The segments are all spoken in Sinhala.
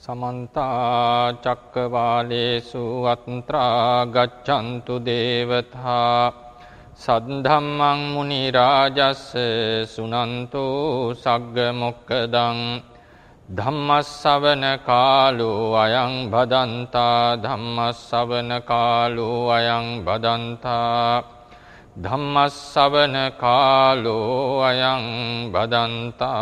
समन्ता चक्कवालेषु अत्रा गच्छन्तु देवता सद्धम्मं मुनिराजस्य सुनन्तु सग्गमुक्कदं धम्मस्सवन कालो अयं भदन्ता धम्मस्सवन कालो अयं भदन्ता धम्मस्सवन कालो अयं भदन्ता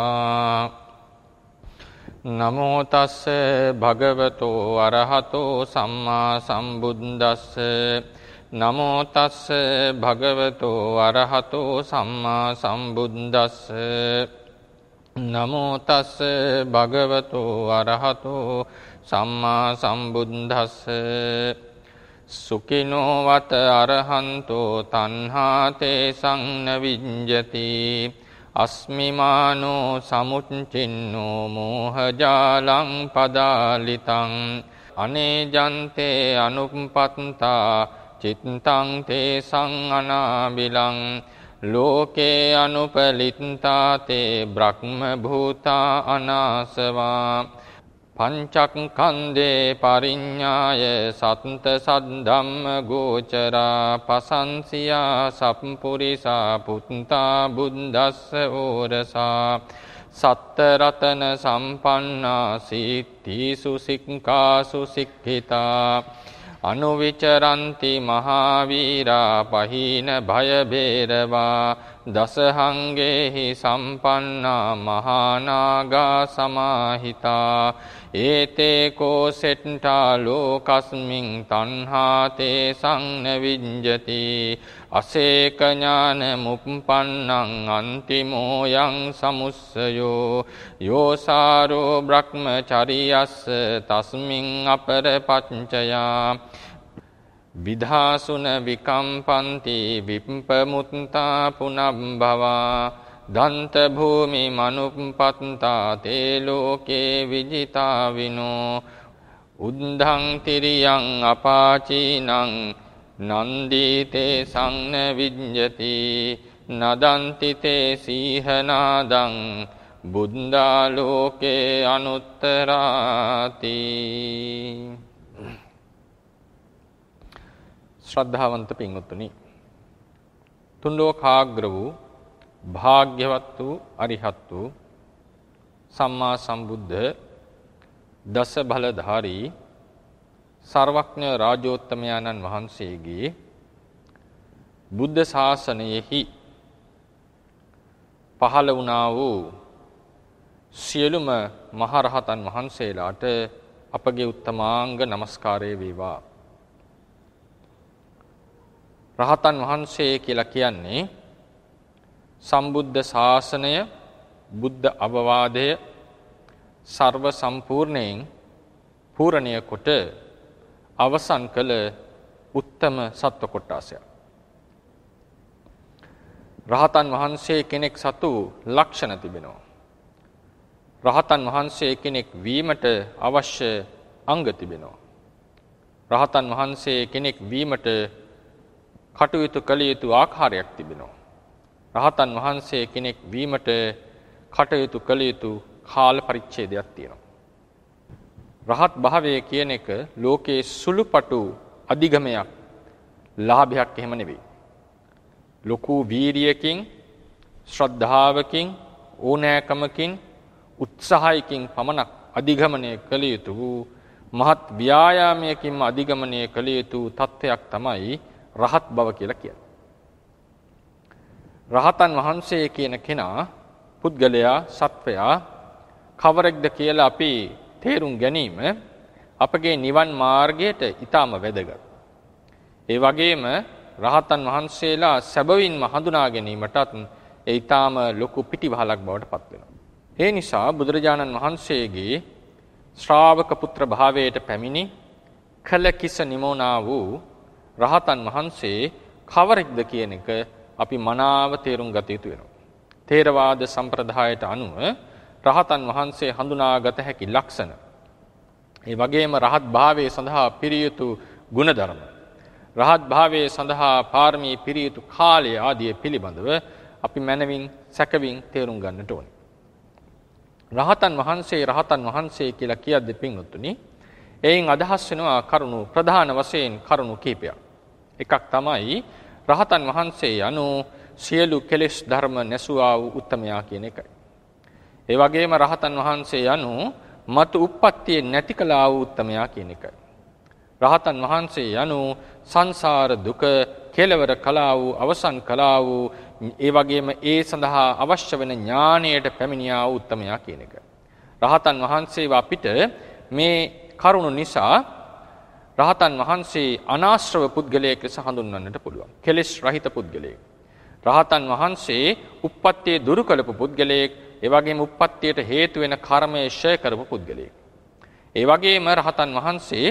नमो तस्से भगवतो अरहतो सम्मा सम्बुද්දස්ස नमो तस्से भगवतो अरहतो सम्मा सम्बुද්දස්ස नमो तस्से भगवतो अरहतो सम्मा सम्बुද්දස්ස सुखिनो वत अरहन्तो तन्हा तेषं न विඤ්ඤති अस्मिमानो समुच्चिन्नो मोहजालं पदालितं अनेजन्ते अनुपत्ता चित्तं तेषं अनाबिलं लोके अनुपलित्ता ते ब्रह्मभूता अनासवा पंचस्कन्धे परिज्ञाय सत्त सद्धम्म गोचरा पसंसिया सप्पुरिसा पुत्ता बुद्धस्स ओरसा सत्तरतन संपन्ना सिद्धिषु सिक्खासु सिक्खिता अनुविचरन्ति महावीरा पहीन भयभैरवा दशहंगेहि संपन्ना महानागा समाहिता एते कोसेट्टा लोकस्मिन् तन्हा तेषं न विඤ्ඤति असेक ज्ञानमुपन्नं अन्तिमो यं समुස්සयो योसारो ब्रह्मचर्यस्य तस्मिन् अपरपञ्चया विधासुन विकम्पन्ति विपमुत्ता पुनर्भवा दंत भूमि मनुपत्ता ते लोके विजिता विनो उद्धं तिरियं अपाचीनं नंदीते संन विඤ्ඤति नदन्ति ते सिंहनादं बुद्धा लोके अनुत्तराति श्रद्धावंत पिंगुत्तुनि तुंडोकाग्र वू भाग्यවත් වූ අරිහත් වූ සම්මා සම්බුද්ධ දස බලධාරී සර්වඥ රාජෝත්තමයන්න් වහන්සේගේ බුද්ධ ශාසනයෙහි පහළ වුණා වූ සියලුම මහරහතන් වහන්සේලාට අපගේ උත්තමාංග නමස්කාරය වේවා. රහතන් වහන්සේ කියලා කියන්නේ සම්බුද්ධ ශාසනය බුද්ධ අවවාදය සර්ව සම්පූර්ණයෙන් පූර්ණණය කොට අවසන් කළ උත්තම සත්ව කොටාසයක්. රහතන් වහන්සේ කෙනෙක් සතු ලක්ෂණ තිබෙනවා. රහතන් වහන්සේ කෙනෙක් වීමට අවශ්‍ය අංග තිබෙනවා. රහතන් වහන්සේ කෙනෙක් වීමට කටයුතු කළ යුතු ආකාරයක් තිබෙනවා. රහතන් වහන්සේ කෙනෙක් වීමට කටයුතු කළ යුතු කාල පරිච්ඡේදයක් තියෙනවා. රහත් භාවය කියන එක ලෝකේ සුළුපටු අධිගමයක් ලාභයක් එහෙම නෙවෙයි. ලොකු වීරියකින් ශ්‍රද්ධාවකින් ඕනෑකමකින් උත්සාහයකින් පමණක් අධිගමනය කළ යුතු මහත් ව්‍යායාමයකින් අධිගමනය කළ යුතු තත්ත්වයක් තමයි රහත් බව කියලා කියන්නේ. රහතන් වහන්සේ කියන කෙනා පුද්ගලයා සත්වයා කවරෙක්ද කියලා අපි තේරුම් ගැනීම අපගේ නිවන් මාර්ගයට ඊටම වැදගත්. ඒ වගේම රහතන් වහන්සේලා සැබවින්ම හඳුනා ගැනීමටත් ඒ ඊටම ලොකු පිටිවහලක් බවට පත් වෙනවා. ඒ නිසා බුදුරජාණන් වහන්සේගේ ශ්‍රාවක පුත්‍ර භාවයට පැමිණි කල කිස නිමෝනා වූ රහතන් වහන්සේ කවරෙක්ද කියන එක අපි මනාව තේරුම් ගත යුතු වෙනවා. ථේරවාද සම්ප්‍රදායට අනුව රහතන් වහන්සේ හඳුනාගත හැකි ලක්ෂණ, ඒ වගේම රහත් භාවයේ සඳහා පිරිය යුතු ගුණධර්ම, රහත් භාවයේ සඳහා පාරමී පිරිය යුතු කාලය ආදී පිළිබඳව අපි මනවින් සැකවින් තේරුම් ගන්නට ඕනේ. රහතන් වහන්සේ කියලා කියද්දී පින්වත්නි, එයින් අදහස් වෙනවා කරුණු ප්‍රධාන වශයෙන් කරුණු කීපයක්. එකක් තමයි රහතන් වහන්සේ යනු සියලු කෙලෙස් ධර්ම නැසුවා වූ උත්තමයා කියන එකයි. ඒ වගේම රහතන් වහන්සේ යනු මතු උප්පත්තිය නැති කළා වූ උත්තමයා කියන එකයි. රහතන් වහන්සේ යනු සංසාර දුක කෙලවර කළා වූ අවසන් කළා වූ ඒ වගේම ඒ සඳහා අවශ්‍ය වෙන ඥාණයට පැමිණියා වූ උත්තමයා කියන එක. රහතන් වහන්සේව අපිට මේ කරුණ නිසා රහතන් වහන්සේ අනාශ්‍රව පුද්ගලයෙක් ලෙස හඳුන්වන්නට පුළුවන්. කෙලෙස් රහිත පුද්ගලයෙක්. රහතන් වහන්සේ උප්පත්තිය දුරු කළපු පුද්ගලයෙක්, ඒ වගේම උප්පත්තියට හේතු වෙන කර්මය ක්ෂය කරපු පුද්ගලයෙක්. ඒ වගේම රහතන් වහන්සේ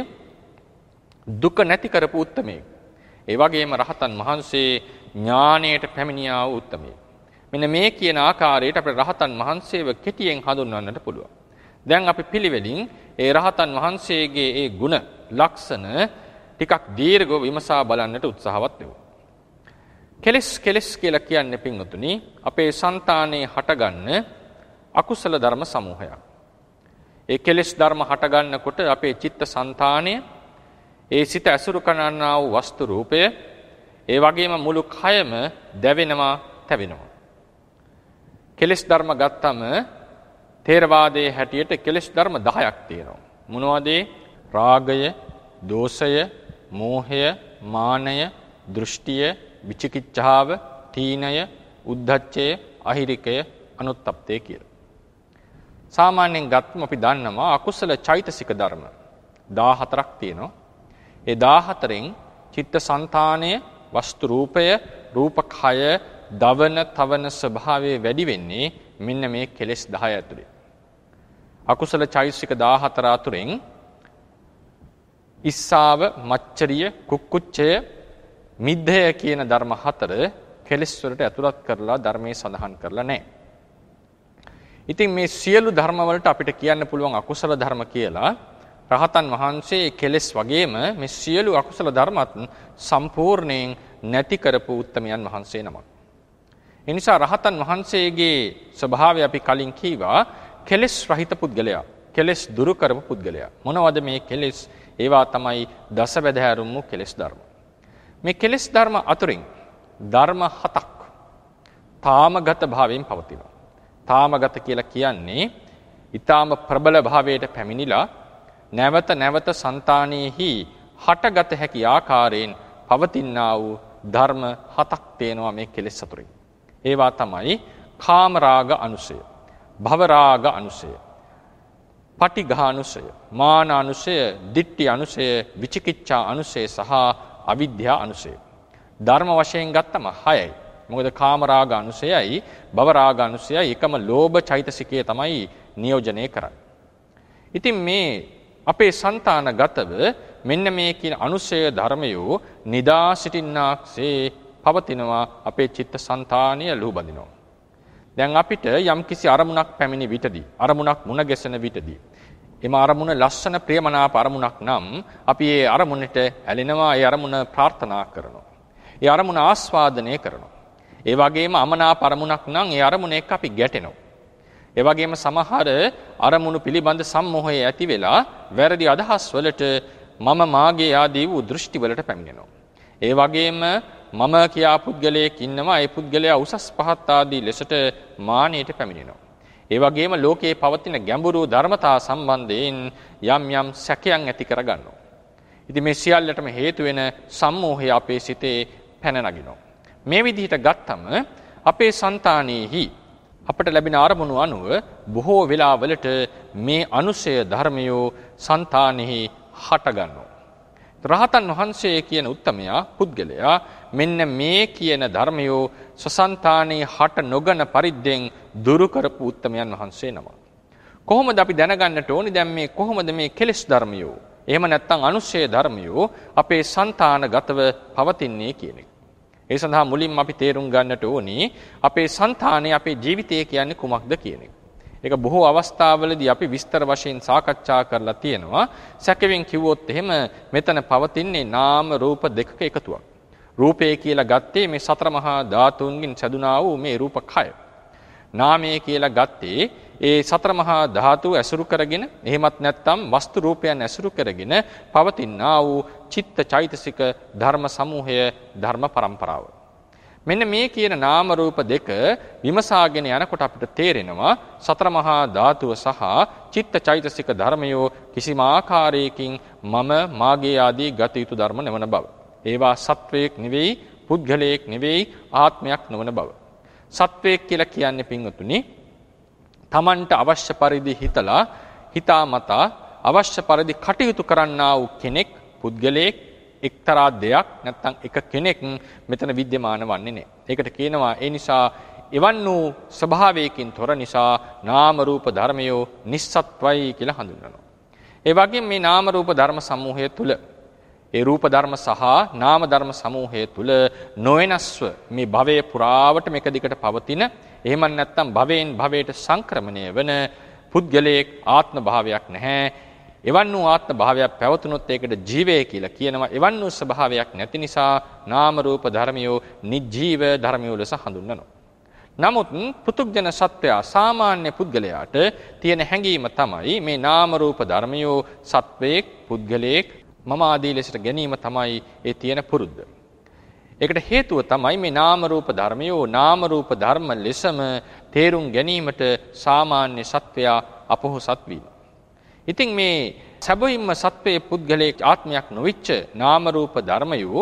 දුක නැති කරපු උත්තමයෙක්. ඒ වගේම රහතන් වහන්සේ ඥාණයට පැමිණියා වූ උත්තමයෙක්. මෙන්න මේ කියන ආකාරයට අපේ රහතන් වහන්සේව කෙටියෙන් හඳුන්වන්නට පුළුවන්. දැන් අපි පිළිවෙලින් ඒ රහතන් වහන්සේගේ ඒ ගුණ ලක්ෂණ ටිකක් දීර්ඝව විමසා බලන්නට උත්සාහවත් වෙමු. කෙලෙස් කියලා කියන්නේ පින්වතුනි අපේ సంతානයේ හටගන්න අකුසල ධර්ම සමූහයක්. ඒ කෙලෙස් ධර්ම හටගන්නකොට අපේ චිත්ත సంతානය, ඒ සිත ඇසුරු කරනා වූ වස්තු රූපය, ඒ වගේම මුළු කයම දැවෙනවා, තැවෙනවා. කෙලෙස් ධර්ම ගත්තම තේරවාදයේ හැටියට කෙලෙස් ධර්ම 10ක් තියෙනවා. මොනවද? රාගය, දෝෂය, මෝහය, මානය, දෘෂ්ටිය, විචිකිච්ඡාව, තීනය, උද්ධච්චය, අහිරිකය, අනුත්තප්තය කියලා. සාමාන්‍යයෙන් ගත්තම අපි දන්නවා අකුසල චෛතසික ධර්ම 14ක් තියෙනවා. ඒ 14න් චිත්ත සංතානය, වස්තු රූපය, රූපකය, දවන, තවන ස්වභාවය වැඩි වෙන්නේ මෙන්න මේ කෙලෙස් 10 ඇතුලේ. අකුසල චෛතසික 14 අතුරෙන් ඉස්සාව, මච්චරිය, කුක්කුච්චය, මිද්දය කියන ධර්ම 4 කෙලෙස් වලට ඇතුළත් කරලා ධර්මයේ සඳහන් කරලා නැහැ. ඉතින් මේ සියලු ධර්ම වලට අපිට කියන්න පුළුවන් අකුසල ධර්ම කියලා. රහතන් වහන්සේ කෙලෙස් වගේම මේ සියලු අකුසල ධර්මත් සම්පූර්ණයෙන් නැති කරපු උත්තමයන් වහන්සේ නමක්. ඒ නිසා රහතන් වහන්සේගේ ස්වභාවය අපි කලින් කීවා කෙලෙස් රහිත පුද්ගලයා, කෙලෙස් දුරු කරපු පුද්ගලයා. මොනවද මේ කෙලෙස්? ඒවා තමයි දසබැදහැරුම් වූ කෙලෙස් ධර්ම. මේ කෙලෙස් ධර්ම අතුරින් ධර්ම 7ක් තාමගත භාවයෙන් පවතිනවා. තාමගත කියලා කියන්නේ ඊටාම ප්‍රබල භාවයට පැමිණිලා නැවත නැවත సంతානෙහි හටගත හැකි ආකාරයෙන් පවතිනා වූ ධර්ම 7ක් තියෙනවා මේ කෙලෙස් අතුරින්. ඒවා තමයි කාමරාග අනුසය, භවරාග අනුසය, පටිඝානුසය, මානානුසය, දිට්ඨි අනුසය, විචිකිච්ඡා අනුසය සහ අවිද්‍යා අනුසය. ධර්ම වශයෙන් ගත්තම 6යි. මොකද කාමරාග අනුසයයි භවරාග අනුසයයි එකම ලෝභ චෛතසිකය තමයි නියෝජනය කරන්නේ. ඉතින් මේ අපේ సంతానගතව මෙන්න මේ කියන අනුසය ධර්මයෝ නිදා සිටින්නාක්සේ පවතිනවා අපේ චිත්ත සංතානය ලුහුබඳිනවා. දැන් අපිට යම් කිසි අරමුණක් පැමිණි විටදී, අරමුණක් මුණ ගැසෙන විටදී, එම අරමුණ ලස්සන ප්‍රියමනාප අරමුණක් නම් අපි ඒ අරමුණට ඇලෙනවා, ඒ අරමුණ ප්‍රාර්ථනා කරනවා. ඒ අරමුණ ආස්වාදනය කරනවා. ඒ වගේම අමනාප අරමුණක් නම් ඒ අරමුණ එක්ක අපි ගැටෙනවා. ඒ වගේම සමහර අරමුණු පිළිබඳ සම්මෝහය ඇති වෙලා වැරදි අදහස් වලට මම මාගේ ආදී වූ දෘෂ්ටි වලට පැමිණෙනවා. ඒ වගේම මම කියා පුද්ගලයෙක් ඉන්නවා, ඒ පුද්ගලයා උසස් පහත් ආදී ලෙසට මානයට පැමිණෙනවා. ඒ වගේම ලෝකයේ පවතින ගැඹුරු ධර්මතා සම්බන්ධයෙන් යම් යම් සැකයන් ඇති කරගන්නවා. ඉතින් මේ සියල්ලටම හේතු වෙන සම්මෝහය අපේ සිතේ පැන නගිනවා. මේ විදිහට ගත්තම අපේ సంతානෙහි අපට ලැබෙන අරමුණු අනුව බොහෝ වෙලාවලට මේ අනුසය ධර්මයෝ సంతානෙහි හට ගන්නවා. රහතන් වහන්සේ කියන උත්තමයා පුද්ගලයා මෙන්න මේ කියන ධර්මයෝ සසංතානයේ හට නොගන පරිද්දෙන් දුරු කරපු උත්තමයන් වහන්සේ නම. කොහොමද අපි දැනගන්නට ඕනි දැන් මේ කොහොමද මේ කෙලෙස් ධර්මයෝ එහෙම නැත්නම් අනුශය ධර්මයෝ අපේ సంతానගතව පවතින්නේ කියන එක. ඒ සඳහා මුලින්ම අපි තේරුම් ගන්නට ඕනි අපේ సంతాනයේ අපේ ජීවිතය කියන්නේ කුමක්ද කියන එක. ඒක බොහෝ අවස්ථාවලදී අපි විස්තර වශයෙන් සාකච්ඡා කරලා තියෙනවා. සැකෙවින් කිව්වොත් එහෙම මෙතන පවතින්නේ නාම රූප දෙකක එකතුවක්. රූපය කියලා ගත්තේ මේ සතර මහා ධාතුන්ගෙන් සැදුනා වූ මේ රූපකය. නාමය කියලා ගත්තේ ඒ සතර මහා ධාතු ඇසුරු කරගෙන එහෙමත් නැත්නම් වස්තු රූපයන් ඇසුරු කරගෙන පවතිනා වූ චිත්ත චෛතසික ධර්ම සමූහය ධර්ම පරම්පරාව. මෙන්න මේ කියන නාම රූප දෙක විමසාගෙන යනකොට අපිට තේරෙනවා සතර මහා ධාතුව සහ චිත්ත චෛතසික ධර්මයෝ කිසිම ආකාරයකින් මම මාගේ ආදී ගත යුතු ධර්ම නෙවන බව. ඒවා සත්වයක් නෙවෙයි, පුද්ගලයෙක් නෙවෙයි, ආත්මයක් නොවන බව. සත්වයක් කියලා කියන්නේ පින්වතුනි තමන්ට අවශ්‍ය පරිදි හිතාමතා අවශ්‍ය පරිදි කටයුතු කරන්නා වූ කෙනෙක්, පුද්ගලයෙක්, එක්තරා දෙයක් නැත්නම් එක කෙනෙක් මෙතන विद्यमान වන්නේ නැහැ. ඒකට කියනවා ඒ නිසා එවන් වූ ස්වභාවයකින් තොර නිසා නාම රූප ධර්මයෝ නිස්සත්වයි කියලා හඳුන්වනවා. ඒ වගේම මේ නාම රූප ධර්ම සමූහය තුල ඒ රූප ධර්ම සහ නාම ධර්ම සමූහය තුල නොවෙනස්ව මේ භවයේ පුරාවට මේක දිකට පවතින, එහෙම නැත්නම් භවයෙන් භවයට සංක්‍රමණය වෙන පුද්ගලයෙක් ආත්ම භාවයක් නැහැ. එවන් වූ ආත්ම භාවයක් පැවතුනොත් ඒකට ජීවය කියලා කියනවා. එවන් වූ ස්වභාවයක් නැති නිසා නාම රූප ධර්මයෝ නිජීව ධර්මයෝ ලෙස හඳුන්වනවා. නමුත් පෘථුග්ජන සත්වයා සාමාන්‍ය පුද්ගලයාට තියෙන හැඟීම තමයි මේ නාම රූප ධර්මයෝ සත්වයක්, පුද්ගලයෙක්, මම ආදී ලෙසට ගැනීම තමයි ඒ තියෙන පුරුද්ද. ඒකට හේතුව තමයි මේ නාම රූප ධර්මයෝ නාම රූප ධර්ම ලෙසම තේරුම් ගැනීමට සාමාන්‍ය සත්වයා අපොහොසත් වීම. ඉතින් මේ සැබවින්ම සත්වයේ පුද්ගලයේ ආත්මයක් නොවිච්ච නාම රූප ධර්මයෝ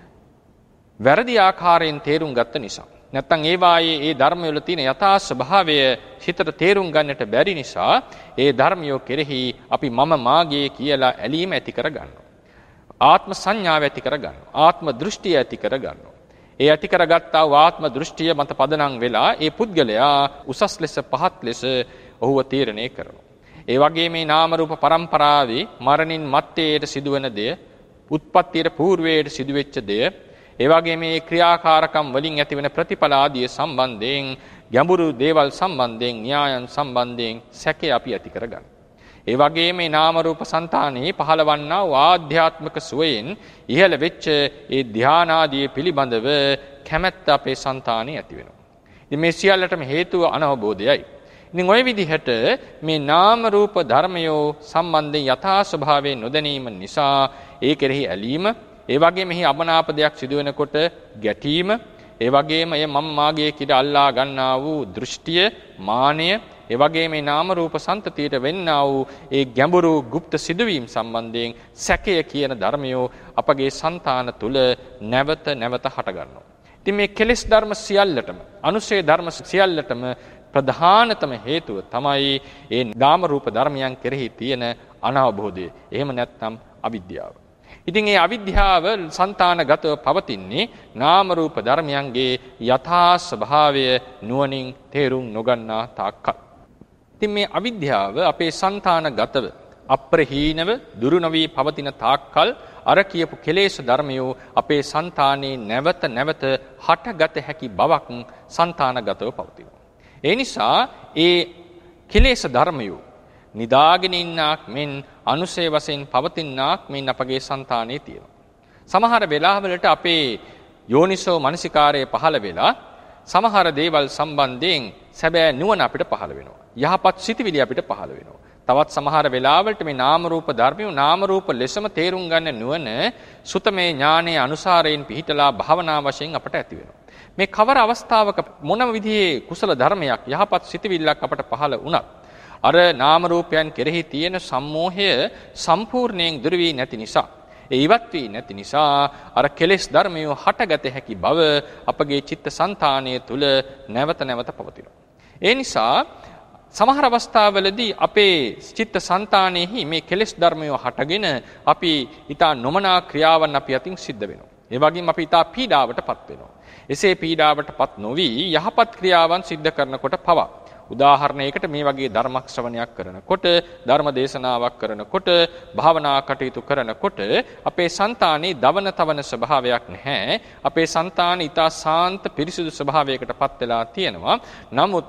වැරදි ආකාරයෙන් තේරුම් ගත්ත නිසා නැත්නම් ඒ වායේ ඒ ධර්මවල තියෙන යථා ස්වභාවය හිතට තේරුම් ගන්නට බැරි නිසා ඒ ධර්මයෝ කෙරෙහි අපි මම මාගේ කියලා ඇලීම ඇති කර ගන්නවා. ආත්ම සංඥාව ඇති කර ගන්නවා. ආත්ම දෘෂ්ටිය ඇති කර ගන්නවා. ඒ ඇති කරගත්තා වූ ආත්ම දෘෂ්ටිය මත පදනම් වෙලා ඒ පුද්ගලයා උසස් ලෙස පහත් ලෙස ඔහුව තීරණය කරනවා. ඒ වගේ මේ නාම රූප පරම්පරාවේ මරණින් මත්තේට සිදුවන දෙය, උත්පත්තියට పూర్වයට සිදුවෙච්ච දෙය, ඒ වගේ මේ ක්‍රියාකාරකම් වලින් ඇතිවන ප්‍රතිඵල ආදී සම්බන්ධයෙන් ගැඹුරු දේවල් සම්බන්ධයෙන් න්‍යායන් සම්බන්ධයෙන් සැකේ අපි ඇති කරගන්න. ඒ වගේ මේ නාම රූප సంతානේ පහළවන්නා වූ ආධ්‍යාත්මික සුවයෙන් ඉහළ වෙච්ච ඒ ධානාදී පිළිබඳව කැමැත්ත අපේ సంతානේ ඇති වෙනවා. ඉතින් මේ සියල්ලටම හේතුව අනවබෝධයයි. ඉතින් ওই විදිහට මේ නාම රූප ධර්මයෝ සම්බන්ධයෙන් යථා ස්වභාවයෙන් නොදැනීම නිසා ඒ කෙරෙහි ඇලීම, ඒ වගේම මෙහි අමනාප දෙයක් සිදු වෙනකොට ගැටීම, ඒ වගේම එය මම මාගේ කියලා අල්ලා ගන්නා වූ දෘෂ්ටිය, මානය, ඒ වගේම මේ නාම රූප සම්තතියට වෙන්නා වූ ඒ ගැඹුරු গুপ্ত සිදුවීම් සම්බන්ධයෙන් සැකය කියන ධර්මයෝ අපගේ సంతාන තුල නැවත නැවත හට ගන්නවා. ඉතින් මේ කෙලෙස් ධර්ම සියල්ලටම, අනුශේ ධර්ම සියල්ලටම ප්‍රධානතම හේතුව තමයි ඒ නාම රූප ධර්මයන් කෙරෙහි තියෙන අනවබෝධය. එහෙම නැත්නම් අවිද්‍යාව. ඉතින් මේ අවිද්‍යාව సంతానගතව පවතින්නේ නාම රූප ධර්මයන්ගේ යථා ස්වභාවය නුවණින් තේරුම් නොගන්නා තාක්කල්. ඉතින් මේ අවිද්‍යාව අපේ సంతానගතව අප්‍රහීනව දුරු නොවි පවතින තාක්කල් අර කියපු කෙලෙස් ධර්මයෝ අපේ సంతානේ නැවත නැවත හටගත හැකි බවක් సంతానගතව පවතිනවා. ඒ නිසා ඒ කෙලෙස් ධර්මයෝ නිදාගෙන ඉන්නාක් මෙන් අනුසේ වශයෙන් පවතිනාක් මෙන් අපගේ సంతානේ තියෙනවා. සමහර වෙලාවලට අපේ යෝනිසෝ මනසිකාරයේ පහළ වෙලා සමහර දේවල් සම්බන්ධයෙන් සැබෑ නුවණ අපිට පහළ වෙනවා. යහපත් සිතිවිලි අපිට පහළ වෙනවා. තවත් සමහර වෙලාවලට මේ නාම රූප ධර්මිය නාම රූප ලෙසම තේරුම් ගන්න නුවණ සුතමේ ඥානයේ අනුසාරයෙන් පිහිටලා භාවනා වශයෙන් අපට ඇති වෙනවා. මේ කවර අවස්ථාවක මොනම විදිහේ කුසල ධර්මයක් යහපත් සිතිවිල්ලක් අපට පහළ වුණත් අර නාම රූපයන් කෙරෙහි තියෙන සම්මෝහය සම්පූර්ණයෙන් දුරු වී නැති නිසා, ඒ ඉවත් වී නැති නිසා අර කෙලෙස් ධර්මය හටගත හැකි බව අපගේ චිත්තසංතානය තුල නැවත නැවත පවතිනවා. ඒ නිසා සමහර අවස්ථාවලදී අපේ චිත්තසංතානෙහි මේ කෙලෙස් ධර්මය හටගෙන අපි ඊට නොමනා ක්‍රියාවන් අපි අතින් සිද්ධ වෙනවා. ඒ වගේම අපි ඊට පීඩාවටපත් වෙනවා. එසේ පීඩාවටපත් නොවි යහපත් ක්‍රියාවන් සිද්ධ කරනකොට පවා උදාහරණයකට මේ වගේ ධර්ම ශ්‍රවණයක් කරනකොට, ධර්ම දේශනාවක් කරනකොට, භාවනා කටයුතු කරනකොට අපේ సంతානේ දවන තවන ස්වභාවයක් නැහැ. අපේ సంతානේ ඊට සාන්ත පිරිසිදු ස්වභාවයකටපත් වෙලා තියෙනවා. නමුත්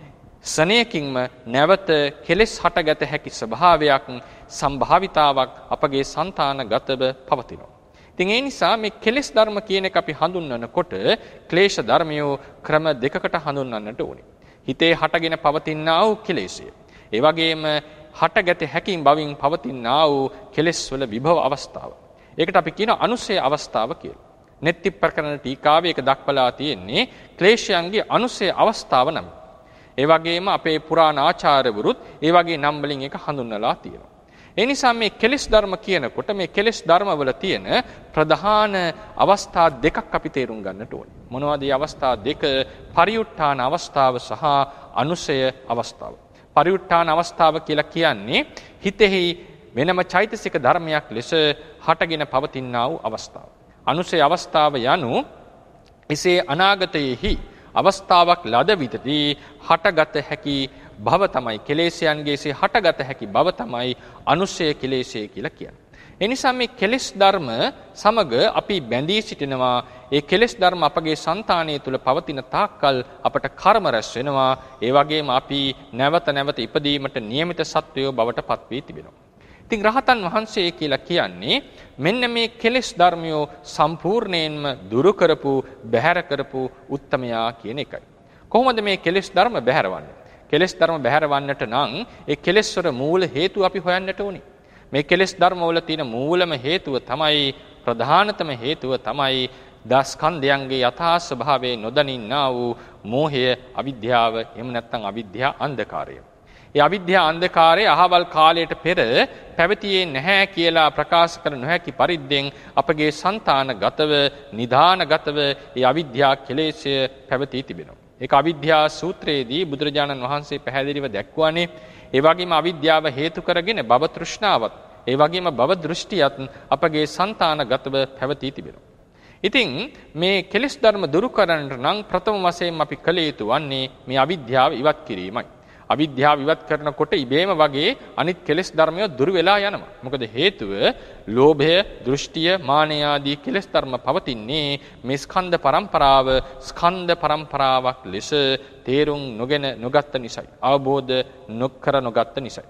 සනේකින්ම නැවත කෙලෙස් හටගත හැකි ස්වභාවයක්, සම්භාවිතාවක් අපගේ సంతානගතව පවතිනවා. ඉතින් ඒ නිසා මේ කෙලෙස් ධර්ම කියන එක අපි හඳුන්වනකොට ක්ලේශ ධර්මයෝ ක්‍රම දෙකකට හඳුන්වන්නට ඕනේ. හිතේ හටගෙන පවතිනා වූ කෙලෙසය. ඒ වගේම හටගත හැකින් බවින් පවතිනා වූ කෙලෙස් වල විභව අවස්ථාව. ඒකට අපි කියන අනුසය අවස්ථාව කියලා. නෙත්ති ප්‍රකරණ ටීකාවේ ඒක දක්වලා තියෙන්නේ ක්ලේශයන්ගේ අනුසය අවස්ථාව නම්. ඒ වගේම අපේ පුරාණ ආචාර්යවරුත් ඒ වගේ නම් වලින් ඒක හඳුන්වලා තියෙනවා. ඒ නිසා මේ කෙලෙස් ධර්ම කියනකොට මේ කෙලෙස් ධර්මවල තියෙන ප්‍රධාන අවස්ථා දෙකක් අපි තේරුම් ගන්නට ඕනේ. මොනවද මේ අවස්ථා දෙක? පරිඋත්ථාන අවස්ථාව සහ අනුසය අවස්ථාව. පරිඋත්ථාන අවස්ථාව කියලා කියන්නේ හිතෙහි වෙනම චෛතසික ධර්මයක් ලෙස හටගෙන පවතිනා වූ අවස්ථාව. අනුසය අවස්ථාව යනු එසේ අනාගතයේහි අවස්ථාවක් ලද විටදී හටගත හැකි භව තමයි කෙලෙස්යන්ගේසේ හටගත හැකි භව තමයි අනුසය කෙලෙස්ය කියලා කියන්නේ. ඒ නිසා මේ කෙලෙස් ධර්ම සමග අපි බැඳී සිටිනවා. ඒ කෙලෙස් ධර්ම අපගේ సంతානය තුල පවතින තාක්කල් අපට කර්ම රැස් වෙනවා. ඒ වගේම අපි නැවත නැවත ඉපදීමට නියමිත සත්වයෝ බවට පත් වී තිබෙනවා. ඉතින් රහතන් වහන්සේ කියලා කියන්නේ මෙන්න මේ කෙලෙස් ධර්මියෝ සම්පූර්ණයෙන්ම දුරු කරපු, බැහැර කරපු උත්තමයා කියන එකයි. කොහොමද මේ කෙලෙස් ධර්ම බැහැරවන්නේ? කෙලෙස් ධර්ම බැහැරවන්නට නම් ඒ කෙලෙස් වල මූල හේතු අපි හොයන්නට ඕනේ. මේ කෙලෙස් ධර්ම වල තියෙන මූලම හේතුව තමයි, ප්‍රධානතම හේතුව තමයි දස්කන්ධයන්ගේ යථා ස්වභාවයේ නොදනින්නා වූ මෝහය, අවිද්‍යාව, එහෙම නැත්නම් අවිද්‍යා අන්ධකාරය. ඒ අවිද්‍යා අන්ධකාරය අහවල් කාලයට පෙර පැවතියේ නැහැ කියලා ප්‍රකාශ කර නොහැකි පරිද්දෙන් අපගේ సంతానගතව, නිදානගතව ඒ අවිද්‍යා කෙලෙස්ය පැවතී තිබෙනවා. ඒක අවිද්‍යා සූත්‍රයේදී බුදුරජාණන් වහන්සේ පැහැදිලිව දැක්වුවානේ. ඒ වගේම අවිද්‍යාව හේතු කරගෙන භව තෘෂ්ණාවත්, ඒ වගේම භව දෘෂ්ටියත් අපගේ సంతానගතව පැවතී තිබෙනවා. ඉතින් මේ කෙලෙස් ධර්ම දුරු කරන්නට නම් ප්‍රථම වශයෙන් අපි කළ යුතු වන්නේ මේ අවිද්‍යාව ඉවත් කිරීමයි. අවිද්‍යාව ඉවත් කරනකොට ඉබේම වගේ අනිත් කෙලෙස් ධර්මය දුරු වෙලා යනවා. මොකද හේතුව ලෝභය, දෘෂ්ටිය, මානය ආදී කෙලෙස් ධර්ම පවතින්නේ මේ ස්කන්ධ පරම්පරාව ස්කන්ධ පරම්පරාවක් ලෙස තේරුම් නොගත්ත නිසායි. අවබෝධ නොකර නොගත්ත නිසායි.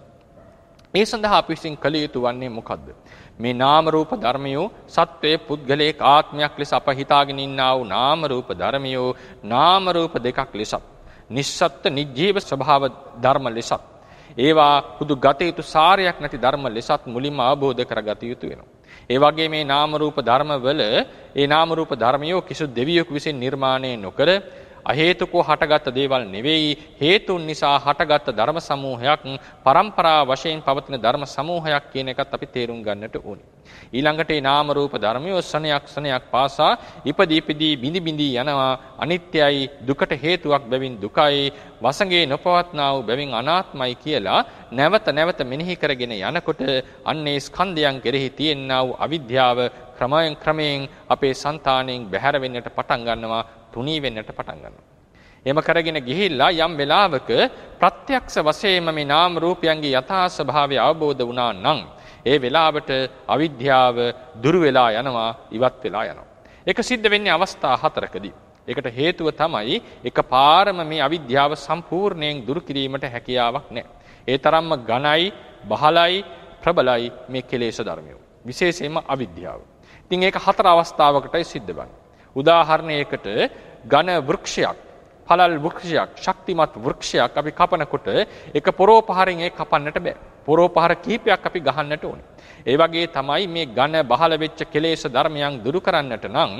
ඒ සඳහා අපි විසින් කළ යුතු වන්නේ මොකද්ද? මේ නාම රූප ධර්මයෝ සත්වයේ පුද්ගලයක ආත්මයක් ලෙස අප හිතාගෙන ඉන්නා වූ නාම රූප ධර්මයෝ නාම රූප දෙකක් ලෙසත්, නිස්සත්ත්‍ය නිජීව ස්වභාව ධර්ම ලෙසත්, ඒවා හුදු ගත යුතු සාරයක් නැති ධර්ම ලෙසත් මුලින්ම අවබෝධ කරගත යුතු වෙනවා. ඒ වගේ මේ නාම රූප ධර්මවල ඒ නාම රූප ධර්මයෝ කිසි දෙවියෙකු විසින් නිර්මාණය නොකර අහේතුකව හටගත් දේවල් නෙවෙයි, හේතුන් නිසා හටගත් ධර්ම සමූහයක්, පරම්පරා වශයෙන් පවතින ධර්ම සමූහයක් කියන එකත් අපි තේරුම් ගන්නට ඕනේ. ඊළඟට මේ නාම රූප ධර්මයෝ සනයක් පාසා ඉපදී බිඳි බිඳි යනවා. අනිත්‍යයි, දුකට හේතුවක් බැවින් දුකයි, වසඟේ නොපවත්නා වූ බැවින් අනාත්මයි කියලා නැවත නැවත මෙනෙහි කරගෙන යනකොට අන්නේ ස්කන්ධයන් කෙරෙහි තියෙනා වූ අවිද්‍යාව ක්‍රමයෙන් අපේ సంతාණයෙන් බැහැර වෙන්නට පටන් ගන්නවා, තුනී වෙන්නට පටන් ගන්නවා. එහෙම කරගෙන ගිහිල්ලා යම් වෙලාවක ප්‍රත්‍යක්ෂ වශයෙන්ම මේ නාම රූපයන්ගේ යථා ස්වභාවය අවබෝධ වුණා නම් ඒ වෙලාවට අවිද්‍යාව දුරු වෙලා යනවා, ඉවත් වෙලා යනවා. ඒක සිද්ධ වෙන්නේ අවස්ථා හතරකදී. ඒකට හේතුව තමයි එකපාරම මේ අවිද්‍යාව සම්පූර්ණයෙන් දුරු කිරීමට හැකියාවක් නැහැ. ඒ තරම්ම ඝනයි, බහලයි, ප්‍රබලයි මේ කෙලෙස් ධර්මය. විශේෂයෙන්ම අවිද්‍යාව. ඉතින් ඒක හතර අවස්ථාවකටයි සිද්ධ වෙන්නේ. උදාහරණයකට ඝන වෘක්ෂයක්, පළල් වෘක්ෂයක්, ශක්තිමත් වෘක්ෂයක් අපි කපනකොට එක පොරෝපහරින් ඒක කපන්නට බෑ. පොරෝපහර කිහිපයක් අපි ගහන්නට ඕනේ. ඒ වගේ තමයි මේ ඝන බහල වෙච්ච කෙලෙස් ධර්මයන් දුරු කරන්නට නම්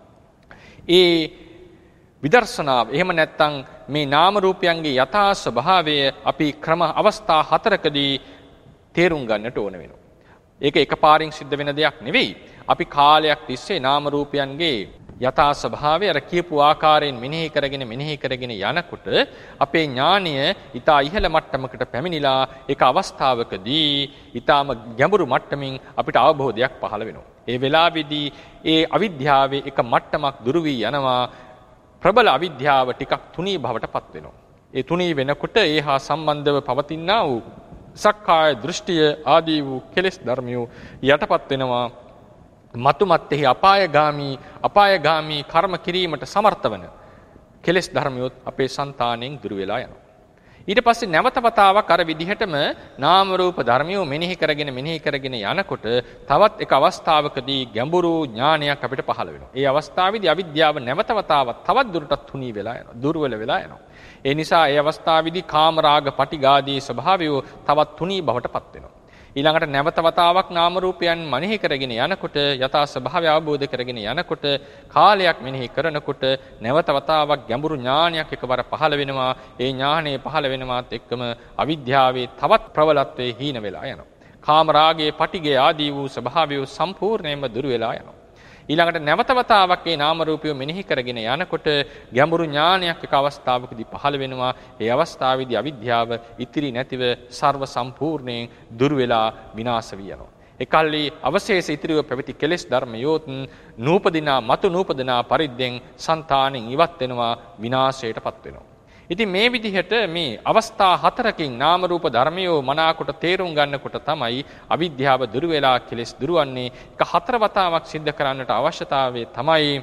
ඒ විදර්ශනාව, එහෙම නැත්නම් මේ නාම රූපයන්ගේ යථා ස්වභාවය අපි ක්‍රම අවස්ථා හතරකදී තේරුම් ගන්නට ඕන වෙනවා. ඒක එකපාරින් සිද්ධ වෙන දෙයක් නෙවෙයි. අපි කාලයක් තිස්සේ නාම රූපයන්ගේ යථා ස්වභාවය අර කියපු ආකාරයෙන් මෙනෙහි කරගෙන යනකොට අපේ ඥානය ඊට ඉහළ මට්ටමකට පැමිණිලා ඒක අවස්ථාවකදී ඊටම ගැඹුරු මට්ටමින් අපිට අවබෝධයක් පහළ වෙනවා. ඒ වෙලාවේදී ඒ අවිද්‍යාවේ එක මට්ටමක් දුරු වී යනවා. ප්‍රබල අවිද්‍යාව ටිකක් තුනී බවටපත් වෙනවා. ඒ තුනී වෙනකොට ඒ හා සම්බන්ධව පවතිනා වූ සක්කාය දෘෂ්ටිය ආදී වූ කෙලෙස් ධර්මියෝ යටපත් වෙනවා. මතුමත්ෙහි අපායගාමී කර්ම කිරීමට සමර්ථ වන කෙලෙස් ධර්මියොත් අපේ సంతාණයෙන් දුර වෙලා යනවා. ඊට පස්සේ නැවත වතාවක් අර විදිහටම නාම රූප ධර්මියෝ මෙනෙහි කරගෙන යනකොට තවත් එක අවස්ථාවකදී ගැඹුරු ඥානයක් අපිට පහළ වෙනවා. ඒ අවස්ථාවේදී අවිද්‍යාව නැවත වතාවක් තවත් දුරටත් තුනී වෙලා යනවා. දුර්වල වෙලා යනවා. ඒ නිසා ඒ අවස්ථාවේදී කාම රාග පටිඝාදී ස්වභාවය තවත් තුනී බවට පත් වෙනවා. ඊළඟට නැවත වතාවක් නාම රූපයන් මෙනෙහි කරගෙන යනකොට යථා ස්වභාවය අවබෝධ කරගෙන යනකොට කාලයක් මෙනෙහි කරනකොට නැවත වතාවක් ගැඹුරු ඥානයක් එකවර පහළ වෙනවා. ඒ ඥානය පහළ වෙනවත් එක්කම අවිද්‍යාවේ තවත් ප්‍රබලත්වයේ හීන වෙලා යනවා. කාම රාගයේ පටිඝය ආදී වූ ස්වභාවය සම්පූර්ණයෙන්ම දුර වෙලා යනවා. ඊළඟට නැවත වතාවක් මේ නාම රූපය මෙනෙහි කරගෙන යනකොට ගැඹුරු ඥානයක් එක අවස්ථාවකදී පහළ වෙනවා. ඒ අවස්ථාවේදී අවිද්‍යාව ඉතිරි නැතිව ਸਰව සම්පූර්ණයෙන් දුර වෙලා විනාශ වී යනවා. එකල්ලි අවශේෂ ඉතිරිව පැවති කෙලෙස් ධර්මයෝත් නූපදිනා පරිද්දෙන් సంతානෙන් ඉවත් වෙනවා, විනාශයටපත් වෙනවා. ඉතින් මේ විදිහට මේ අවස්ථා හතරකින් නාම රූප ධර්මයෝ මනාකොට තේරුම් ගන්නකොට තමයි අවිද්‍යාව දුරු වෙලා කෙලෙස් දුරවන්නේ. එක හතර වතාවක් සිද්ධ කරන්නට අවශ්‍යතාවය තමයි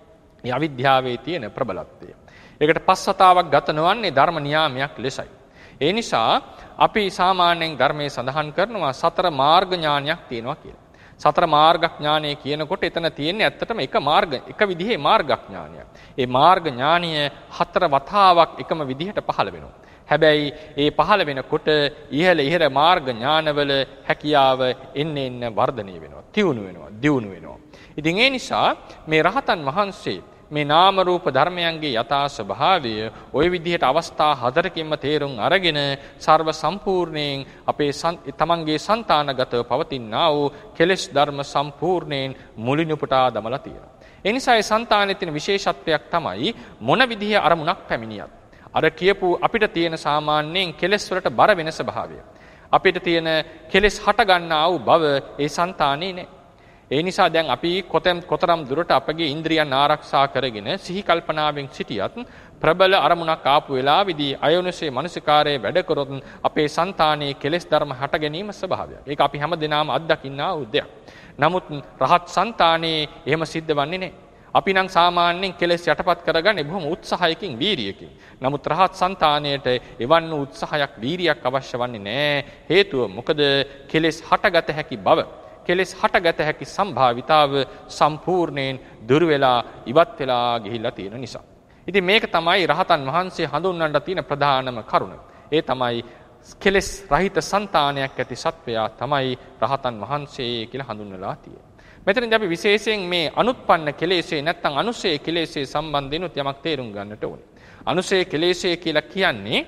මේ අවිද්‍යාවේ තියෙන ප්‍රබලත්වය. ඒකට පස් වතාවක් ගත නොවන්නේ ධර්ම නියාමයක් ලෙසයි. ඒ නිසා අපි සාමාන්‍යයෙන් ධර්මයේ සඳහන් කරනවා සතර මාර්ග ඥානයක් තියෙනවා කියලා. සතර මාර්ගඥානය කියනකොට එතන තියෙන්නේ ඇත්තටම එක විදිහේ මාර්ගඥානයක්. ඒ මාර්ග ඥානය හතර වතාවක් එකම විදිහට පහළ වෙනවා. හැබැයි ඒ පහළ වෙනකොට ඉහළ මාර්ග ඥානවල හැකියාව එන්න වර්ධනය වෙනවා, තියුණු වෙනවා, දියුණු වෙනවා. ඉතින් ඒ නිසා මේ රහතන් වහන්සේ මේ නාම රූප ධර්මයන්ගේ යථා ස්වභාවය ওই විදිහට අවස්ථා හතරකින්ම තේරුම් අරගෙන ਸਰව සම්පූර්ණයෙන් අපේ තමන්ගේ సంతానගතව පවතිනා වූ කෙලෙස් ධර්ම සම්පූර්ණයෙන් මුලින් උපුටා දමලා තියෙනවා. ඒ නිසා ඒ సంతాනෙ තියෙන විශේෂත්වයක් තමයි මොන විදිහේ අරමුණක් පැමිණියත් අර කියපු අපිට තියෙන සාමාන්‍යයෙන් කෙලෙස් වලට බර වෙන ස්වභාවය, අපිට තියෙන කෙලෙස් හට ගන්නා වූ බව ඒ సంతాනේ නෑ. ඒ නිසා දැන් අපි කොතරම් දුරට අපගේ ඉන්ද්‍රියන් ආරක්ෂා කරගෙන සිහි කල්පනාවෙන් සිටියත් ප්‍රබල අරමුණක් ආපු වෙලාවේදී අයෝනිසේ මනසිකාරයේ වැඩ කරොත් අපේ సంతානයේ කෙලෙස් ධර්ම හට ගැනීම ස්වභාවයක්. ඒක අපි හැමදෙනාම අත්දකින්නා වූ දෙයක්. නමුත් රහත් సంతානයේ එහෙම සිද්ධ වන්නේ නැහැ. අපි නම් සාමාන්‍යයෙන් කෙලෙස් යටපත් කරගන්නේ බොහොම උත්සාහයකින්, වීරියකින්. නමුත් රහත් సంతානයට එවන් උත්සාහයක්, වීරියක් අවශ්‍ය වන්නේ නැහැ. හේතුව මොකද? කෙලෙස් හටගත හැකි බව, කෙලෙස් හටගත හැකි සම්භාවිතාව සම්පූර්ණයෙන් දුර වෙලා ඉවත් වෙලා ගිහිල්ලා තියෙන නිසා. ඉතින් මේක තමයි රහතන් වහන්සේ හඳුන්වන්න තියෙන ප්‍රධානම කරුණ. ඒ තමයි කෙලෙස් රහිත సంతානයක් ඇති සත්වයා තමයි රහතන් වහන්සේ කියලා හඳුන්වලා තියෙන්නේ. මෙතනදී අපි විශේෂයෙන් මේ අනුත්පන්න කෙලෙස්ේ නැත්නම් අනුසය කෙලෙස්ේ සම්බන්ධයෙන් යමක් තේරුම් ගන්නට ඕනේ. අනුසය කෙලෙස්ේ කියලා කියන්නේ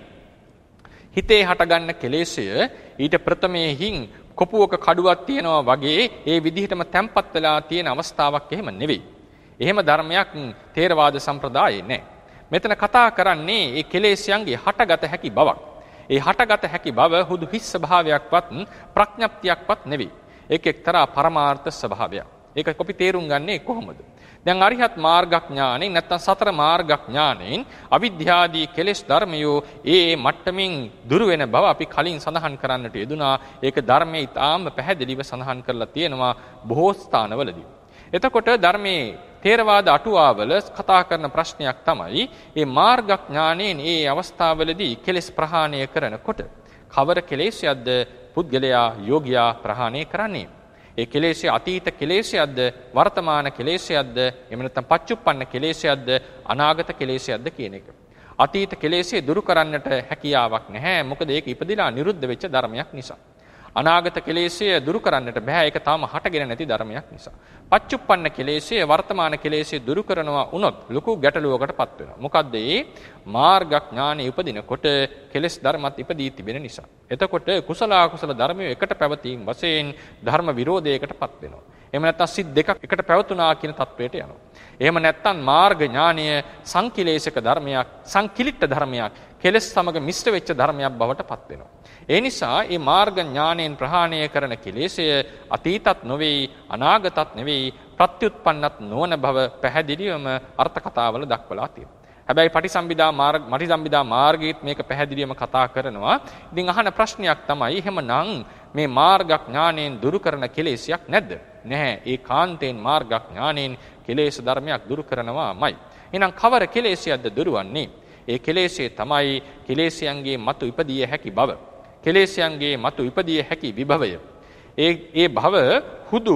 හිතේ හටගන්න කෙලෙස්ය ඊට ප්‍රථමයෙන් කොපුවක කඩුවක් තියෙනවා වගේ ඒ විදිහටම තැම්පත් වෙලා තියෙන අවස්ථාවක් එහෙම නෙවෙයි. එහෙම ධර්මයක් ථේරවාද සම්ප්‍රදායේ නැහැ. මෙතන කතා කරන්නේ ඒ කෙලෙස්යන්ගේ හටගත හැකි බවක්. ඒ හටගත හැකි බව හුදු හිස් ස්වභාවයක්වත් ප්‍රඥප්තියක්වත් නෙවෙයි. ඒක එක්තරා පරමාර්ථ ස්වභාවයක්. ඒක අපි තේරුම් ගන්නේ කොහොමද? දැන් අරිහත් මාර්ගඥානෙන් නැත්නම් සතර මාර්ගඥානෙන් අවිද්‍යාදී කෙලෙස් ධර්මයෝ ඒ මට්ටමින් දුර වෙන බව අපි කලින් සඳහන් කරන්නට යෙදුනා. ඒක ධර්මයේ ඊටාම පැහැදිලිව සඳහන් කරලා තියෙනවා බොහෝ ස්ථානවලදී. එතකොට ධර්මයේ ථේරවාද අටුවාවල කතා කරන ප්‍රශ්නයක් තමයි මේ මාර්ගඥානෙන් ඒ අවස්ථාවවලදී කෙලෙස් ප්‍රහාණය කරනකොට කවර කෙලෙස්යක්ද පුද්ගලයා යෝගියා ප්‍රහාණය කරන්නේ? ඒ කෙලෙස්ය අතීත කෙලෙස්යක්ද, වර්තමාන කෙලෙස්යක්ද, එහෙම නැත්නම් පච්චුප්පන්න කෙලෙස්යක්ද, අනාගත කෙලෙස්යක්ද කියන එක. අතීත කෙලෙස්ය දුරු කරන්නට හැකියාවක් නැහැ. මොකද ඒක ඉපදිලා නිරුද්ධ වෙච්ච ධර්මයක් නිසා. අනාගත කෙලෙස්ය දුරු කරන්නට බෑ. ඒක තාම හටගෙන නැති ධර්මයක් නිසා. පච්චුප්පන්න කෙලෙස්ය වර්තමාන කෙලෙස්ය දුරු කරනවා වුණොත් ලොකු ගැටලුවකටපත් වෙනවා. මොකද්ද ඒ? මාර්ගඥානෙ උපදිනකොට කෙලෙස් ධර්මත් ඉපදී තිබෙන නිසා. එතකොට කුසල අකුසල ධර්මයේ එකට පැවතීම වශයෙන් ධර්ම විරෝධයකටපත් වෙනවා. එහෙම නැත්නම් සිත් දෙකක් එකට පැවතුනා කියන තත්වයට යනවා. එහෙම නැත්නම් මාර්ග ඥානය සංකිලේශක ධර්මයක්, සංකිලිට ධර්මයක්, කෙලෙස් සමග මිශ්‍ර වෙච්ච ධර්මයක් බවට පත් වෙනවා. ඒ නිසා මේ මාර්ග ඥානයෙන් ප්‍රහාණය කරන කෙලෙසය අතීතත් නොවේ, අනාගතත් නෙවෙයි, ප්‍රත්‍යুৎපන්නත් නොවන බව පැහැදිලිවම අර්ථ කතාවල දක්වලා තියෙනවා. හැබැයි පටිසම්භිදා මාර්ගයේත් මේක පැහැදිලිවම කතා කරනවා. ඉතින් අහන ප්‍රශ්නයක් තමයි එහෙමනම් මේ මාර්ගඥාණයෙන් දුරු කරන කෙලෙසයක් නැද්ද? නැහැ. ඒ කාන්තෙන් මාර්ගඥාණයෙන් කෙලෙස් ධර්මයක් දුරු කරනවාමයි. එහෙනම් කවර කෙලෙසයක්ද දුරවන්නේ? ඒ කෙලෙසේ තමයි කෙලෙසයන්ගේ මතු ඉපදිය හැකි බව. කෙලෙසයන්ගේ මතු ඉපදිය හැකි විභවය. ඒ භව හුදු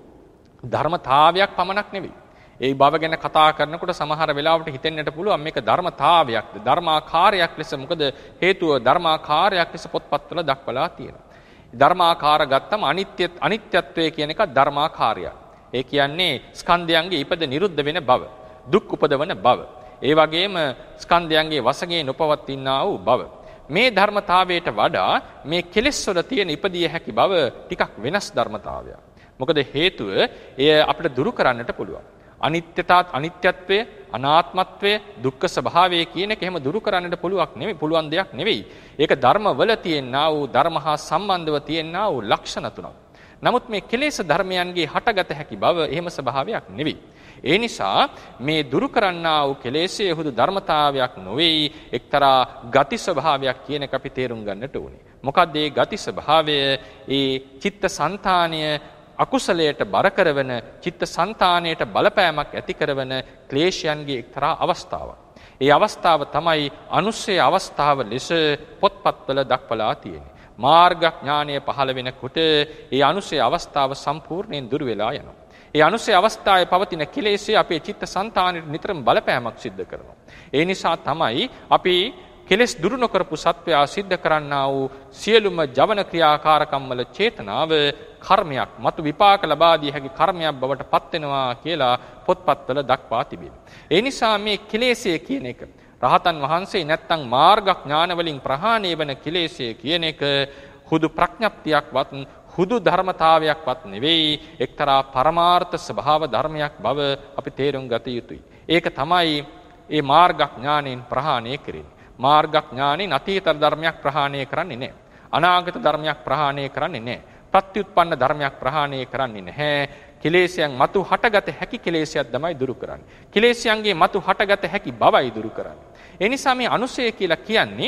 ධර්මතාවයක් පමණක් නෙවෙයි. ඒ භව ගැන කතා කරනකොට සමහර වෙලාවට හිතෙන්නට පුළුවන් මේක ධර්මතාවයක්ද ධර්මාකාරයක් ලෙස. මොකද හේතුව ධර්මාකාරයක් ලෙස පොත්පත්වල දක්වලා තියෙනවා. ධර්මාකාර ගත්තම අනිත්‍යත්වය කියන එක ධර්මාකාරයක්. ඒ කියන්නේ ස්කන්ධයන්ගේ ඉපද නිරුද්ධ වෙන බව, දුක් උපදවන බව. ඒ වගේම ස්කන්ධයන්ගේ වශයෙන් උපවත්ිනා වූ බව. මේ ධර්මතාවයට වඩා මේ කෙලෙස් වල තියෙන ඉපදිය හැකි බව ටිකක් වෙනස් ධර්මතාවයක්. මොකද හේතුව එය අපිට දුරු කරන්නට පුළුවන්. අනිත්‍යත්වය, අනාත්මත්වය, දුක්ඛ ස්වභාවය කියන එක එහෙම දුරු කරන්නට පුළුවන් දෙයක් නෙවෙයි. ඒක ධර්මවල තියෙනා වූ ධර්ම හා සම්බන්ධව තියෙනා වූ ලක්ෂණ තුනක්. නමුත් මේ කෙලෙස් ධර්මයන්ගේ හටගත හැකි බව එහෙම ස්වභාවයක් නෙවෙයි. ඒ නිසා මේ දුරු කරන්නා වූ කෙලෙස්යේ හුදු ධර්මතාවයක් නොවේ, එක්තරා ගති ස්වභාවයක් කියන එක අපි තේරුම් ගන්නට ඕනේ. මොකක්ද මේ ගති ස්වභාවය? ඒ චිත්ත සංතානය අකුසලයට බර කරවන, චිත්ත සංතානයට බලපෑමක් ඇති කරවන ක්ලේශයන්ගේ එක්තරා අවස්ථාවක්. ඒ අවස්ථාව තමයි අනුස්සය අවස්ථාව ලෙස පොත්පත්වල දක්වලා තියෙන්නේ. මාර්ගඥානය පහළ වෙනකොට ඒ අනුස්සය අවස්ථාව සම්පූර්ණයෙන් දුර වෙලා යනවා. ඒ අනුස්සය අවස්ථාවේ පවතින කෙලෙස්ය අපේ චිත්ත සංතානයට නිතරම බලපෑමක් සිද්ධ කරනවා. ඒ නිසා තමයි අපි කෙලෙස් දුරු නොකරපු සත්වයා සිද්ධ කරන්නා වූ සියලුම ජවන ක්‍රියාකාරකම් වල චේතනාව කර්මයක්, මතු විපාක ලබා දී හැකි කර්මයක් බවට පත් වෙනවා කියලා පොත්පත්වල දක්වා තිබෙනවා. ඒ නිසා මේ කෙලෙස්ය කියන එක රහතන් වහන්සේ නැත්තම් මාර්ගඥාන වලින් ප්‍රහාණය වන කෙලෙස්ය කියන එක හුදු ප්‍රඥප්තියක්වත් හුදු ධර්මතාවයක්වත් නෙවෙයි, එක්තරා පරමාර්ථ ස්වභාව ධර්මයක් බව අපි තේරුම් ගත යුතුයි. ඒක තමයි මේ මාර්ගඥානෙන් ප්‍රහාණය කරන්නේ. මාර්ගඥානෙන් අතීත ධර්මයක් ප්‍රහාණය කරන්නේ නැහැ. අනාගත ධර්මයක් ප්‍රහාණය කරන්නේ නැහැ. ප්‍රත්‍යুৎপন্ন ධර්මයක් ප්‍රහාණය කරන්නේ නැහැ. කෙලෙස්යන් මතු හටගත හැකි කෙලෙස්යක් තමයි දුරු කරන්නේ. කෙලෙස්යන්ගේ මතු හටගත හැකි බවයි දුරු කරන්නේ. ඒ නිසා මේ අනුසය කියලා කියන්නේ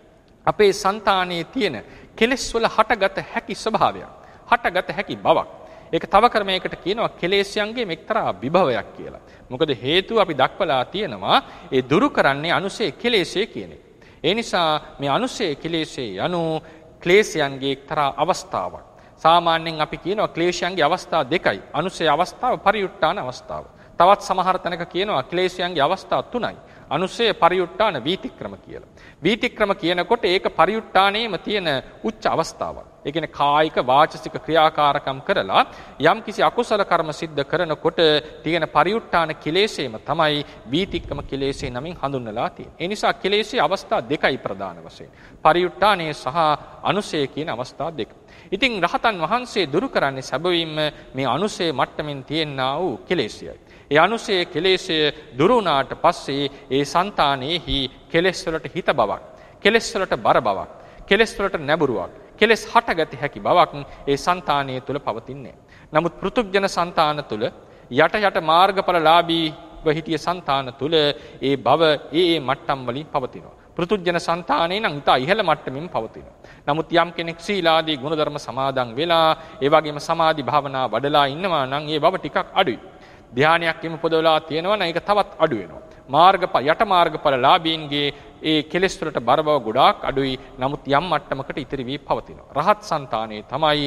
අපේ సంతානයේ තියෙන කෙලෙස් වල හටගත හැකි ස්වභාවයක්, හටගත හැකි බවක්. ඒක තව ක්‍රමයකට කියනවා කෙලෙස්යන්ගේ එක්තරා විභවයක් කියලා. මොකද හේතුව අපි දක්වලා තියෙනවා ඒ දුරු කරන්නේ අනුසය කෙලෙස්ය කියන එක. ඒ නිසා මේ අනුසය කෙලෙස්ය යනු ක්ලේශයන්ගේ එක්තරා අවස්ථාවක්. සාමාන්‍යයෙන් අපි කියනවා ක්ලේශයන්ගේ අවස්ථා දෙකයි. අනුසය අවස්ථාව, පරිඋත්ථාන අවස්ථාව. තවත් සමහර තැනක කියනවා ක්ලේශයන්ගේ අවස්ථා තුනයි. අනුසය, පරිඋත්ථාන, වීතික්‍රම කියලා. වීතික්‍රම කියනකොට ඒක පරිඋත්ථානයේම තියෙන උච්ච අවස්ථාවක්. ඒ කියන්නේ කායික වාචසික ක්‍රියාකාරකම් කරලා යම් කිසි අකුසල කර්ම සිද්ධ කරනකොට තියෙන පරිඋත්ථාන කෙලෙසේම තමයි වීතික්‍රම කෙලෙසේ නමින් හඳුන්වලා තියෙන්නේ. ඒ නිසා කෙලෙසේ අවස්ථා දෙකයි ප්‍රධාන වශයෙන්. පරිඋත්ථානයේ සහ අනුසය කියන අවස්ථා දෙක. ඉතින් රහතන් වහන්සේ දුරු කරන්නේ සැබවින්ම මේ අනුසය මට්ටමින් තියෙනා වූ කෙලෙසයයි. ඒ අනුසය කෙලෙසය දුරු වුණාට පස්සේ ඒ సంతානෙහි කෙලෙස් වලට හිත බවක්, කෙලෙස් වලට බර බවක්, කෙලෙස් වලට නැඹුරුවක්, කෙලෙස් හටගත හැකි බවක් ඒ సంతානය තුල පවතින්නේ. නමුත් පෘථුග්ජන సంతාන තුල යට මාර්ගඵලලාභීව හිටිය సంతාන තුල ඒ බව ඒ මට්ටම් වලින් පවතිනවා. පෘථුග්ජන సంతානේ නම් ඉතා ඉහළ මට්ටමින් පවතිනවා. නමුත් යම් කෙනෙක් සීලාදී ගුණධර්ම සමාදන් වෙලා ඒ වගේම සමාධි භාවනා වඩලා ඉන්නවා නම් ඒ බව ටිකක් අඩුයි. ධානයක් එම පොදවලා තියෙනවා නම් ඒක තවත් අඩු වෙනවා. යට මාර්ගඵලලාභීන්ගේ ඒ කෙලෙස් වලට බර බව ගොඩාක් අඩුයි. නමුත් යම් මට්ටමකට ඉතිරි වී පවතිනවා. රහත් సంతානේ තමයි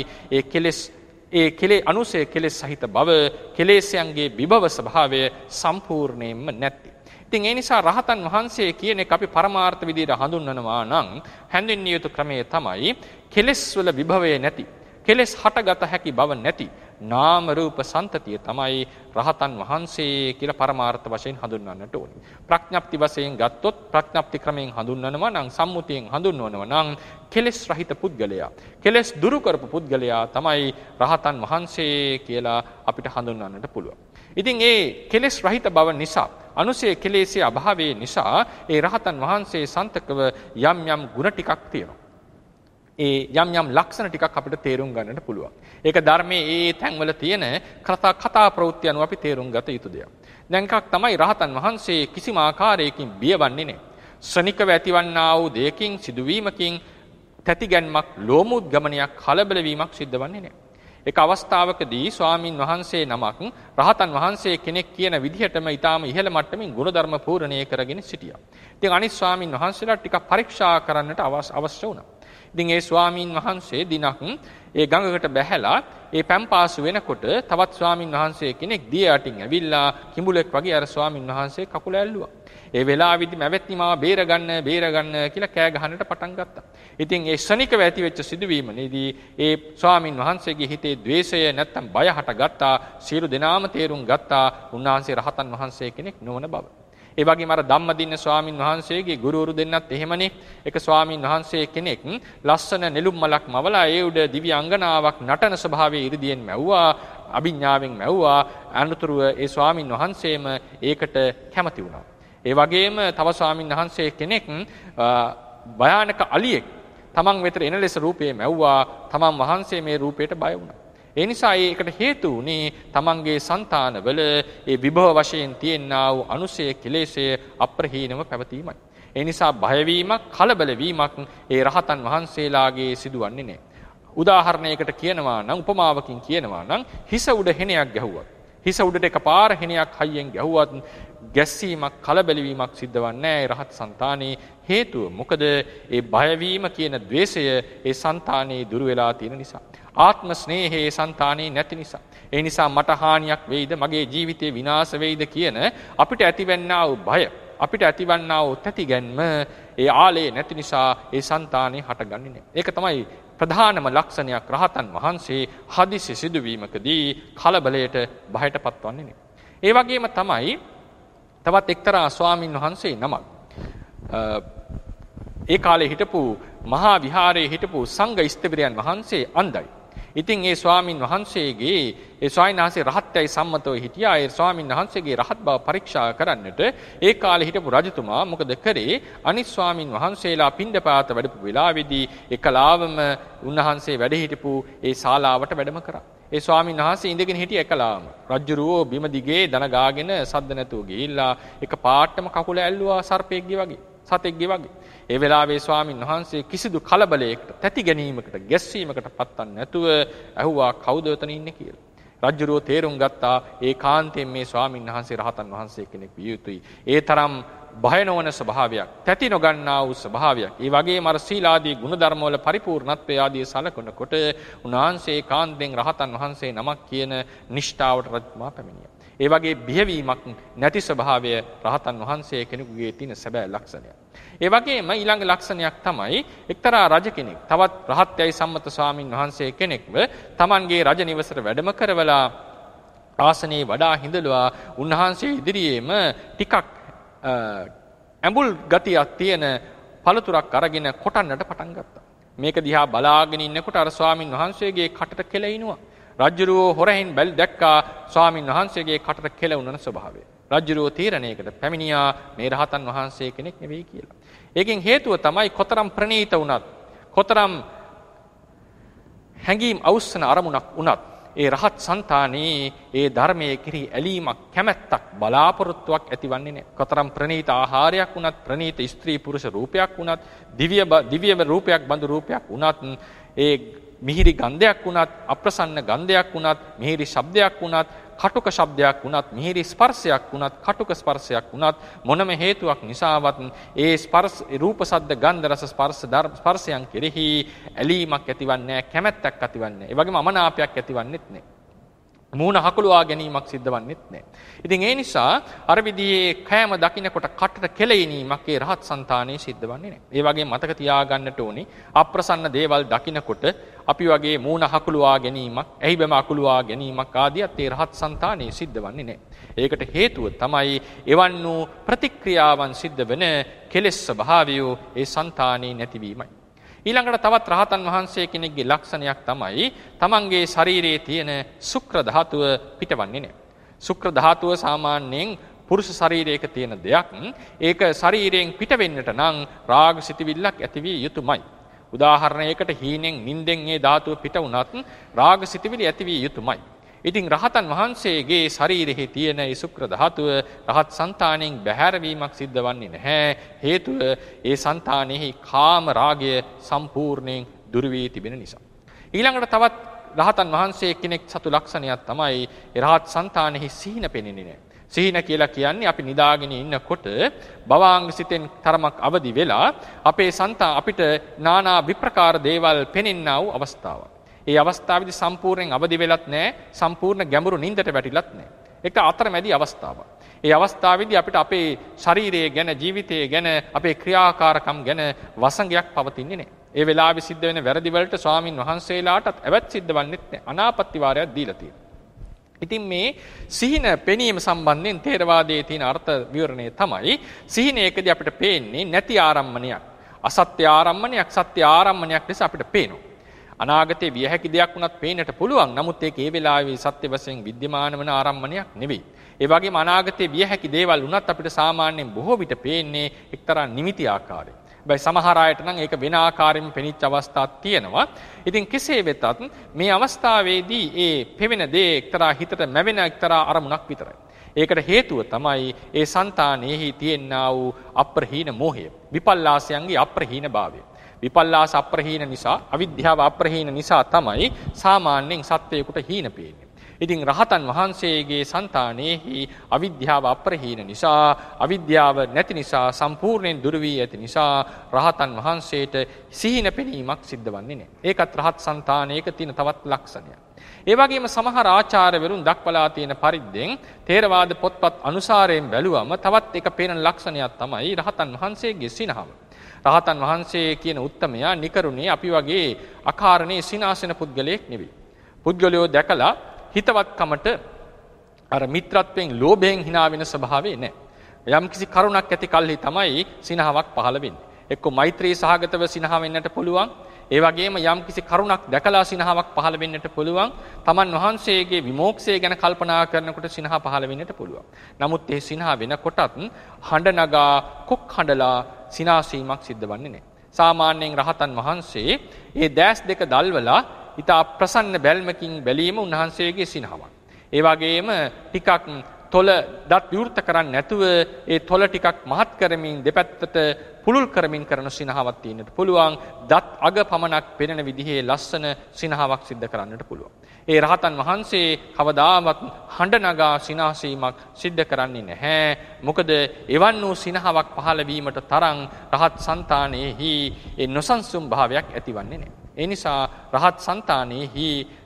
ඒ අනුසය කෙලෙස් සහිත බව, කෙලෙස්යන්ගේ විභව ස්වභාවය සම්පූර්ණයෙන්ම නැති. ඉතින් ඒ නිසා රහතන් වහන්සේ කියන එක අපි පරමාර්ථ විදිහට හඳුන්වනවා නම් හැඳින්විය යුතු ක්‍රමය තමයි කෙලෙස් වල විභවය නැති, කෙලෙස් හටගත හැකි බව නැති නාම රූප සන්තතිය තමයි රහතන් වහන්සේ කියලා පරමාර්ථ වශයෙන් හඳුන්වන්නට ඕනේ. ප්‍රඥප්ති වශයෙන් ගත්තොත් ප්‍රඥප්ති ක්‍රමයෙන් හඳුන්වනවා නම්, සම්මුතියෙන් හඳුන්වනවා නම් කෙලෙස් රහිත පුද්ගලයා, කෙලෙස් දුරු කරපු පුද්ගලයා තමයි රහතන් වහන්සේ කියලා අපිට හඳුන්වන්නට පුළුවන්. ඉතින් ඒ කෙලෙස් රහිත බව නිසා, අනුසය කෙලෙස්යේ අභාවයේ නිසා ඒ රහතන් වහන්සේ සන්තකව යම් යම් ගුණ ටිකක් තියෙනවා. ඒ යම් යම් ලක්ෂණ ටිකක් අපිට තේරුම් ගන්නට පුළුවන්. ඒක ධර්මයේ ඒ තැන්වල තියෙන කතා ප්‍රවෘත්ති අනුව අපි තේරුම් ගත යුතු දෙයක්. දැන් එකක් තමයි රහතන් වහන්සේ කිසිම ආකාරයකින් බියවන්නේ නැහැ. ශනිකව ඇතිවන්නා වූ දෙයකින්, සිදුවීමකින් තැතිගැන්මක්, ලෝමුද්ගමනයක්, කලබල වීමක් සිද්ධ වන්නේ නැහැ. එක අවස්ථාවකදී ස්වාමින් වහන්සේ නමක් රහතන් වහන්සේ කෙනෙක් කියන විදිහටම ඊටාම ඉහළ මට්ටමින් ගුණධර්ම පූර්ණණය කරගෙන සිටියා. ඉතින් අනිත් ස්වාමින් වහන්සේලා ටිකක් පරීක්ෂා කරන්නට අවශ්‍ය වුණා. ඉතින් ඒ ස්වාමින් වහන්සේ දිනක් ඒ ගඟකට බැහැලා ඒ පැම්පාසු වෙනකොට තවත් ස්වාමින් වහන්සේ කෙනෙක් දිය යටින් ඇවිල්ලා කිඹුලෙක් වගේ අර ස්වාමින් වහන්සේ කකුල ඇල්ලුවා. ඒ වෙලාවෙදි මැවැත්නි මාව බේරගන්න කියලා කෑ ගහන්නට පටන් ගත්තා. ඉතින් ඒ ශනිකව ඇති වෙච්ච සිදුවීමේදී ඒ ස්වාමින් වහන්සේගේ හිතේ ද්වේෂය නැත්තම් බය හටගත්තා. සියලු දෙනාම තේරුම් ගත්තා උන්වහන්සේ රහතන් වහන්සේ කෙනෙක් නොවන බව. ඒ වගේම අර ධම්මදින්න ස්වාමින් වහන්සේගේ ගුරුවරු දෙන්නත් එහෙමනේ. එක ස්වාමින් වහන්සේ කෙනෙක් ලස්සන නෙළුම් මලක් මවලා ඒ උඩ දිව්‍ය අංගනාවක් නටන ස්වභාවයේ ඉරිදියෙන් මැව්වා, අභිඥාවෙන් මැව්වා. අනුතුරුව ඒ ස්වාමින් වහන්සේම ඒකට කැමති වුණා. ඒ වගේම තව ස්වාමින් වහන්සේ කෙනෙක් භයානක අලියෙක් තමන් වෙත එන ලෙස රූපේ මැව්වා. තමන් වහන්සේ මේ රූපයට බය වුණා. ඒ නිසා ඒකට හේතු වුණේ තමන්ගේ సంతානවල ඒ විභව වශයෙන් තියෙනා වූ අනුසය කෙලෙසය අප්‍රහීනව පැවතීමයි. ඒ නිසා බයවීමක්, කලබල වීමක් ඒ රහතන් වහන්සේලාගේ සිදුවන්නේ නැහැ. උදාහරණයකට කියනවා නම්, උපමාවකින් කියනවා නම්, හිස උඩ හෙනයක් ගැහුවත්, හිස උඩට එකපාර හෙනයක් හයියෙන් ගැහුවත් ගැස්සීමක්, කලබල වීමක් සිද්ධවන්නේ නැහැ රහත් సంతානේ. හේතුව මොකද? ඒ බයවීම කියන ද්වේෂය ඒ సంతානේ දුර වෙලා තියෙන නිසා. ආත්ම ස්නේහයේ సంతානේ නැති නිසා. ඒ නිසා මට හානියක් වෙයිද, මගේ ජීවිතේ විනාශ වෙයිද කියන අපිට ඇතිවන්නා වූ බය, අපිට ඇතිවන්නා වූ තැතිගැන්ම ඒ ආලේ නැති නිසා ඒ సంతානේ හටගන්නේ නැහැ. ඒක තමයි ප්‍රධානම ලක්ෂණයක්. රහතන් වහන්සේ හදිසි සිදුවීමකදී කලබලයට, බයට පත්වන්නේ නැහැ. ඒ වගේම තමයි තවත් එක්තරා ස්වාමින් වහන්සේ නමක් ඒ කාලේ හිටපු මහා විහාරයේ හිටපු සංඝ ස්ථවිරයන් වහන්සේ අන්ධයි. ඉතින් ඒ ස්වාමින් වහන්සේගේ ඒ ස්වාමීන් වහන්සේ රහත්යයි සම්මතව හිටියා. ඒ ස්වාමින් වහන්සේගේ රහත් බව පරීක්ෂා කරන්නට ඒ කාලේ හිටපු රජතුමා මොකද කරේ? අනිත් ස්වාමින් වහන්සේලා පිණ්ඩපාත වැඩපු වෙලාවේදී එකලාවම උන්වහන්සේ වැඩ හිටපු ඒ ශාලාවට වැඩම කරා. ඒ ස්වාමීන් වහන්සේ ඉඳගෙන හිටිය එකලාම. රජුරෝ බිම දිගේ දන ගාගෙන සද්ද නැතුව ගිහිල්ලා එක පාටම කකුල ඇල්ලුවා සර්පෙක්ගේ වගේ, සතෙක්ගේ වගේ. ඒ වෙලාවේ ස්වාමීන් වහන්සේ කිසිදු කලබලයකට, තැති ගැනීමකට, ගැස්සීමකට පත්වන්නේ නැතුව ඇහුවා කවුද එතන ඉන්නේ කියලා. රජුරෝ තේරුම් ගත්තා ඒකාන්තයෙන් මේ ස්වාමීන් වහන්සේ රහතන් වහන්සේ කෙනෙක් විය යුතුයි. ඒ තරම් භය නොවන ස්වභාවයක්, තැති නොගන්නා වූ ස්වභාවයක්. ඒ වගේම අර සීලාදී ගුණධර්ම වල පරිපූර්ණත්වය ආදී සලකනකොට උන්වහන්සේ ඒකාන්තයෙන් රහතන් වහන්සේ නමක් කියන නිෂ්ඨාවට රජතුමා පැමිණියා. ඒ වගේ බියවීමක් නැති ස්වභාවය රහතන් වහන්සේ කෙනෙකුගේ තියෙන සැබෑ ලක්ෂණයක්. ඒ වගේම ඊළඟ ලක්ෂණයක් තමයි එක්තරා රජ කෙනෙක් තවත් රහත්යයි සම්මත ස්වාමින් වහන්සේ කෙනෙක්ව තමන්ගේ රජ නිවසට වැඩම කරවලා ආසනයේ වඩා හිඳලුවා. උන්වහන්සේ ඉදිරියේම ටිකක් ඇඹුල් ගතියක් තියෙන පළතුරක් අරගෙන කොටන්නට පටන් ගත්තා. මේක දිහා බලාගෙන ඉන්නකොට අර ස්වාමින් වහන්සේගේ කටට කෙලෙිනවා. රජුරෝ හොරෙන් බැල් දැක්කා ස්වාමින් වහන්සේගේ කටට කෙලුණන ස්වභාවය. රජුරෝ තීරණයකට පැමිණියා මේ රහතන් වහන්සේ කෙනෙක් නෙවෙයි කියලා. ඒකෙන් හේතුව තමයි කොතරම් ප්‍රණීත වුණත්, කොතරම් හැඟීම් අවුස්සන අරමුණක් වුණත් ඒ රහත් సంతානේ ඒ ධර්මයේ කිරි ඇලීමක්, කැමැත්තක්, බලාපොරොත්තුවක් ඇතිවන්නේ නැහැ. කොතරම් ප්‍රණීත ආහාරයක් වුණත්, ප්‍රණීත ස්ත්‍රී පුරුෂ රූපයක් වුණත්, දිව්‍ය රූපයක්, බඳු රූපයක් වුණත්, ඒ මිහිරි ගන්ධයක් වුණත්, අප්‍රසන්න ගන්ධයක් වුණත්, මිහිරි ශබ්දයක් වුණත්, කටුක ශබ්දයක් වුණත්, මිහිරි ස්පර්ශයක් වුණත්, කටුක ස්පර්ශයක් වුණත් මොනම හේතුවක් නිසාවත් ඒ ස්පර්ශ, රූප, ශබ්ද, ගන්ධ, රස, ස්පර්ශයන් කෙරෙහි ඇලීමක් ඇතිවන්නේ නැහැ, කැමැත්තක් ඇතිවන්නේ නැහැ. ඒ වගේම අමනාපයක් ඇතිවන්නේත් නැහැ. මූණ හකුලවා ගැනීමක් සිද්ධවන්නේත් නැහැ. ඉතින් ඒ නිසා අර විදිහේ කෑම දකින්නකොට කටට කෙලෙණීමක් ඒ රහත් సంతානේ සිද්ධවන්නේ නැහැ. ඒ වගේ මතක තියාගන්නට ඕනේ අප්‍රසන්න දේවල් දකින්නකොට අපි වගේ මූණ හකුලවා ගැනීමක්, ඇහි බැම අකුලවා ගැනීමක් ආදියත් ඒ රහත් సంతානේ සිද්ධවන්නේ නැහැ. ඒකට හේතුව තමයි එවන් වූ ප්‍රතික්‍රියාවන් සිද්ධ වෙන කෙලෙස් ස්වභාවය ඒ సంతානේ නැතිවීමයි. ඊළඟට තවත් රහතන් වහන්සේ කෙනෙක්ගේ ලක්ෂණයක් තමයි තමන්ගේ ශරීරයේ තියෙන ශුක්‍ර ධාතුව පිටවන්නේ නැහැ. ශුක්‍ර ධාතුව සාමාන්‍යයෙන් පුරුෂ ශරීරයක තියෙන දෙයක්. ඒක ශරීරයෙන් පිට වෙන්නට නම් රාග සිතවිල්ලක් ඇති විය යුතුමයි. උදාහරණයකට හීනෙන් නිින්දෙන් මේ ධාතුව පිට වුණත් රාග සිතවිලි ඇති විය යුතුමයි. ඉතින් රහතන් වහන්සේගේ ශරීරයේ තියෙන ඒ ශුක්‍ර ධාතුව රහත් సంతානෙන් බැහැරවීමක් සිද්ධ වන්නේ නැහැ. හේතුව ඒ సంతානෙහි කාම රාගය සම්පූර්ණයෙන් දුරු වී තිබෙන නිසා. ඊළඟට තවත් රහතන් වහන්සේ කෙනෙක් සතු ලක්ෂණයක් තමයි රහත් సంతානෙහි සිහින පෙනෙන්නේ නැහැ. සිහින කියලා කියන්නේ අපි නිදාගෙන ඉන්නකොට භවාංග සිතෙන් තරමක් අවදි වෙලා අපිට নানা විප්‍රකාර දේවල් පෙනෙන්නා වූ අවස්ථාවක්. ඒ අවස්ථාවේදී සම්පූර්ණයෙන් අවදි වෙලත් නැහැ, සම්පූර්ණ ගැඹුරු නිින්දට වැටිලත් නැහැ. ඒක අතරමැදි අවස්ථාවක්. ඒ අවස්ථාවේදී අපිට අපේ ශරීරය ගැන, ජීවිතය ගැන, අපේ ක්‍රියාකාරකම් ගැන වසඟයක් පවතින්නේ නැහැ. ඒ වෙලාවේ සිද්ධ වෙන වැරදි වලට ස්වාමින් වහන්සේලාටත් ඇවත් සිද්ධ වන්නේත් නැහැ. අනාපත්‍ය වාරයක් දීලා තියෙනවා. ඉතින් මේ සිහින පෙනීම සම්බන්ධයෙන් ථේරවාදයේ තියෙන අර්ථ විවරණය තමයි සිහිනයකදී අපිට පේන්නේ නැති ආරම්මණයක්, අසත්‍ය ආරම්මණයක්, සත්‍ය ආරම්මණයක් ලෙස අපිට පේනවා. අනාගතයේ විය හැකි දෙයක් වුණත් පේන්නට පුළුවන්. නමුත් ඒක ඒ වෙලාවේ සත්‍ය වශයෙන් विद्यमान වන ආරම්මණයක් නෙවෙයි. ඒ වගේම අනාගතයේ විය හැකි දේවල් වුණත් අපිට සාමාන්‍යයෙන් බොහෝ විට පේන්නේ එක්තරා නිමිති ආකාරයෙන්. හැබැයි සමහර අයට නම් ඒක වෙන ආකාරයෙන් පෙනිච්ච අවස්ථාවක් තියෙනවා. ඉතින් කෙසේ වෙතත් මේ අවස්ථාවේදී ඒ පෙවෙන දේ එක්තරා හිතට මැවෙන එක්තරා අරමුණක් විතරයි. ඒකට හේතුව තමයි ඒ సంతානෙහි තියෙනා වූ අප්‍රහීන මෝහය, විපල්ලාසයන්ගේ අප්‍රහීන භාවය. විපල්ලාස අප්‍රහීන නිසා, අවිද්‍යාව අප්‍රහීන නිසා තමයි සාමාන්‍යයෙන් සත්වයකට හීන පේන්නේ. ඉතින් රහතන් වහන්සේගේ సంతානෙහි අවිද්‍යාව අප්‍රහීන නිසා, අවිද්‍යාව නැති නිසා, සම්පූර්ණයෙන් දුරු වී ඇති නිසා රහතන් වහන්සේට සිහින පෙනීමක් සිද්ධ වන්නේ නැහැ. ඒකත් රහත් సంతානයක තියෙන තවත් ලක්ෂණයක්. ඒ වගේම සමහර ආචාර්යවරුන් දක්වලා තියෙන පරිද්දෙන් ථේරවාද පොත්පත් අනුසාරයෙන් බැලුවම තවත් එක පේන ලක්ෂණයක් තමයි රහතන් වහන්සේගේ සිනහව. රහතන් වහන්සේ කියන උත්තමයා නිකරුණේ අපි වගේ අකාරණේ සිනාසන පුද්ගලයෙක් නෙවෙයි. පුද්ගලයෝ දැකලා හිතවත්කමට අර මිත්‍රත්වයෙන් ලෝභයෙන් hina වෙන ස්වභාවය නැහැ. යම් කිසි කරුණක් ඇති කල්හි තමයි සිනහවක් පහළ වෙන්නේ. එක්ක මෛත්‍රී සහගතව සිනහ වෙන්නට පුළුවන්. ඒ වගේම යම් කිසි කරුණක් දැකලා සිනහවක් පහළ වෙන්නට පුළුවන්. තමන් වහන්සේගේ විමෝක්ෂය ගැන කල්පනා කරනකොට සිනහ පහළ වෙන්නට පුළුවන්. නමුත් ඒ සිනහ වෙනකොටත් හඬ නගා කුක් හඬලා සිනාසීමක් සිද්ධ වන්නේ නැහැ. සාමාන්‍යයෙන් රහතන් වහන්සේ ඒ දැස් දෙක දල්වලා ඉතා ප්‍රසන්න බැල්මකින් බැලීම උන්වහන්සේගේ සිනහවක්. ඒ වගේම ටිකක් තොල දත් විවෘත කරන්නේ නැතුව ඒ තොල ටිකක් මහත් කරමින් දෙපැත්තට පුළුල් කරමින් කරන සිනහවක් තියෙන්නට පුළුවන්. දත් අග පමණක් පෙනෙන විදිහේ ලස්සන සිනහවක් සිද්ධ කරන්නට පුළුවන්. ඒ රහතන් වහන්සේ කවදාවත් හඬ නගා සිනාසීමක් සිද්ධ කරන්නේ නැහැ. මොකද එවන් වූ සිනහවක් පහළ වීමට තරම් රහත් సంతානෙහි ඒ නොසන්සුන් භාවයක් ඇතිවන්නේ නැහැ. ඒ නිසා රහත් సంతානෙහි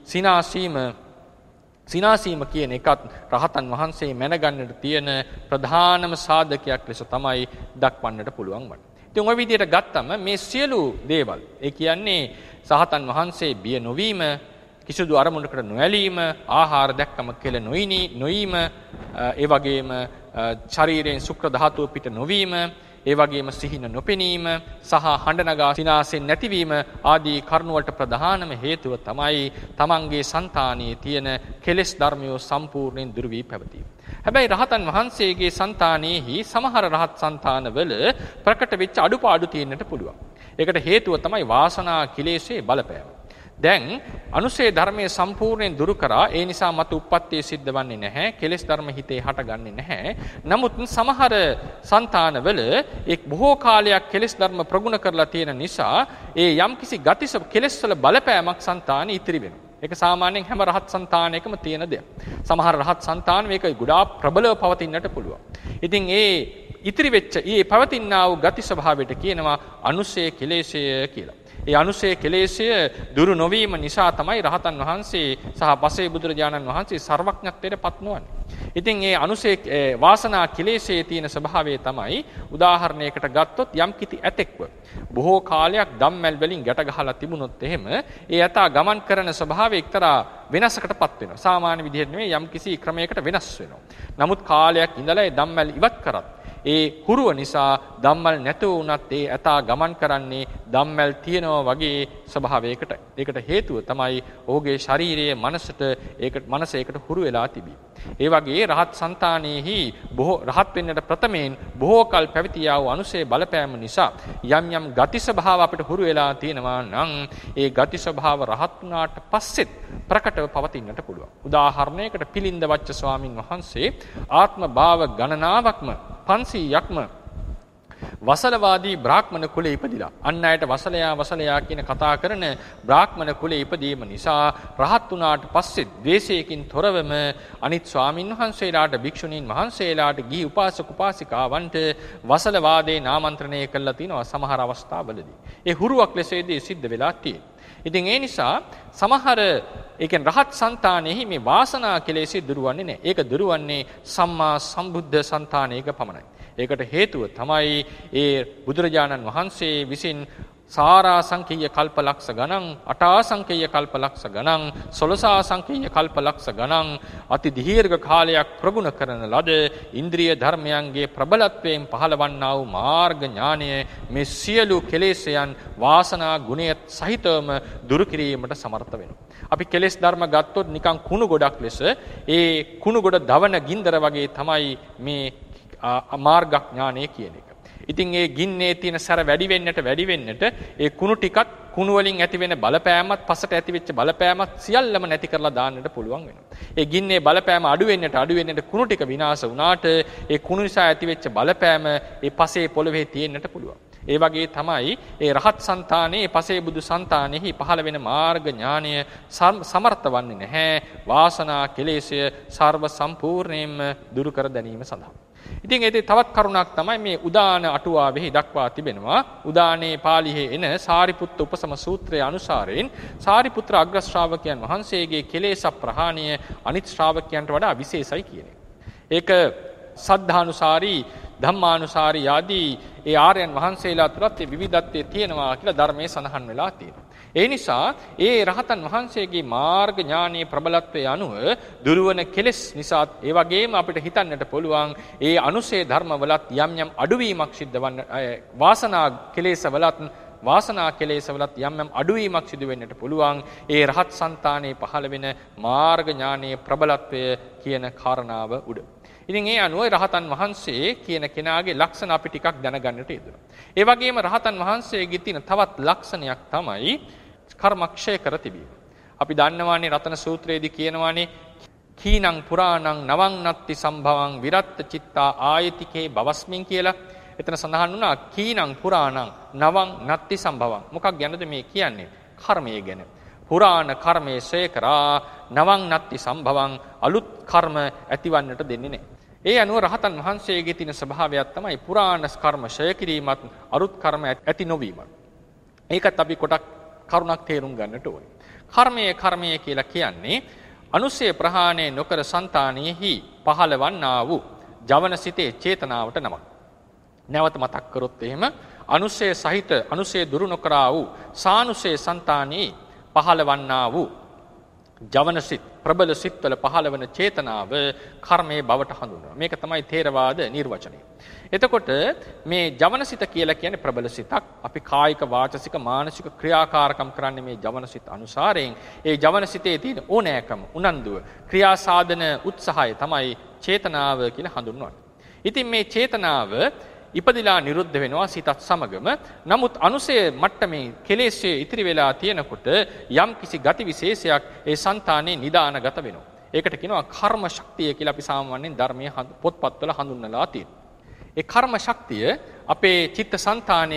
සිනාසීම කියන එකත් රහතන් වහන්සේ මැනගන්නට තියෙන ප්‍රධානම සාධකයක් ලෙස තමයි දක්වන්නට පුළුවන් වන්නේ. ඉතින් ওই විදිහට ගත්තම මේ සියලු දේවල්, ඒ කියන්නේ සහතන් වහන්සේ බිය නොවීම, කිසිදු අරමුණකට නොඇලීම, ආහාර දැක්කම කෙල නොීම, ඒ වගේම ශරීරයෙන් ශුක්‍ර ධාතුව පිට නොවීම, ඒ වගේම සිහින නොපෙනීම සහ හඬ නගා සිනාසෙන් නැතිවීම ආදී කරුණු වලට ප්‍රධානම හේතුව තමයි තමන්ගේ సంతානයේ තියෙන කෙලෙස් ධර්මයෝ සම්පූර්ණයෙන් දුරු වී පැවතීම. හැබැයි රහතන් වහන්සේගේ సంతානෙහි සමහර රහත් సంతානවල ප්‍රකට වෙච්ච අඩුපාඩු තියෙන්නට පුළුවන්. ඒකට හේතුව තමයි වාසනා කිලේශයේ බලපෑම. දැන් අනුසේ ධර්මයේ සම්පූර්ණයෙන් දුරු කරා. ඒ නිසා මත උප්පත්තිය සිද්ධ වන්නේ නැහැ. කෙලෙස් ධර්ම හිතේ හටගන්නේ නැහැ. නමුත් සමහර సంతානවල එක් බොහෝ කාලයක් කෙලෙස් ධර්ම ප්‍රගුණ කරලා තියෙන නිසා ඒ යම්කිසි ගතිස කෙලෙස් වල බලපෑමක් సంతානෙ ඉතිරි වෙනවා. ඒක සාමාන්‍යයෙන් හැම රහත් సంతානයකම තියෙන දෙයක්. සමහර රහත් సంతාන මේක ගොඩාක් ප්‍රබලව පවතින්නට පුළුවන්. ඉතින් ඒ ඉතිරි වෙච්ච ඒ පවතිනා වූ ගති ස්වභාවයට කියනවා අනුසේ කෙලෙසය කියලා. ඒ අනුසේ කෙලෙසය දුරු නොවීම නිසා තමයි රහතන් වහන්සේ සහ පසේ බුදුරජාණන් වහන්සේ සර්වඥත්වයට පත් නොවන්නේ. ඉතින් ඒ අනුසේ වාසනා කෙලෙසයේ තියෙන ස්වභාවය තමයි උදාහරණයකට ගත්තොත් යම් කිසි ඇතෙක්ව බොහෝ කාලයක් ධම්මැල් වලින් ගැට ගහලා තිබුණොත් එහෙම ඒ ඇතා ගමන් කරන ස්වභාවය එක්තරා වෙනසකටපත් වෙනවා. සාමාන්‍ය විදිහට නෙමෙයි යම් කිසි ක්‍රමයකට වෙනස් වෙනවා. නමුත් කාලයක් ඉඳලා ඒ ධම්මැල් ඉවත් කරත් ඒ හුරුව නිසා ධම්මල් නැතුව වුණත් ඒ ඇතා ගමන් කරන්නේ ධම්මල් තියනවා වගේ ස්වභාවයකට. ඒකට හේතුව තමයි ඔහුගේ ශාරීරියේ මනස ඒකට හුරු වෙලා තිබී. ඒ වගේ රහත් సంతානෙහි රහත් වෙන්නට ප්‍රථමයෙන් බොහෝ කල් පැවතියා වූ අනුසේ බලපෑම නිසා යම් යම් ගති ස්වභාව අපිට හුරු වෙලා තියෙනවා නම් ඒ ගති ස්වභාව රහත් වුණාට පස්සෙත් ප්‍රකටව පවතින්නට පුළුවන්. උදාහරණයකට පිළින්ද වච්ච ස්වාමින් වහන්සේ ආත්ම භාව ගණනාවක්ම 500ක්ම වසලවාදී බ්‍රාහ්මණ කුලේ ඉපදිලා අන් අයට වසලයා කියන කතා කරන බ්‍රාහ්මණ කුලේ ඉපදීම නිසා රහත් වුණාට පස්සේ ද්වේෂයකින් තොරවම අනිත් ස්වාමින් වහන්සේලාට භික්ෂුණීන් වහන්සේලාට ගිහි උපාසක උපාසිකාවන්ට වසලවාදේ නාමන්ත්‍රණය කළා තිනවා සමහර අවස්ථාවලදී. ඒ හුරුවක් ලෙසදී සිද්ධ වෙලා තියෙනවා. ඉතින් ඒ නිසා සමහර ඒ කියන්නේ රහත් సంతානෙහි මේ වාසනා කෙලෙසි දුරවන්නේ නැහැ. ඒක දුරවන්නේ සම්මා සම්බුද්ධ సంతානයක පමණයි. ඒකට හේතුව තමයි ඒ බුදුරජාණන් වහන්සේ විසින් සාරාසංකේය කල්පලක්ෂ ගණන්, අටාසංකේය කල්පලක්ෂ ගණන්, 16සංකේය කල්පලක්ෂ ගණන් අති දීර්ඝ කාලයක් ප්‍රගුණ කරන ලද ඉන්ද්‍රිය ධර්මයන්ගේ ප්‍රබලත්වයෙන් පහළවන්නා වූ මාර්ග ඥානය මේ සියලු කෙලෙස්යන් වාසනා ගුණය සහිතවම දුරු කිරීමට සමර්ථ වෙනවා. අපි කෙලෙස් ධර්ම ගත්තොත් නිකන් කුණු ගොඩක් ලෙස ඒ කුණු ගොඩ දවන ගින්දර වගේ තමයි මේ මාර්ගඥානය කියන එක. ඉතින් ඒ ගින්නේ තියෙන සැර වැඩි වෙන්නට ඒ කුණු ටිකත් කුණු වලින් ඇති වෙන බලපෑමත් පසට ඇති වෙච්ච බලපෑමත් සියල්ලම නැති කරලා දාන්නට පුළුවන් වෙනවා. ඒ ගින්නේ බලපෑම අඩු වෙන්නට කුණු ටික විනාශ වුණාට ඒ කුණු නිසා ඇති වෙච්ච බලපෑම ඒ පසේ පොළවේ තියෙන්නට පුළුවන්. ඒ වගේ තමයි ඒ රහත් సంతානේ පසේ බුදු సంతානෙහි පහළ වෙන මාර්ග ඥානය සමර්ථ වන්නේ නැහැ වාසනා කෙලෙසය සර්ව සම්පූර්ණයෙන්ම දුරු කර ගැනීම සඳහා. ඉතින් ඒකේ තවත් කරුණක් තමයි මේ උදාන අටුවාවෙහි දක්වා තිබෙනවා. උදානේ පාළියේ එන සාරිපුත්ත උපසම සූත්‍රයේ අනුසාරයෙන් සාරිපුත්‍ර අග්‍ර ශ්‍රාවකයන් වහන්සේගේ කෙලෙස් ප්‍රහාණය අනිත් ශ්‍රාවකයන්ට වඩා විශේෂයි කියන්නේ. ඒක සද්ධානුසාරී ධම්මානුසාරී ආදී ඒ ආර්යයන් වහන්සේලා තුලත් විවිධත්වයේ තියෙනවා කියලා ධර්මයේ සඳහන් වෙලා තියෙනවා. ඒ නිසා ඒ රහතන් වහන්සේගේ මාර්ග ඥානීය ප්‍රබලත්වයේ අනුව දුරවන කෙලෙස් නිසා ඒ වගේම අපිට හිතන්නට පුළුවන් ඒ අනුසේ ධර්මවලත් යම් අඩුවීමක් සිද්ධ වන්න වාසනා කෙලෙසවලත් යම් අඩුවීමක් සිදු වෙන්නට පුළුවන් ඒ රහත් సంతානයේ පහළ වෙන මාර්ග ඥානීය ප්‍රබලත්වය කියන කාරණාව උඩ. ඉතින් ඒ අනුව රහතන් වහන්සේ කියන කෙනාගේ ලක්ෂණ අපි ටිකක් දැනගන්නට යෙදුණා. ඒ වගේම රහතන් වහන්සේගේ තියෙන තවත් ලක්ෂණයක් තමයි කර්මක්ෂය කර තිබීම. අපි දන්නවානේ රතන සූත්‍රයේදී කියනවානේ කීනං පුරාණං නවං නත්ති සම්භවං විරත්ත චිත්තා ආයතිකේ බවස්මින් කියලා. එතන සඳහන් වුණා කීනං පුරාණං නවං නත්ති සම්භවං. මොකක් ගැනද මේ කියන්නේ? කර්මය ගැන. පුරාණ කර්මයේ ශේකරා නවං නත්ති සම්භවං අලුත් කර්ම ඇතිවන්නට දෙන්නේ නැහැ. ඒ අනුව රහතන් වහන්සේගේ තියෙන ස්වභාවයක් තමයි පුරාණ කර්ම ශය කිරීමත් අලුත් කර්ම ඇති නොවීමත්. ඒකත් අපි කොටක් කරුණක් තේරුම් ගන්නට ඕනේ. කර්මය කියලා කියන්නේ අනුසය ප්‍රහාණය නොකර సంతානෙහි පහළවන්නා වූ ජවන සිතේ චේතනාවට නමක්. නැවත මතක් කරොත් එහෙම අනුසය සහිත අනුසය දුරු නොකරා වූ සානුසය సంతානෙහි පහළවන්නා වූ ජවන සිත් ප්‍රබල සිත්වල පහළවන චේතනාව කර්මයේ බවට හඳුන්වනවා. මේක තමයි ථේරවාද නිර්වචනය. එතකොට මේ ජවන සිත කියලා කියන්නේ ප්‍රබල සිතක්. අපි කායික වාචසික මානසික ක්‍රියාකාරකම් කරන්නේ මේ ජවන සිත අනුසාරයෙන්. ඒ ජවන සිතේ තියෙන ඕනෑකම උනන්දුව ක්‍රියා සාධන උත්සාහය තමයි චේතනාව කියලා හඳුන්වන්නේ. ඉතින් මේ චේතනාව ඉපදිලා නිරුද්ධ වෙනවා සිතත් සමගම. නමුත් අනුසය මට්ටමේ කෙලෙස්යේ ඉතිරි වෙලා තියෙනකොට යම් කිසි ගති විශේෂයක් ඒ సంతානේ නිදානගත වෙනවා. ඒකට කියනවා කර්ම ශක්තිය කියලා අපි සාමාන්‍යයෙන් ධර්මයේ පොත්පත්වල හඳුන්වලා තියෙනවා. ඒ කර්ම ශක්තිය අපේ චිත්ත సంతානය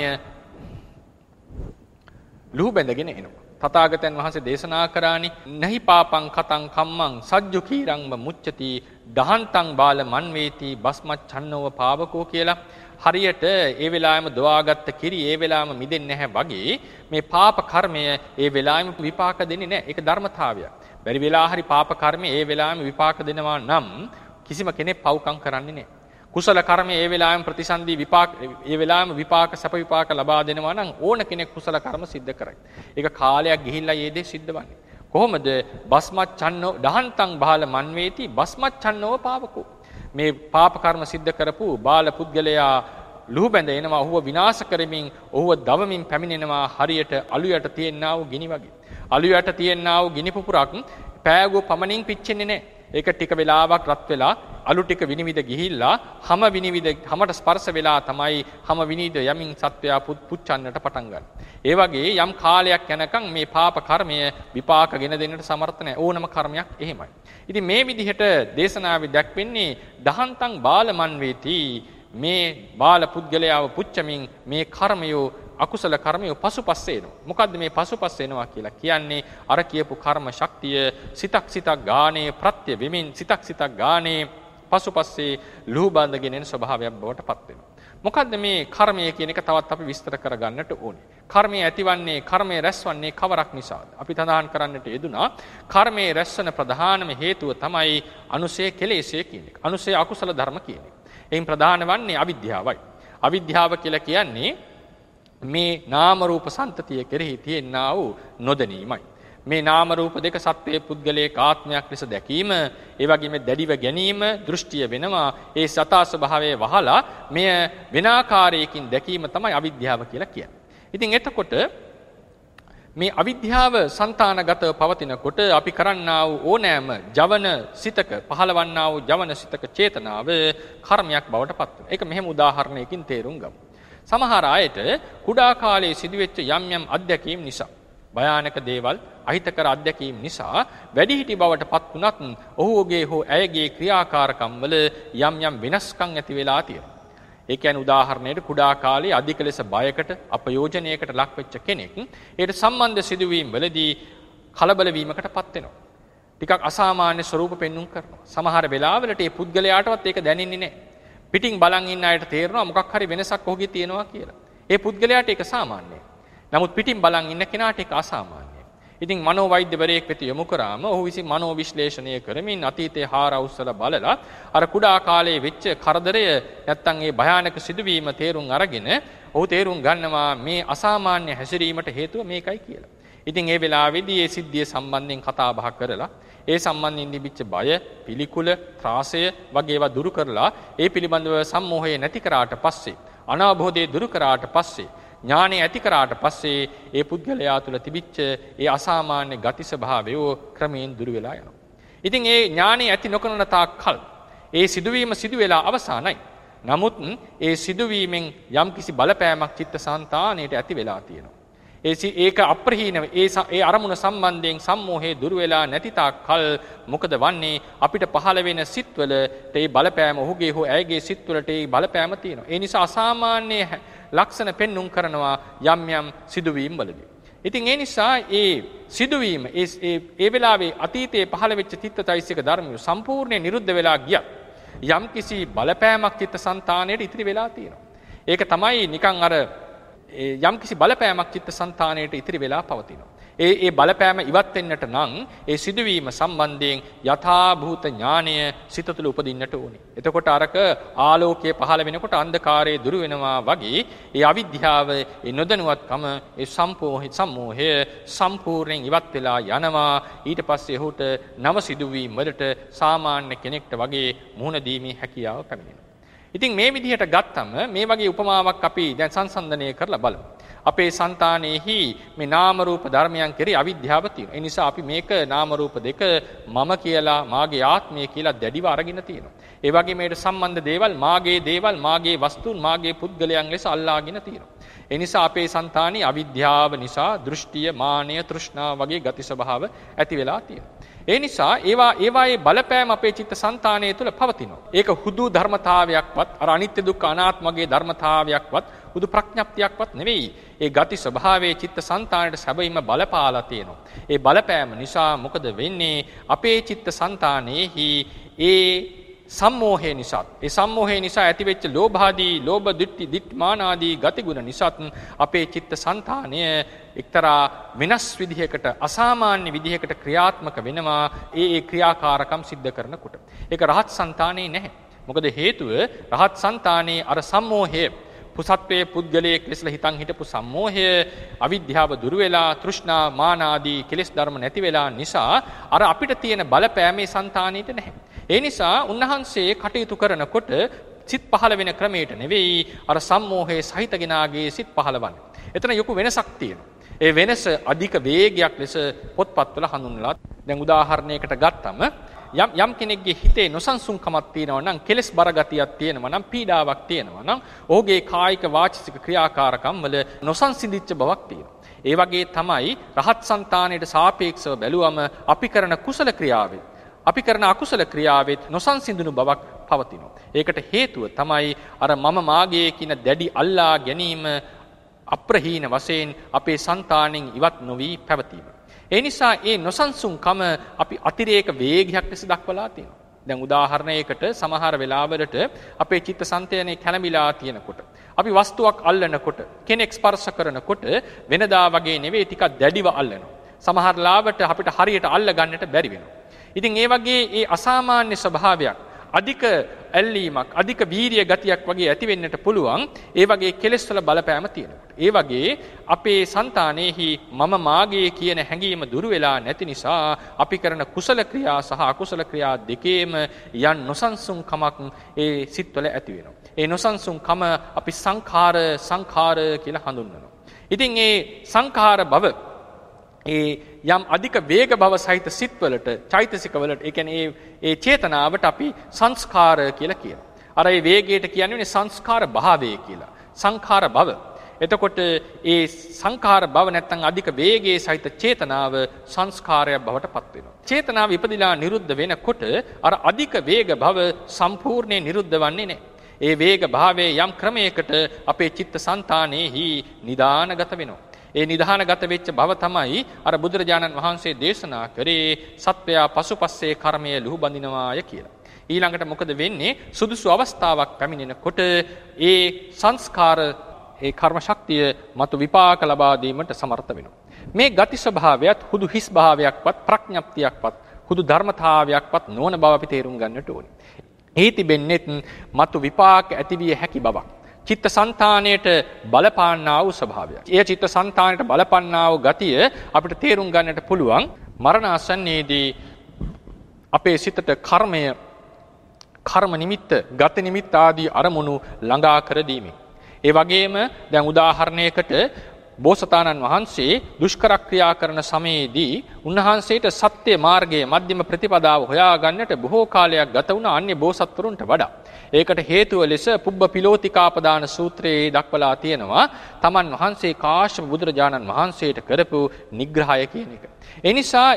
ලුහු බැඳගෙන එනවා. තථාගතයන් වහන්සේ දේශනා කරානි නහි පාපං කතං කම්මං සජ්ජුකීරං මුච්චති දහන්තං බාල මන්වේති බස්මච්ඡන්නව පාවකෝ කියලා. හරියට ඒ වෙලාවෙම දොවාගත්ත කිරි ඒ වෙලාවෙම මිදෙන්නේ නැහැ වගේ මේ පාප කර්මය ඒ වෙලාවෙම විපාක දෙන්නේ නැහැ. ඒක ධර්මතාවයක්. බැරි වෙලා හරි පාප කර්මය ඒ වෙලාවෙම විපාක දෙනවා නම් කිසිම කෙනෙක් පව්කම් කරන්නේ නැහැ. කුසල කර්මය ඒ වෙලාවෙම ප්‍රතිසන්දි විපාක ඒ වෙලාවෙම විපාක සැප විපාක ලබා දෙනවා නම් ඕන කෙනෙක් කුසල කර්ම සිද්ධ කරයි. ඒක කාලයක් ගිහිල්ලා ඒ දේ සිද්ධ වන්නේ. කොහොමද? බස්මච්ඡන්නෝ දහන්තං බාල මන්වේති බස්මච්ඡන්නෝ පාවකෝ. මේ පාප කර්ම සිද්ධ කරපු බාල පුද්ගලයා ලුහු බැඳ එනවා. ඔහුව විනාශ කරමින් ඔහුව දවමින් පැමිණෙනවා හරියට අලු යට තියෙනා වූ ගිනි වගේ. අලු යට තියෙනා වූ ගිනි පුපුරක් පෑගුව පමණින් පිච්චෙන්නේ නැහැ. ඒක ටික වෙලාවක් රත් වෙලා අලු ටික විනිවිද ගිහිල්ලා හැමට ස්පර්ශ වෙලා තමයි හැම විනිවිද යමින් සත්වයා පුච්චන්නට පටන් ගන්න. ඒ වගේ යම් කාලයක් යනකම් මේ පාප කර්මය විපාකගෙන දෙන්නට සමර්ථ නැහැ. ඕනම කර්මයක් එහෙමයි. ඉතින් මේ විදිහට දේශනාවේ දැක්වෙන්නේ දහන්තං බාලමන් වේති මේ බාල පුද්ගලයාව පුච්චමින් මේ කර්මය අකුසල කර්මය පසුපස්සේ එනවා. මොකද්ද මේ පසුපස්සේ එනවා කියලා කියන්නේ? අර කියපු කර්ම ශක්තිය සිතක් ගානේ ප්‍රත්‍ය වෙමින් සිතක් ගානේ පසුපස්සේ ලුහු බඳගෙන එන ස්වභාවයක් බවට පත් වෙනවා. මොකද්ද මේ කර්මය කියන එක තවත් අපි විස්තර කරගන්නට ඕනේ. කර්මය ඇතිවන්නේ කර්මය රැස්වන්නේ කවරක් නිසාද? අපි තඳහන් කරන්නට යෙදුනා කර්මයේ රැස්වන ප්‍රධානම හේතුව තමයි අනුසය කෙලෙසය කියන එක. අනුසය අකුසල ධර්ම කියන එක. එයින් ප්‍රධාන වන්නේ අවිද්‍යාවයි. අවිද්‍යාව කියලා කියන්නේ මේ නාම රූප සම්තතිය කෙරෙහි තියෙනා වූ නොදැනීමයි. මේ නාම රූප දෙක සත්වයේ පුද්ගලයේ ආත්මයක් ලෙස දැකීම, ඒ වගේම දැඩිව ගැනීම දෘෂ්ටිය වෙනවා. ඒ සතා ස්වභාවයේ වහලා මෙය විනාකාරයකින් දැකීම තමයි අවිද්‍යාව කියලා කියන්නේ. ඉතින් එතකොට මේ අවිද්‍යාව సంతానගතව පවතිනකොට අපි කරන්නා වූ ඕනෑම ජවන සිතක පහළවන්නා වූ ජවන සිතක චේතනාව කර්මයක් බවට පත් වෙනවා. ඒක මෙහෙම උදාහරණයකින් තේරුම් ගමු. සමහර අයට කුඩා කාලයේ සිදුවෙච්ච යම් අත්දැකීම් නිසා, භයානක දේවල්, අහිතකර අත්දැකීම් නිසා වැඩිහිටි බවට පත් වුණත් ඔහුගේ හෝ ඇයගේ ක්‍රියාකාරකම් වල යම් වෙනස්කම් ඇති වෙලා තියෙනවා. ඒ කියන්නේ උදාහරණයට කුඩා කාලේ අධික ලෙස බයකට, අපයෝජනයකට ලක් වෙච්ච කෙනෙක් ඒට සම්බන්ධ සිදුවීම් වලදී කලබල වීමකට පත් වෙනවා. ටිකක් අසාමාන්‍ය ස්වරූප පෙන්눔 කරනවා. සමහර වෙලාවලට මේ පුද්ගලයාටවත් ඒක දැනෙන්නේ නැහැ. පිටින් බලන් ඉන්න අයට තේරෙනවා මොකක් හරි වෙනසක් ඔහුගේ තියෙනවා කියලා. ඒ පුද්ගලයාට ඒක සාමාන්‍යයි. නමුත් පිටින් බලන් ඉන්න කෙනාට ඒක අසාමාන්‍යයි. ඉතින් මනෝවෛද්‍යවරයෙක් වෙත යොමු කරාම ඔහු විසින් මනෝ විශ්ලේෂණය කරමින් අතීතයේ හාරවුස්සල බලලා අර කුඩා කාලයේ වෙච්ච කරදරය නැත්තම් ඒ භයානක සිදුවීම තේරුම් අරගෙන ඔහු තේරුම් ගන්නවා මේ අසාමාන්‍ය හැසිරීමට හේතුව මේකයි කියලා. ඉතින් ඒ වෙලාවේදී ඒ සිද්ධිය සම්බන්ධයෙන් කතා බහ කරලා ඒ සම්බන්ධයෙන් තිබිච්ච බය, පිළිකුල, ත්‍රාසය වගේ ඒවා දුරු කරලා ඒ පිළිබඳව සම්මෝහය නැති කරාට පස්සේ, අනාභෝධය දුරු කරාට පස්සේ, ඥානෙ ඇති කරාට පස්සේ ඒ පුද්ගලයා තුළ තිබිච්ච ඒ අසාමාන්‍ය ගති ස්වභාවය ක්‍රමයෙන් දුරු වෙලා යනවා. ඉතින් ඒ ඥානෙ ඇති නොකරන තාක් කල් ඒ සිදුවීම සිදු වෙලා අවසానයි. නමුත් ඒ සිදුවීමෙන් යම්කිසි බලපෑමක් චිත්තසංතානයට ඇති වෙලා තියෙනවා. ඒක අප්‍රහීනව ඒ අරමුණ සම්බන්ධයෙන් සම්මෝහය දුරු වෙලා නැති තාක් කල් මොකද වන්නේ? අපිට පහළ වෙන සිත්වලට ඒ බලපෑම, ඔහුගේ හෝ ඇයගේ සිත්වලට ඒ බලපෑම තියෙනවා. ඒ නිසා අසාමාන්‍ය ලක්ෂණ පෙන්눔 කරනවා යම් සිදුවීම් වලදී. ඉතින් ඒ නිසා ඒ සිදුවීම ඒ වෙලාවේ අතීතයේ පහළ වෙච්ච චිත්තචෛතසික ධර්මය සම්පූර්ණයෙන් නිරුද්ධ වෙලා ගියත් යම්කිසි බලපෑමක් චිත්තසංතානයට ඉතිරි වෙලා තියෙනවා. ඒක තමයි නිකන් අර යම්කිසි බලපෑමක් චිත්තසංතානයට ඉතිරි වෙලා පවතිනවා. ඒ බලපෑම ඉවත් වෙන්නට නම් ඒ සිදුවීම සම්බන්ධයෙන් යථාභූත ඥානය සිත තුළ උපදින්නට ඕනේ. එතකොට අරක ආලෝකයේ පහළ වෙනකොට අන්ධකාරය දුරු වෙනවා වගේ ඒ අවිද්‍යාව, ඒ නොදැනුවත්කම, ඒ සම්මෝහය සම්පූර්ණයෙන් ඉවත් වෙලා යනවා. ඊට පස්සේ ඔහුට නව සිදුවීම් වලට සාමාන්‍ය කෙනෙක්ට වගේ මුහුණ දීමේ හැකියාව පැමිණෙනවා. ඉතින් මේ විදිහට ගත්තම මේ වගේ උපමාවක් අපි දැන් සංසන්දනය කරලා බලමු. අපේ సంతානෙහි මේ නාම රූප ධර්මයන් කෙරෙහි අවිද්‍යාව තියෙනවා. ඒ නිසා අපි මේක නාම රූප දෙක මම කියලා, මාගේ ආත්මය කියලා දැඩිව අරගෙන තියෙනවා. ඒ වගේම මේට සම්බන්ධ දේවල් මාගේ වස්තුන්, මාගේ පුද්ගලයන් ලෙස අල්ලාගෙන තියෙනවා. ඒ නිසා අපේ సంతානෙ අවිද්‍යාව නිසා දෘෂ්ටිය, මානය, තෘෂ්ණා වගේ ගති ස්වභාව ඇති වෙලා තියෙනවා. ඒ නිසා ඒවායේ බලපෑම අපේ චිත්තසංතානය තුළ පවතිනවා. ඒක හුදු ධර්මතාවයක්වත්, අර අනිත්‍ය දුක්ඛ අනාත්ම වගේ ධර්මතාවයක්වත්, හුදු ප්‍රඥප්තියක්වත් නෙවෙයි. ඒ ගති ස්වභාවයේ චිත්තසංතානයට සැබවින්ම බලපාලා තියෙනවා. ඒ බලපෑම නිසා මොකද වෙන්නේ? අපේ චිත්තසංතානෙහි ඒ සම්මෝහය නිසා ඇතිවෙච්ච ලෝභ දිට්ඨිමාන ආදී ගතිගුණ නිසා අපේ චිත්තසංතානය එක්තරා වෙනස් විදිහකට, අසාමාන්‍ය විදිහකට ක්‍රියාත්මක වෙනවා. ඒ ක්‍රියාකාරකම් සිද්ධ කරනකොට ඒක රහත් සංතානේ නැහැ. මොකද හේතුව රහත් සංතානේ අර සම්මෝහය, පුසත්වයේ පුද්ගලයෙක් ලෙස හිතන් හිටපු සම්මෝහය, අවිද්‍යාව දුරු වෙලා තෘෂ්ණා, මාන ආදී කෙලෙස් ධර්ම නැති වෙලා නිසා අර අපිට තියෙන බලපෑමේ సంతානෙට නැහැ. ඒ නිසා උන්වහන්සේ කටයුතු කරනකොට සිත් පහළ වෙන ක්‍රමයට නෙවෙයි අර සම්මෝහයේ සහිත කෙනාගේ සිත් පහළවන්නේ. එතන යොකු වෙනසක් තියෙනවා. ඒ වෙනස අධික වේගයක් ලෙස පොත්පත්වල හඳුන්වලා. දැන් උදාහරණයකට ගත්තම යම් කෙනෙක්ගේ හිතේ නොසන්සුන්කමක් තියෙනවා නම්, කෙලෙස් බර ගතියක් තියෙනවා නම්, පීඩාවක් තියෙනවා නම් ඔහුගේ කායික වාචික ක්‍රියාකාරකම් වල නොසන්සිඳිච්ච බවක් තියෙනවා. ඒ වගේ තමයි රහත් సంతානයට සාපේක්ෂව බැලුවම අපි කරන කුසල ක්‍රියාවෙත්, අපි කරන අකුසල ක්‍රියාවෙත් නොසන්සිඳුණු බවක් පවතිනවා. ඒකට හේතුව තමයි අර මම මාගේ කියන දැඩි අල්ලා ගැනීම අප්‍රහීන වශයෙන් අපේ సంతාණෙන් ඉවත් නොවි පැවතීම. ඒ නිසා ඒ නොසන්සුන්කම අපි අතිරේක වේගයක් ලෙස දක්වලා තියෙනවා. දැන් උදාහරණයකට සමහර වෙලාවලට අපේ චිත්තසංතයනේ කැළඹිලා තියෙනකොට අපි වස්තුවක් අල්ලනකොට කෙනෙක් ස්පර්ශ කරනකොට වෙනදා වගේ නෙවෙයි ටිකක් දැඩිව අල්ලනවා. සමහර ලාවට අපිට හරියට අල්ල ගන්නට බැරි වෙනවා. ඉතින් ඒ වගේ ඒ අසාමාන්‍ය ස්වභාවයක් අධික ඇල්ලීමක් අධික වීරිය ගතියක් වගේ ඇති වෙන්නට පුළුවන් ඒ වගේ කෙලෙස් වල බලපෑම තියෙනකොට. ඒ වගේ අපේ సంతානෙහි මම මාගේ කියන හැඟීම දුරු වෙලා නැති නිසා අපි කරන කුසල ක්‍රියා සහ අකුසල ක්‍රියා දෙකේම යන් නොසන්සුන්කමක් ඒ සිත්වල ඇති වෙනවා. ඒ නොසන්සුන්කම අපි සංඛාර කියලා හඳුන්වනවා. ඉතින් ඒ සංඛාර භව ඒ යම් අධික වේග භව සහිත සිත්වලට චෛතසිකවලට ඒ කියන්නේ ඒ චේතනාවට අපි සංස්කාර කියලා කියනවා. අර ඒ වේගයට කියන්නේ සංස්කාර භාවය කියලා. සංඛාර භව. එතකොට ඒ සංඛාර භව නැත්නම් අධික වේගයේ සහිත චේතනාව සංස්කාරයක් බවට පත් වෙනවා. චේතනාව ඉපදිලා නිරුද්ධ වෙනකොට අර අධික වේග භව සම්පූර්ණයෙන් නිරුද්ධ වන්නේ නැහැ. ඒ වේග භාවයේ යම් ක්‍රමයකට අපේ චිත්තසංතානෙහි නිදානගත වෙනවා. ඒ නිධානගත වෙච්ච බව තමයි අර බුදුරජාණන් වහන්සේ දේශනා කරේ සත්වයා පසුපස්සේ කර්මයේ ලුහු බඳිනවාය කියලා. ඊළඟට මොකද වෙන්නේ? සුදුසු අවස්ථාවක් පැමිණෙනකොට ඒ සංස්කාර ඒ කර්ම ශක්තිය මතු විපාක ලබා දීමට සමර්ථ වෙනවා. මේ ගති ස්වභාවයත් හුදු හිස් භාවයක්වත් ප්‍රඥප්තියක්වත් හුදු ධර්මතාවයක්වත් නොවන බව අපි තේරුම් ගන්නට ඕනේ. එහි තිබෙන්නේ මතු විපාක ඇතිවිය හැකි බවක්. චිත්තසංතානයට බලපාන්නා වූ ස්වභාවයක්. ඒ චිත්තසංතානයට බලපන්නා වූ ගතිය අපිට තේරුම් ගන්නට පුළුවන් මරණාසන්නයේදී අපේ සිතට කර්ම නිමිත්ත, ගත නිමිත්ත ආදී අරමුණු ළඟා කර දීමෙන්. ඒ වගේම දැන් උදාහරණයකට බෝසතාණන් වහන්සේ දුෂ්කර ක්‍රියා කරන සමයේදී උන්වහන්සේට සත්‍ය මාර්ගයේ මධ්‍යම ප්‍රතිපදාව හොයා ගන්නට බොහෝ කාලයක් ගත වුණා අන්‍ය බෝසත්වරුන්ට වඩා. ඒකට හේතුව ලෙස පුබ්බ පිලෝතිකාපදාන සූත්‍රයේ දක්වලා තියෙනවා තමන් වහන්සේ කාශ්‍යප බුදුරජාණන් වහන්සේට කරපු නිග්‍රහය කියන එක. ඒ නිසා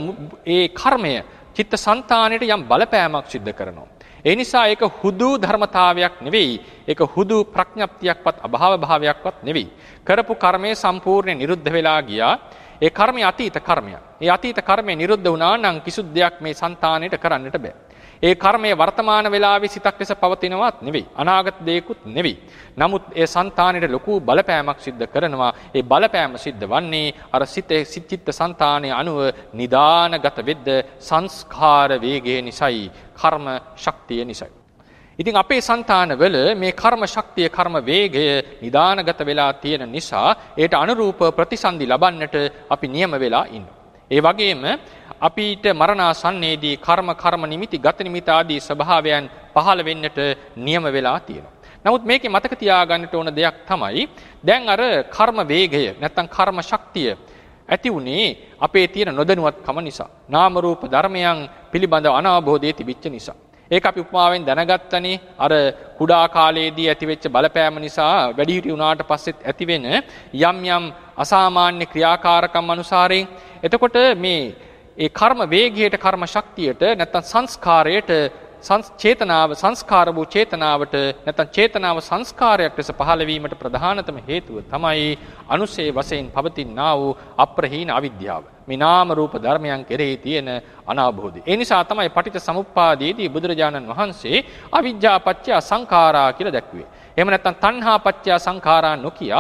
ඒ කර්මය චිත්තසංතානයට යම් බලපෑමක් සිද්ධ කරනවා. ඒ නිසා ඒක හුදු ධර්මතාවයක් නෙවෙයි. ඒක හුදු ප්‍රඥප්තියක්වත් අභාව භාවයක්වත් නෙවෙයි. කරපු කර්මය සම්පූර්ණයෙන් නිරුද්ධ වෙලා ගියා. ඒ කර්මය අතීත කර්මයක්. ඒ අතීත කර්මය නිරුද්ධ වුණා නම් කිසිදු දෙයක් මේ సంతානෙට කරන්නට බෑ. ඒ කර්මය වර්තමාන වෙලාවේ සිතක් ලෙස පවතිනවත් නෙවෙයි. අනාගත දෙයක්ුත් නෙවෙයි. නමුත් ඒ సంతානෙට ලොකු බලපෑමක් සිද්ධ කරනවා. ඒ බලපෑම සිද්ධ වන්නේ අර චිත්ත సంతානයේ අනුව නිදානගත වෙද්ද සංස්කාර වේගය නිසායි, කර්ම ශක්තිය නිසායි. ඉතින් අපේ సంతානවල මේ කර්ම ශක්තිය, කර්ම වේගය නිදානගත වෙලා තියෙන නිසා ඒට අනුරූප ප්‍රතිසන්දි ලබන්නට අපි නියම වෙලා ඉන්නවා. ඒ වගේම අපිට මරණාසන්නයේදී කර්ම නිමිති, ගත නිමිති ආදී ස්වභාවයන් පහළ වෙන්නට නියම වෙලා තියෙනවා. නමුත් මේකේ මතක තියාගන්නට ඕන දෙයක් තමයි දැන් අර කර්ම වේගය නැත්නම් කර්ම ශක්තිය ඇති උනේ අපේ තියෙන නොදැනුවත්කම නිසා. නාම රූප ධර්මයන් පිළිබඳ අනාභෝධය තිබිච්ච නිසා. ඒක අපි උපමාවෙන් දැනගත්තනේ අර කුඩා කාලයේදී ඇතිවෙච්ච බලපෑම නිසා වැඩිහිටි වුණාට පස්සෙත් ඇතිවෙන යම් අසාමාන්‍ය ක්‍රියාකාරකම් අනුසාරයෙන්. එතකොට මේ ඒ කර්ම වේගයට, කර්ම ශක්තියට නැත්නම් සංස්කාරයට, චේතනාව සංස්කාර වූ චේතනාවට නැත්නම් චේතනාව සංස්කාරයක් ලෙස පහළ වීමට ප්‍රධානතම හේතුව තමයි අනුසේ වශයෙන් පවතිනා වූ අප්‍රහීන අවිද්‍යාව. මේ නාම රූප ධර්මයන් කෙරෙහි තියෙන අනාභෝධය. ඒ නිසා තමයි පටිච්ච සමුප්පාදයේදී බුදුරජාණන් වහන්සේ අවිජ්ජා පත්‍ය සංඛාරා කියලා දැක්ුවේ. එහෙම නැත්නම් තණ්හා පත්‍ය සංඛාරා නොකිය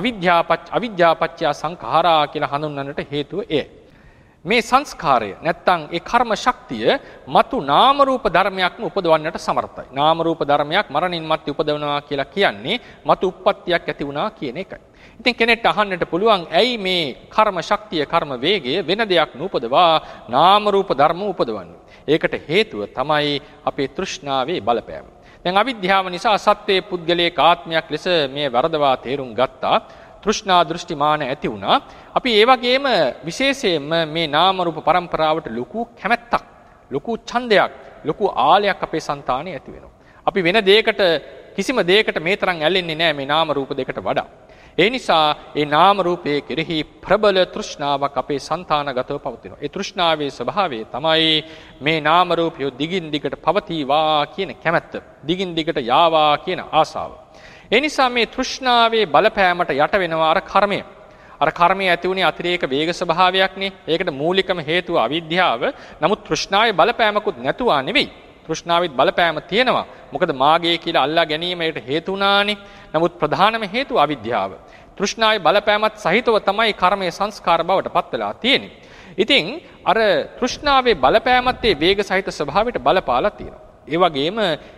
අවිජ්ජා පත්‍ය සංඛාරා කියලා හඳුන්වන්නට හේතුව එයයි. මේ සංස්කාරය නැත්තම් ඒ කර්ම ශක්තිය මතු නාම රූප ධර්මයක්ම උපදවන්නට සමර්ථයි. නාම රූප ධර්මයක් මරණින් මත්තේ උපදවනවා කියලා කියන්නේ මතු උප්පත්තියක් ඇති වුණා කියන එකයි. ඉතින් කෙනෙක්ට අහන්නට පුළුවන් ඇයි මේ කර්ම ශක්තිය, කර්ම වේගය වෙන දෙයක් නුපදවා නාම රූප ධර්ම උපදවන්නේ? ඒකට හේතුව තමයි අපේ තෘෂ්ණාවේ බලපෑම. දැන් අවිද්‍යාව නිසා සත්වයේ පුද්ගලයක ආත්මයක් ලෙස මේ වරදවා තේරුම් ගත්තා. තෘෂ්ණා දෘෂ්ටිමාන ඇති වුණා. අපි ඒ වගේම විශේෂයෙන්ම මේ නාම රූප પરම්පරාවට ලොකු කැමැත්තක්, ලොකු ඡන්දයක්, ලොකු ආලයක් අපේ సంతානෙ ඇති වෙනවා. අපි වෙන දෙයකට, කිසිම දෙයකට මේ තරම් ඇලෙන්නේ නැහැ මේ නාම රූප දෙකට වඩා. ඒ නිසා ඒ නාම රූපයේ කෙරෙහි ප්‍රබල තෘෂ්ණාවක් අපේ సంతానගතව පවතිනවා. ඒ තෘෂ්ණාවේ ස්වභාවය තමයි මේ නාම රූපය දිගින් දිගට පවතිවා කියන කැමැත්ත. දිගින් දිගට යාවා කියන ආසාව. ඒ නිසා මේ තෘෂ්ණාවේ බලපෑමට යට වෙනවා අර කර්මය. අර කර්මය ඇති වුණේ අතිරේක වේග ස්වභාවයක්නේ. ඒකට මූලිකම හේතුව අවිද්‍යාව. නමුත් තෘෂ්ණාවේ බලපෑමකුත් නැතුවා නෙවෙයි. තෘෂ්ණාවෙත් බලපෑම තියෙනවා. මොකද මාගේ කියලා අල්ලා ගැනීමට හේතු වුණානේ. නමුත් ප්‍රධානම හේතුව අවිද්‍යාව. තෘෂ්ණාවේ බලපෑමත් සහිතව තමයි කර්මයේ සංස්කාර බවට පත් වෙලා තියෙන්නේ. ඉතින් අර තෘෂ්ණාවේ බලපෑමත් ඒ වේග සහිත ස්වභාවයට බලපාලා තියෙනවා. ඒ වගේම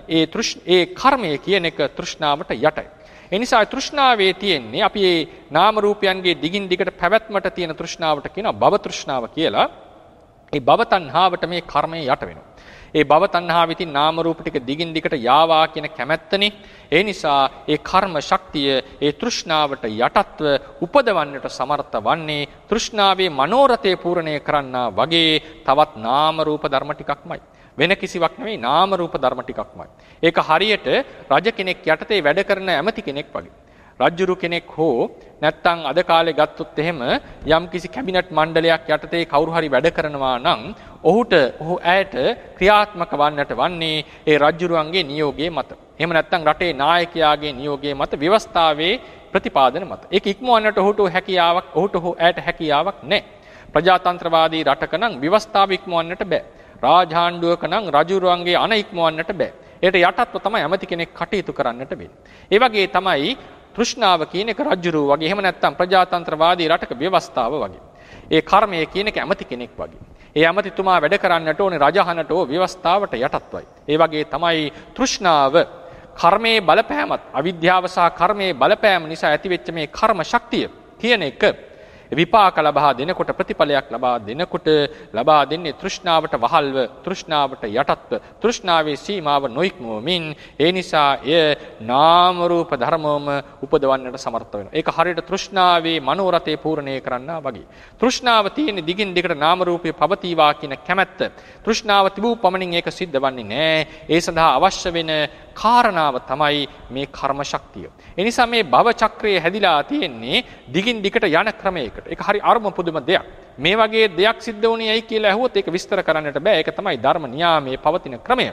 ඒ කර්මය කියන එක තෘෂ්ණාවට යටයි. ඒ නිසා තෘෂ්ණාවේ තියෙන්නේ අපි මේ නාම රූපයන්ගේ දිගින් දිගට පැවැත්මට තියෙන තෘෂ්ණාවට කියනවා භව තෘෂ්ණාව කියලා. ඒ භව තණ්හාවට මේ කර්මය යට වෙනවා. ඒ භව තණ්හාව විසින් නාම රූප ටික දිගින් දිගට යාවා කියන කැමැත්තනේ. ඒ නිසා ඒ කර්ම ශක්තිය ඒ තෘෂ්ණාවට යටත්ව උපදවන්නට සමර්ථ වන්නේ තෘෂ්ණාවේ මනෝරථය පූර්ණය කරන්නා වගේ තවත් නාම රූප ධර්ම ටිකක්මයි. වෙන කිසිවක් නෙවෙයි නාම රූප ධර්ම ටිකක්මයි. ඒක හරියට රජ කෙනෙක් යටතේ වැඩ කරන ඇමති කෙනෙක් වගේ. රජුරු කෙනෙක් හෝ නැත්නම් අද කාලේ ගත්තොත් එහෙම යම් කිසි කැබිනට් මණ්ඩලයක් යටතේ කවුරු හරි වැඩ කරනවා නම් ඔහු ඇයට ක්‍රියාත්මක වන්නට වන්නේ ඒ රජුරුවන්ගේ නියෝගයේ මත. එහෙම නැත්නම් රටේ නායකයාගේ නියෝගයේ මත ව්‍යවස්ථාවේ ප්‍රතිපාදන මත. ඒක ඉක්මවන්නට ඔහුට ඇයට හැකියාවක් නැහැ. ප්‍රජාතන්ත්‍රවාදී රටක නම් ව්‍යවස්ථාව ඉක්මවන්නට බෑ. රාජාණ්ඩුවක නම් රජුරුවන්ගේ අණ ඉක්මවන්නට බෑ. ඒට යටත්ව තමයි ඇමති කෙනෙක් කටයුතු කරන්නට වෙන්නේ. ඒ වගේ තමයි තෘෂ්ණාව කියන එක රජුරුව වගේ එහෙම නැත්නම් ප්‍රජාතන්ත්‍රවාදී රටක ව්‍යවස්ථාව වගේ. ඒ කර්මය කියන එක ඇමති කෙනෙක් වගේ. ඒ ඇමතිතුමා වැඩ කරන්නට ඕනේ රජහනට ඕ ව්‍යවස්ථාවට යටත්වයි. ඒ වගේ තමයි තෘෂ්ණාව කර්මයේ බලපෑමත් අවිද්‍යාව සහ කර්මයේ බලපෑම නිසා ඇතිවෙච්ච මේ කර්ම ශක්තිය කියන එක විපාක ලබා දෙනකොට ප්‍රතිඵලයක් ලබා දෙනකොට ලබා දෙන්නේ තෘෂ්ණාවට වහල්ව තෘෂ්ණාවට යටත්ව තෘෂ්ණාවේ සීමාව නොඉක්මවමින් ඒ නිසා එය නාම රූප ධර්මවම උපදවන්නට සමර්ථ වෙනවා. ඒක හරියට තෘෂ්ණාවේ මනෝරථය පූර්ණය කරන්නා වගේ. තෘෂ්ණාව තියෙන දිගින් දිගට නාම රූපේ පවතිවා කියන කැමැත්ත. තෘෂ්ණාව තිබූ පමණින් ඒක සිද්ධ වන්නේ නැහැ. ඒ සඳහා අවශ්‍ය වෙන කාරණාව තමයි මේ කර්ම ශක්තිය. ඒ නිසා මේ භව චක්‍රයේ හැදිලා තියෙන්නේ දිගින් දිගට යන ක්‍රමයකට. ඒක හරි අරුම පුදුම දෙයක්. මේ වගේ දෙයක් සිද්ධ වුණේ ඇයි කියලා ඇහුවොත් ඒක විස්තර කරන්නට බෑ. ඒක තමයි ධර්ම න්‍යාමයේ පවතින ක්‍රමය.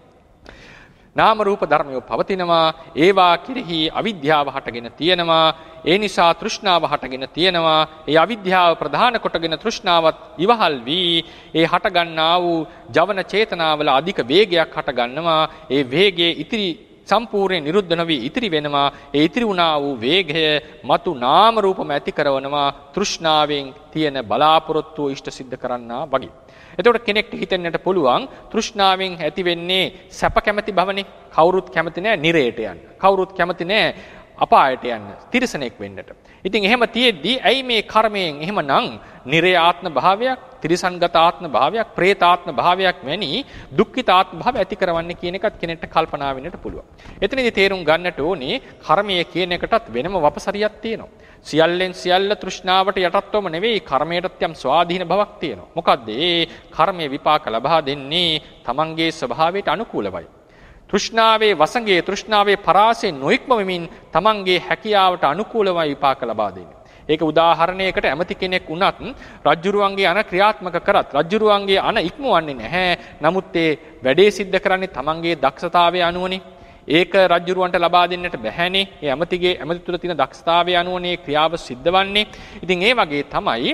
නාම රූප ධර්මය පවතිනවා. ඒවා කෙරෙහි අවිද්‍යාව හටගෙන තියෙනවා. ඒ නිසා තෘෂ්ණාව හටගෙන තියෙනවා. ඒ අවිද්‍යාව ප්‍රධාන කොටගෙන තෘෂ්ණාවත් ඉවහල් වී ඒ හටගන්නා වූ ජවන චේතනාවල අධික වේගයක් හටගන්නවා. ඒ වේගයේ ඉතිරි සම්පූර්ණ නිරුද්ධ නොවි ඉතිරි වෙනවා. ඒ ඉතිරි වුණා වූ වේගය මතු නාම රූපම ඇති කරනවා. තෘෂ්ණාවෙන් තියෙන බලාපොරොත්තුව ඉෂ්ට සිද්ධ කරන්නා වගේ. එතකොට කෙනෙක්ට හිතෙන්නට පුළුවන් තෘෂ්ණාවෙන් ඇති වෙන්නේ සැප කැමැති භවනේ. කවුරුත් කැමති නැහැ නිරයට යන්න. කවුරුත් කැමති නැහැ අපායට යන්න. තිරිසනෙක් වෙන්නට. ඉතින් එහෙම තියෙද්දී ඇයි මේ කර්මයෙන් එහෙමනම් නිරයාත්ම භාවයක්, තිරිසන්ගත ආත්ම භාවයක්, പ്രേතාත්ම භාවයක් වැනි දුක්ඛිත ආත්ම භාව ඇති කරවන්නේ කියන එකත් කෙනෙක්ට කල්පනා වෙන්නට පුළුවන්. එතනදී තේරුම් ගන්නට ඕනේ කර්මය කියන එකටත් වෙනම වපසරියක් තියෙනවා. සියල්ලෙන් සියල්ල තෘෂ්ණාවට යටත්වම නෙවෙයි කර්මයටත් යම් ස්වාධීන බවක් තියෙනවා. මොකද්ද? ඒ කර්මයේ විපාක ලබා දෙන්නේ තමන්ගේ ස්වභාවයට අනුකූලවයි. තෘෂ්ණාවේ වසඟයේ තෘෂ්ණාවේ පරාසය නොඉක්මවමින් තමන්ගේ හැකියාවට අනුකූලවයි විපාක ලබා දෙන්නේ. ඒක උදාහරණයකට ඇමති කෙනෙක් වුණත් රජ්ජුරුවන්ගේ අණ ක්‍රියාත්මක කරත් රජ්ජුරුවන්ගේ අණ ඉක්මවන්නේ නැහැ. නමුත් ඒ වැඩේ සිද්ධ කරන්නේ තමන්ගේ දක්ෂතාවය අනුවනේ. ඒක රජ්ජුරුවන්ට ලබා දෙන්නට බැහැනේ. ඒ ඇමති තුළ තියෙන දක්ෂතාවය අනුවනේ ක්‍රියාව සිද්ධ වන්නේ. ඉතින් ඒ වගේ තමයි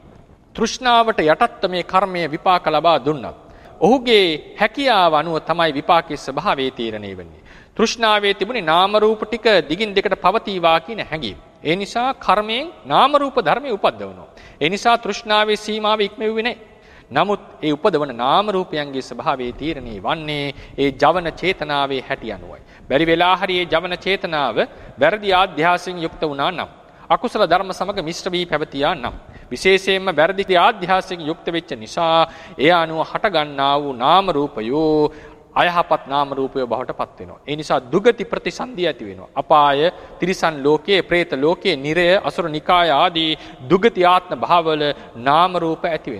තෘෂ්ණාවට යටත්ව මේ කර්මයේ විපාක ලබා දුන්නත් ඔහුගේ හැකියාව අනුව තමයි විපාකයේ ස්වභාවය තීරණය වෙන්නේ. තෘෂ්ණාවේ තිබුණේ නාම රූප ටික දිගින් දිගට පවතිවා කියන හැඟීම. ඒ නිසා කර්මයෙන් නාම රූප ධර්මයේ උපද්දවනවා. ඒ නිසා තෘෂ්ණාවේ සීමාව ඉක්මෙව්වේ නැහැ. නමුත් ඒ උපදවන නාම රූපයන්ගේ ස්වභාවයේ තීරණය වන්නේ ඒ ජවන චේතනාවේ හැටි අනුවයි. බැරි වෙලා හරි ඒ ජවන චේතනාව වැරදි ආධ්‍යාසයෙන් යුක්ත වුණා නම් අකුසල ධර්ම සමග මිශ්‍ර වී පැවතියා නම් විශේෂයෙන්ම වැරදි ආධ්‍යාසයෙන් යුක්ත වෙච්ච නිසා ඒ අනුව හටගන්නා වූ නාම රූපයෝ අයහපත් නාම රූපය බවට පත් වෙනවා. ඒ නිසා දුගති ප්‍රතිසන්දිය ඇති වෙනවා. අපාය, තිරිසන් ලෝකයේ, പ്രേත ලෝකයේ, නිරය, අසුර නිකාය ආදී දුගති ආත්ම භාවවල නාම රූප ඇති වෙනවා.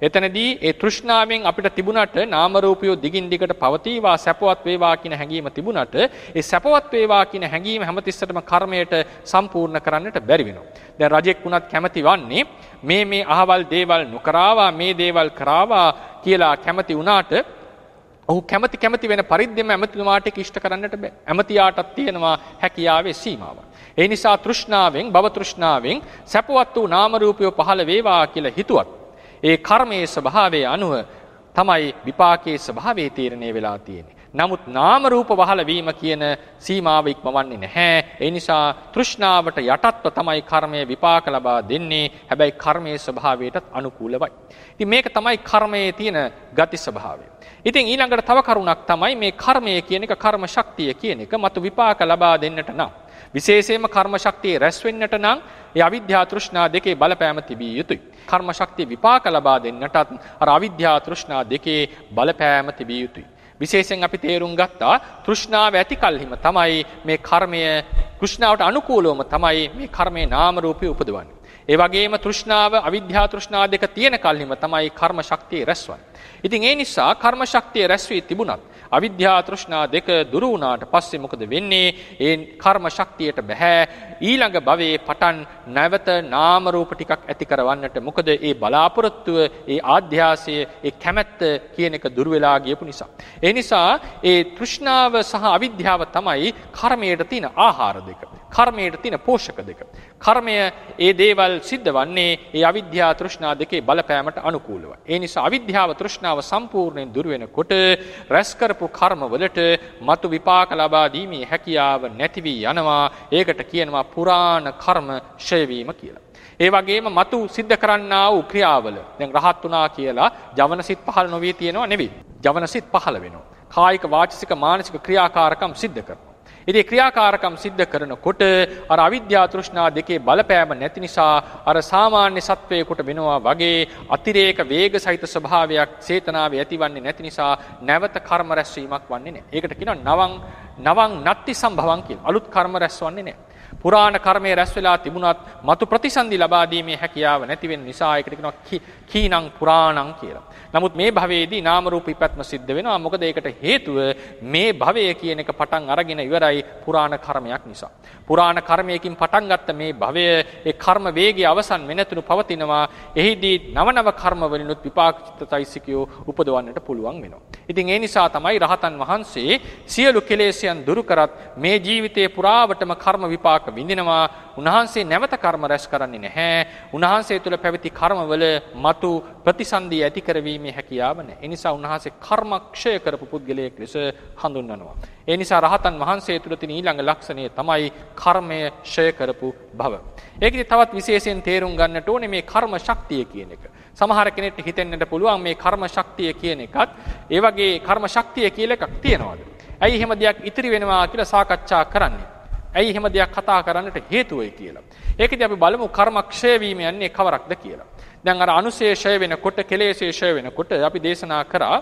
එතනදී ඒ තෘෂ්ණාවෙන් අපිට තිබුණට නාම රූපය දිගින් දිගට පවතිවා සැපවත් වේවා කියන හැඟීම තිබුණට ඒ සැපවත් වේවා කියන හැඟීම හැමතිස්සටම කර්මයට සම්පූර්ණ කරන්නට බැරි වෙනවා. දැන් රජෙක් වුණත් කැමති වන්නේ මේ අහවල් දේවල් නොකරවා මේ දේවල් කරාවා කියලා කැමති වුණාට ඔහු කැමති වෙන පරිද්දෙම ඇමතිතුමාට ඉෂ්ට කරන්නට බෑ. ඇමතියාටත් තියෙනවා හැකියාවේ සීමාවක්. ඒ නිසා තෘෂ්ණාවෙන් භව තෘෂ්ණාවෙන් සැපවත් වූ නාම රූපය පහළ වේවා කියලා හිතුවත් ඒ කර්මයේ ස්වභාවය අනුව තමයි විපාකයේ ස්වභාවය තීරණය වෙලා තියෙන්නේ. නමුත් නාම රූප පහළ වීම කියන සීමාව ඉක්මවන්නේ නැහැ. ඒ නිසා තෘෂ්ණාවට යටත්ව තමයි කර්මයේ විපාක ලබා දෙන්නේ. හැබැයි කර්මයේ ස්වභාවයටත් අනුකූලවයි. ඉතින් මේක තමයි කර්මයේ තියෙන ගති ස්වභාවය. ඉතින් ඊළඟට තව කරුණක් තමයි මේ කර්මය කියන එක කර්ම ශක්තිය කියන එක මතු විපාක ලබා දෙන්නට නම් විශේෂයෙන්ම කර්ම ශක්තිය රැස් වෙන්නට නම් ඒ අවිද්‍යා තෘෂ්ණා දෙකේ බලපෑම තිබිය යුතුයි. කර්ම ශක්තිය විපාක ලබා දෙන්නටත් අර අවිද්‍යා තෘෂ්ණා දෙකේ බලපෑම තිබිය යුතුයි. විශේෂයෙන් අපි තේරුම් ගත්තා තෘෂ්ණාව ඇති කල්හිම තමයි මේ කර්මය තෘෂ්ණාවට අනුකූලවම තමයි මේ කර්මයේ නාම රූපය උපදවන්නේ. ඒ වගේම තෘෂ්ණාව අවිද්‍යා තෘෂ්ණා දෙක තියෙන කල්හිම තමයි කර්ම ශක්තිය රැස්වන්නේ. ඉතින් ඒ නිසා කර්ම ශක්තිය රැස් වී තිබුණත් අවිද්‍යා තෘෂ්ණා දෙක දුරු වුණාට පස්සේ මොකද වෙන්නේ? ඒ කර්ම ශක්තියට බෑ ඊළඟ භවයේ පටන් නැවත නාම රූප ටිකක් ඇති කරවන්නට. මොකද ඒ බලාපොරොත්තුව, ඒ ආධ්‍යාසය, ඒ කැමැත්ත කියන එක දුර වෙලා ගියපු නිසා. ඒ නිසා ඒ තෘෂ්ණාව සහ අවිද්‍යාව තමයි කර්මයට තියෙන ආහාර දෙක. කර්මයට තියෙන පෝෂක දෙක. කර්මය ඒ දේවල් සිද්ධ වන්නේ ඒ අවිද්‍යා තෘෂ්ණා දෙකේ බලපෑමට අනුකූලව. ඒ නිසා අවිද්‍යාව තෘෂ්ණාව සම්පූර්ණයෙන් දුර වෙනකොට රැස් කරපු කර්ම වලට මතු විපාක ලබා දීමේ හැකියාව නැති වී යනවා. ඒකට කියනවා පුරාණ කර්ම ක්ෂය වීම කියලා. ඒ වගේම මතු සිද්ධ කරන්නා වූ ක්‍රියාවල දැන් රහත් වුණා කියලා ජවනසිත පහළ නොවී තියෙනවා නෙවෙයි. ජවනසිත පහළ වෙනවා. කායික වාචික මානසික ක්‍රියාකාරකම් සිද්ධ කරනවා. ඉතින් ක්‍රියාකාරකම් සිද්ධ කරනකොට අර අවිද්‍යා තෘෂ්ණා දෙකේ බලපෑම නැති නිසා අර සාමාන්‍ය සත්වයකට වෙනවා වගේ අතිරේක වේග සහිත ස්වභාවයක් චේතනාවේ ඇතිවන්නේ නැති නිසා නැවත කර්ම රැස්වීමක් වන්නේ නැහැ. ඒකට කියනවා නවං නත්ති සම්භවං කියලා. අලුත් කර්ම රැස්වන්නේ නැහැ. පුරාණ කර්මයේ රැස් වෙලා තිබුණත් මතු ප්‍රතිසන්දි ලබා දීමේ හැකියාව නැති වෙන නිසා ඒකට කියනවා කීනං පුරාණං කියලා. නමුත් මේ භවයේදී නාම රූප විපත්ම සිද්ධ වෙනවා. මොකද ඒකට හේතුව මේ භවය කියන එක පටන් අරගෙන ඉවරයි පුරාණ කර්මයක් නිසා. පුරාණ කර්මයකින් පටන් ගත්ත මේ භවය ඒ කර්ම වේගයේ අවසන් වෙනතුණු පවතිනවා. එහිදී නව කර්ම වලිනුත් විපාක චිත්තයිසිකයෝ උපදවන්නට පුළුවන් වෙනවා. ඉතින් ඒ නිසා තමයි රහතන් වහන්සේ සියලු කෙලෙස්යන් දුරු කරත් මේ ජීවිතයේ පුරාවටම කර්ම විපාක විඳිනවා. උන්වහන්සේ නැවත කර්ම රැස් කරන්නේ නැහැ. උන්වහන්සේ තුළ පැවති කර්මවල මතු ප්‍රතිසන්දි ඇති කරවීමේ හැකියාව නැහැ. ඒ නිසා උන්වහන්සේ කර්මක්ෂය කරපු පුද්ගලයෙක් ලෙස හඳුන්වනවා. ඒ නිසා රහතන් වහන්සේ තුළ තියෙන ඊළඟ ලක්ෂණය තමයි කර්මය ක්ෂය කරපු බව. ඒකෙදි තවත් විශේෂයෙන් තේරුම් ගන්නට ඕනේ මේ කර්ම ශක්තිය කියන එක. සමහර කෙනෙක්ට හිතෙන්නට පුළුවන් මේ කර්ම ශක්තිය කියන එකත් ඒ වගේ කර්ම ශක්තිය කියලා එකක් තියනවාද? ඇයි එහෙම දෙයක් ඉතිරි වෙනවා කියලා සාකච්ඡා කරන්නේ? ඇයි එහෙම දෙයක් කතා කරන්නට හේතු වෙයි කියලා. ඒකදී අපි බලමු කර්මක්ෂය වීම යන්නේ කවරක්ද කියලා. දැන් අර අනුශය ක්ෂය වෙනකොට කෙලෙසේ ක්ෂය වෙනකොට අපි දේශනා කරා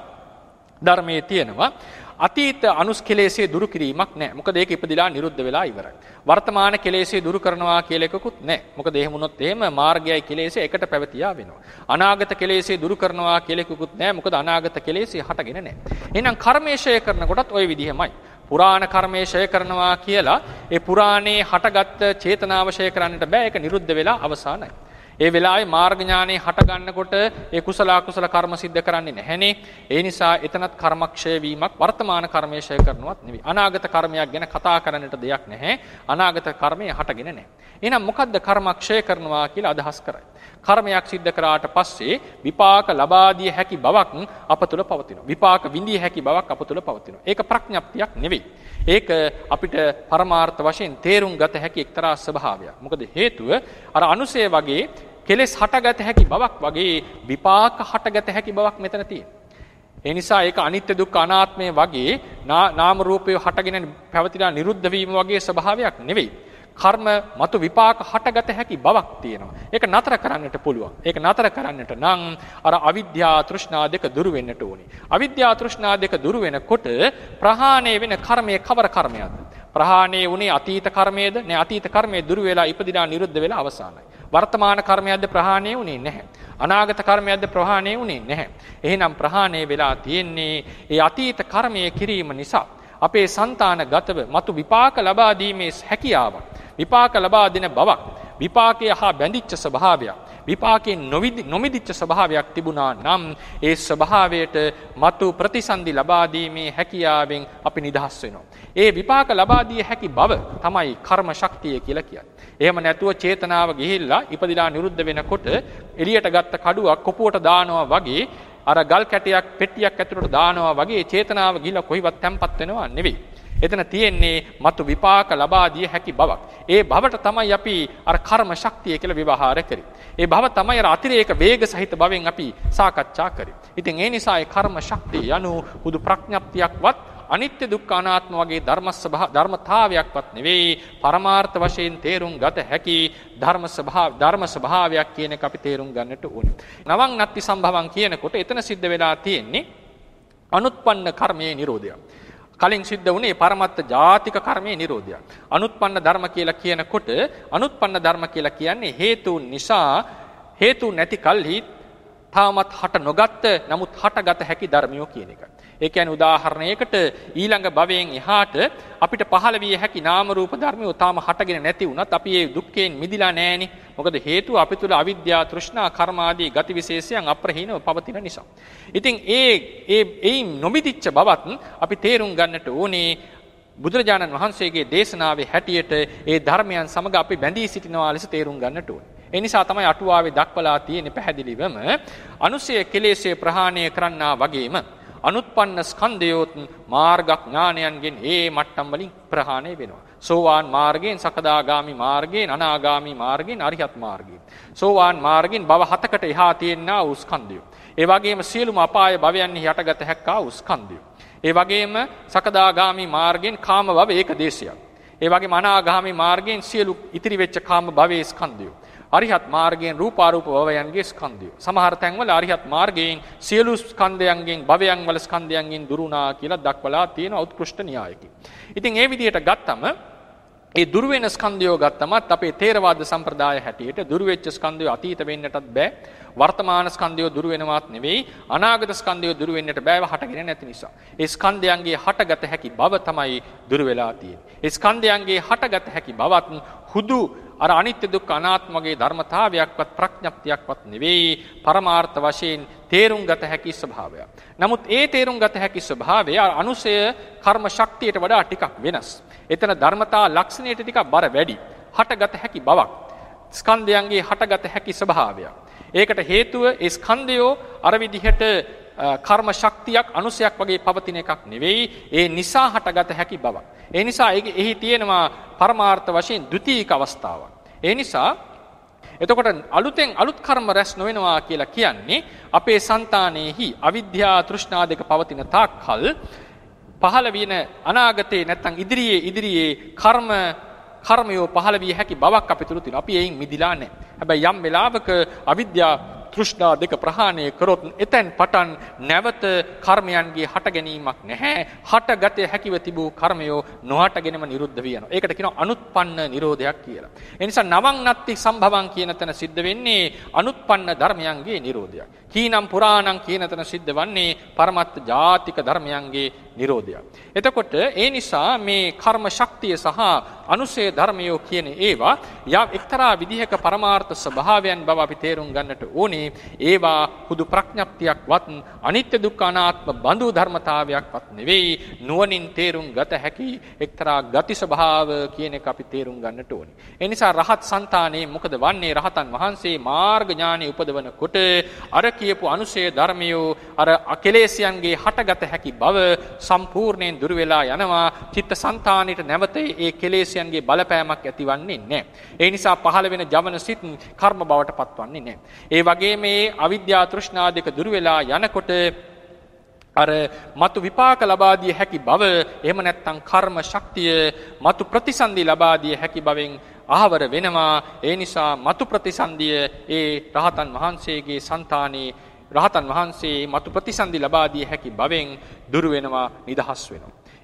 ධර්මයේ තියෙනවා අතීත අනුස් කෙලෙසේ දුරු කිරීමක් නැහැ. මොකද ඒක ඉපදිලා නිරුද්ධ වෙලා ඉවරයි. වර්තමාන කෙලෙසේ දුරු කරනවා කියලා එකකුත් නැහැ. මොකද එහෙම වුණොත් එහෙම මාර්ගයයි කෙලෙසේ එකට පැවතියා වෙනවා. අනාගත කෙලෙසේ දුරු කරනවා කියලා එකකුත් නැහැ. මොකද අනාගත කෙලෙසේ හටගෙන නැහැ. එහෙනම් කර්මයේ ක්ෂය කරනකොටත් ওই විදිහමයි. පුරාණ කර්මයේ ක්ෂය කරනවා කියලා ඒ පුරාණේ හටගත්ත චේතනාව ක්ෂය කරන්නට බෑ. ඒක නිරුද්ධ වෙලා අවසానයි. ඒ වෙලාවේ මාර්ග ඥානෙ හට ගන්නකොට ඒ කුසල අකුසල කර්ම සිද්ධ කරන්නේ නැහැනේ. ඒ නිසා එතනත් කර්මක්ෂය වීමක් වර්තමාන කර්මයේ ක්ෂය කරනවත් නෙවෙයි. අනාගත කර්මයක් ගැන කතා කරන්නට දෙයක් නැහැ. අනාගත කර්මය හටගෙන නැහැ. එහෙනම් මොකද්ද කර්මක්ෂය කරනවා කියලා අදහස් කරන්නේ? කර්මයක් සිද්ධ කරාට පස්සේ විපාක ලබා දිය හැකි බවක් අප තුළ පවතිනවා. විපාක විඳිය හැකි බවක් අප තුළ පවතිනවා. ඒක ප්‍රඥප්තියක් නෙවෙයි. ඒක අපිට පරමාර්ථ වශයෙන් තේරුම් ගත හැකි එක්තරා ස්වභාවයක්. මොකද හේතුව අර අනුසය වගේ කෙලෙස් හටගත හැකි බවක් වගේ විපාක හටගත හැකි බවක් මෙතන තියෙනවා. ඒ නිසා ඒක අනිත්‍ය දුක්ඛ අනාත්මය වගේ නාම රූපය හටගෙන පැවතිලා නිරුද්ධ වීම වගේ ස්වභාවයක් නෙවෙයි. කර්ම මතු විපාක හටගත හැකි බවක් තියෙනවා. ඒක නතර කරන්නට පුළුවන්. ඒක නතර කරන්නට නම් අර අවිද්‍යා තෘෂ්ණා දෙක දුරු වෙන්නට ඕනේ. අවිද්‍යා තෘෂ්ණා දෙක දුරු වෙනකොට ප්‍රහාණය වෙන කර්මයේ කවර කර්මයක්ද? ප්‍රහාණය වුණේ අතීත කර්මයේද? නෑ, අතීත කර්මයේ දුරු වෙලා ඉපදිනා නිරුද්ධ වෙලා අවසానයි. වර්තමාන කර්මයක්ද ප්‍රහාණය වුණේ නැහැ. අනාගත කර්මයක්ද ප්‍රහාණය වුණේ නැහැ. එහෙනම් ප්‍රහාණය වෙලා තියෙන්නේ ඒ අතීත කර්මය කිරීම නිසා. අපේ సంతానගතව මතු විපාක ලබා දීමේ හැකියාවක්, විපාක ලබා දෙන බවක්, විපාකයේ හා බැඳිච්ච ස්වභාවයක්, විපාකයෙන් නොමිදිච්ච ස්වභාවයක් තිබුණා නම් ඒ ස්වභාවයට මතු ප්‍රතිසන්දි ලබා දීමේ හැකියාවෙන් අපි නිදහස් වෙනවා. ඒ විපාක ලබා දිය හැකි බව තමයි කර්ම ශක්තිය කියලා කියන්නේ. එහෙම නැතුව චේතනාව ගිහිල්ලා ඉපදිලා නිරුද්ධ වෙනකොට එළියට ගත්ත කඩුවක් කොපුවට දානවා වගේ, අර ගල් කැටයක් පෙට්ටියක් ඇතුළට දානවා වගේ චේතනාව ගිහිල්ලා කොයිවත් තැම්පත් වෙනවා නෙවෙයි. එතන තියෙන්නේ මතු විපාක ලබා දිය හැකි බවක්. ඒ බවට තමයි අපි අර කර්ම ශක්තිය කියලා විවහාර කරේ. ඒ බව තමයි අර අතිරේක වේග සහිත බවෙන් අපි සාකච්ඡා කරේ. ඉතින් ඒ නිසා ඒ කර්ම ශක්තිය යනු හුදු ප්‍රඥප්තියක්වත් අනිත්‍ය දුක්ඛ අනාත්ම වගේ ධර්මතාවයක්වත් නෙවෙයි, පරමාර්ථ වශයෙන් තේරුම් ගත හැකි ධර්ම ස්වභාවයක් කියන එක අපි තේරුම් ගන්නට ඕනේ. නවං නත්ති සම්භවං කියනකොට එතන සිද්ධ වෙලා තියෙන්නේ අනුත්පන්න කර්මයේ නිරෝධය. කලින් සිද්ධ වුණේ පරමත්ත ජාතික කර්මයේ නිරෝධය. අනුත්පන්න ධර්ම කියලා කියනකොට අනුත්පන්න ධර්ම කියලා කියන්නේ හේතුන් නිසා හේතු නැති කල්හි තාමත් හට නොගත්ත නමුත් හටගත හැකි ධර්මියෝ කියන එක. ඒ කියන්නේ උදාහරණයකට ඊළඟ භවයෙන් එහාට අපිට පහළ විය හැකි නාම රූප ධර්මියෝ තාම හටගෙන නැති වුණත් අපි ඒ දුක්ඛයෙන් මිදිලා නැහෙනි. මොකද හේතුව අපි තුල අවිද්‍යාව, තෘෂ්ණා, කර්ම ආදී ගති විශේෂයන් අප්‍රහීනව පවතින නිසා. ඉතින් ඒ නොමිදිච්ච බවත් අපි තේරුම් ගන්නට ඕනේ. බුදුරජාණන් වහන්සේගේ දේශනාවේ හැටියට ඒ ධර්මයන් සමග අපි බැඳී සිටිනවා ලෙස තේරුම් ගන්නට ඕනේ. ඒ නිසා තමයි අටුවාවේ දක්වලා තියෙන්නේ පැහැදිලිවම අනුසය කෙලෙසේ ප්‍රහාණය කරන්නා වගේම අනුත්පන්න ස්කන්ධයොත් මාර්ග ඥානයන්ගෙන් ඒ මට්ටම් වලින් ප්‍රහාණය වෙනවා. සෝවාන් මාර්ගයෙන්, සකදාගාමි මාර්ගයෙන්, අනාගාමි මාර්ගයෙන්, අරිහත් මාර්ගයෙන්. සෝවාන් මාර්ගයෙන් භව 7කට එහා තියෙනා වූ ස්කන්ධය. ඒ වගේම සියලුම අපාය භවයන්හි යටගත හැක්කා වූ ස්කන්ධය. ඒ වගේම සකදාගාමි මාර්ගයෙන් කාම භව ඒකදේශයක්. ඒ වගේම අනාගාමි මාර්ගයෙන් සියලු ඉතිරි වෙච්ච කාම භවයේ ස්කන්ධය. අරිහත් මාර්ගයෙන් රූපාරූප භවයන්ගේ ස්කන්ධය. සමහර තැන්වල අරිහත් මාර්ගයෙන් සියලු ස්කන්ධයන්ගෙන් භවයන් වල ස්කන්ධයන්ගෙන් දුරුණා කියලා දක්වලා තියෙන උත්කෘෂ්ඨ න්‍යායකින්. ඉතින් ඒ විදිහට ගත්තම ඒ දුරු වෙන ස්කන්ධයෝ ගත්තමත් අපේ ථේරවාද සම්ප්‍රදාය හැටියට දුරු වෙච්ච ස්කන්ධයෝ අතීත වෙන්නටත් බෑ. වර්තමාන ස්කන්ධයෝ දුරු වෙනවත් නෙවෙයි. අනාගත ස්කන්ධයෝ දුරු වෙන්නට බෑව හටගෙන නැති නිසා. ඒ ස්කන්ධයන්ගේ හටගත හැකි බව තමයි දුරු වෙලා තියෙන්නේ. ඒ ස්කන්ධයන්ගේ හටගත හැකි බවත් හුදු අර අනිත්‍ය දුක්ඛ අනාත්ම වගේ ධර්මතාවයක්වත් ප්‍රඥප්තියක්වත් නෙවෙයි, පරමාර්ථ වශයෙන් තේරුම් ගත හැකි ස්වභාවයක්. නමුත් ඒ තේරුම් ගත හැකි ස්වභාවය අනුසය කර්ම ශක්තියට වඩා ටිකක් වෙනස්. එතන ධර්මතා ලක්ෂණයට ටිකක් බර වැඩි. හටගත හැකි බවක්. ස්කන්ධයන්ගේ හටගත හැකි ස්වභාවයක්. ඒකට හේතුව ඒ ස්කන්ධයෝ අර විදිහට කර්ම ශක්තියක් අනුසයක් වගේ පවතින එකක් නෙවෙයි, ඒ නිසා හටගත හැකි බවක්. ඒ නිසා එහි තියෙනවා පරමාර්ථ වශයෙන් ද්විතීයික අවස්ථාවක්. ඒ නිසා එතකොට අලුත් කර්ම රැස් නොවෙනවා කියලා කියන්නේ අපේ సంతානෙහි අවිද්‍යා තෘෂ්ණා දෙක පවතින තාක්කල් පහළ වෙන අනාගතේ නැත්නම් ඉදිරියේ කර්මයෝ පහළ විය හැකි බවක් අපි තුල තියෙනවා. අපි එයින් මිදිලා නැහැ. හැබැයි යම් වෙලාවක අවිද්‍යා තෘෂ්ණා දෙක ප්‍රහාණය කරොත් එතෙන් පටන් නැවත කර්මයන්ගේ හට ගැනීමක් නැහැ. හටගත හැකිව තිබූ කර්මයෝ නොහටගෙනම නිරුද්ධ වෙනවා. ඒකට කියනවා අනුත්පන්න නිරෝධයක් කියලා. ඒ නිසා නවං නත්ති සම්භවං කියන තැන සිද්ධ වෙන්නේ අනුත්පන්න ධර්මයන්ගේ නිරෝධයක්. කීනම් පුරාණං කියන තැන සිද්ධ වන්නේ පරමත්ත ජාතික ධර්මයන්ගේ නිරෝධයක්. එතකොට ඒ නිසා මේ කර්ම ශක්තිය සහ අනුසය ධර්මයෝ කියන ඒවා එක්තරා විදිහක පරමාර්ථ ස්වභාවයන් බව අපි තේරුම් ගන්නට ඕනේ. ඒවා හුදු ප්‍රඥප්තියක්වත් අනිත්‍ය දුක්ඛ අනාත්ම බඳු ධර්මතාවයක්වත් නෙවෙයි, නුවණින් තේරුම් ගත හැකි එක්තරා ගති ස්වභාව කියන එක අපි තේරුම් ගන්නට ඕනේ. ඒ නිසා රහත් సంతානේ මොකද වන්නේ? රහතන් වහන්සේ මාර්ග ඥානෙ උපදවනකොට අර කියපු අනුසය ධර්මයෝ අර අකලේශයන්ගේ හටගත හැකි බව සම්පූර්ණයෙන් දුර වෙලා යනවා. චිත්ත සංතානෙට නැවත ඒ කෙලෙස්යන්ගේ බලපෑමක් ඇතිවන්නේ නැහැ. ඒ නිසා පහළ වෙන ජවන සිත් කර්ම බවට පත්වන්නේ නැහැ. ඒ වගේ මේ අවිද්‍යා තෘෂ්ණා දෙක දුර වෙලා යනකොට අර මතු විපාක ලබා දිය හැකි බව, එහෙම නැත්නම් කර්ම ශක්තිය මතු ප්‍රතිසන්දි ලබා දිය හැකි බවෙන් ආවර වෙනවා. ඒ නිසා මතු ප්‍රතිසන්දිය ඒ රහතන් වහන්සේගේ సంతානේ රහතන් වහන්සේ මතු ප්‍රතිසන්දි ලබා දිය හැකි බවෙන් දුර වෙනවා, නිදහස් වෙනවා.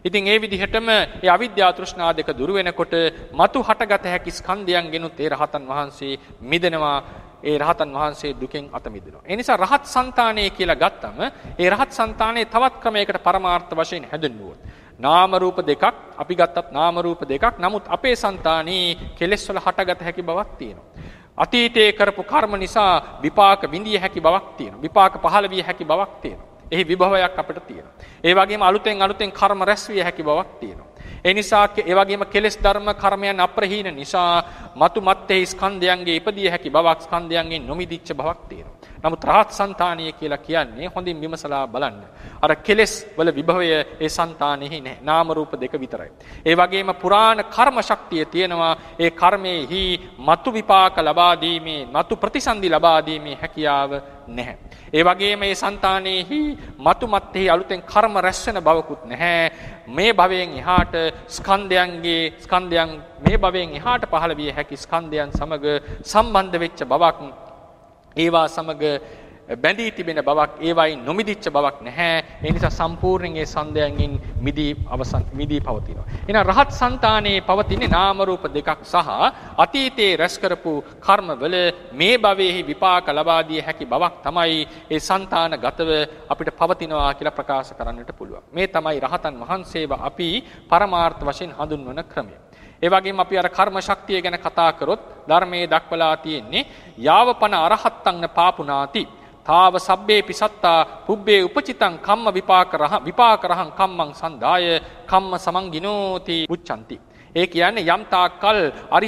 ඉතින් ඒ විදිහටම ඒ අවිද්‍යා තෘෂ්ණා දෙක දුරු වෙනකොට මතු හටගත හැකි ස්කන්ධයන්ගෙනුත් ඒ රහතන් වහන්සේ මිදෙනවා. ඒ රහතන් වහන්සේ දුකෙන් අත මිදෙනවා. ඒ නිසා රහත් సంతානය කියලා ගත්තම ඒ රහත් సంతානයේ තවත් ක්‍රමයකට පරමාර්ථ වශයෙන් හැඳින්වුවොත් නාම රූප දෙකක් අපි ගත්තත් නාම රූප දෙකක්. නමුත් අපේ సంతානයේ කෙලෙස් වල හටගත හැකි බවක් තියෙනවා. අතීතයේ කරපු කර්ම නිසා විපාක විඳිය හැකි බවක් තියෙනවා. විපාක පහළ විය හැකි බවක් තියෙනවා. එහි විභවයක් අපිට තියෙනවා. ඒ වගේම අලුතෙන් කර්ම රැස් විය හැකි බවක් තියෙනවා. ඒ නිසා ඒ වගේම කෙලෙස් ධර්ම කර්මයන් අප්‍රහීන නිසා මතු මත්තේ ස්කන්ධයන්ගේ ඉපදිය හැකි බවක් ස්කන්ධයන්ගෙන් නොමිදිච්ච බවක් තියෙනවා. නමුත් රහත් సంతානිය කියලා කියන්නේ හොඳින් විමසලා බලන්න. අර කෙලෙස් වල විභවය ඒ సంతානෙහි නැහැ. නාම රූප දෙක විතරයි. ඒ වගේම පුරාණ කර්ම ශක්තිය තියෙනවා. ඒ කර්මයේහි මතු විපාක ලබා දීමේ, මතු ප්‍රතිසන්දි ලබා දීමේ හැකියාව නැහැ. ඒ වගේම මේ సంతානෙහි මතු මත්තේ අලුතෙන් කර්ම රැස් වෙන බවකුත් නැහැ. මේ භවයෙන් එහාට ස්කන්ධයන් මේ භවයෙන් එහාට පහළ විය හැකි ස්කන්ධයන් සමග සම්බන්ධ වෙච්ච බවක්, ඒවා සමග බැඳී තිබෙන බවක්, ඒවයින් නොමිදිච්ච බවක් නැහැ. ඒ නිසා සම්පූර්ණයෙන් ඒ සංදයන්ගෙන් මිදී පවතිනවා. එහෙනම් රහත් సంతානයේ පවතින්නේ නාම රූප දෙකක් සහ අතීතයේ රැස් කරපු කර්මවල මේ භවයේහි විපාක ලබා දිය හැකි බවක් තමයි ඒ సంతානගතව අපිට පවතිනවා කියලා ප්‍රකාශ කරන්නට පුළුවන්. මේ තමයි රහතන් වහන්සේව අපි පරමාර්ථ වශයෙන් හඳුන්වන ක්‍රමය. ඒ වගේම අපි අර කර්ම ශක්තිය ගැන කතා කරොත් ධර්මයේ දක්වලා තියෙන්නේ යාවපන අරහත්තං පාපුනාති තාව සබ්බේ පිසත්තා පුබ්බේ උපචිතං කම්ම විපාකරහං කම්මං සන්දාය කම්ම සමංගිනෝති උච්චන්ති. ඒ කියන්නේ යම් තාක්කල්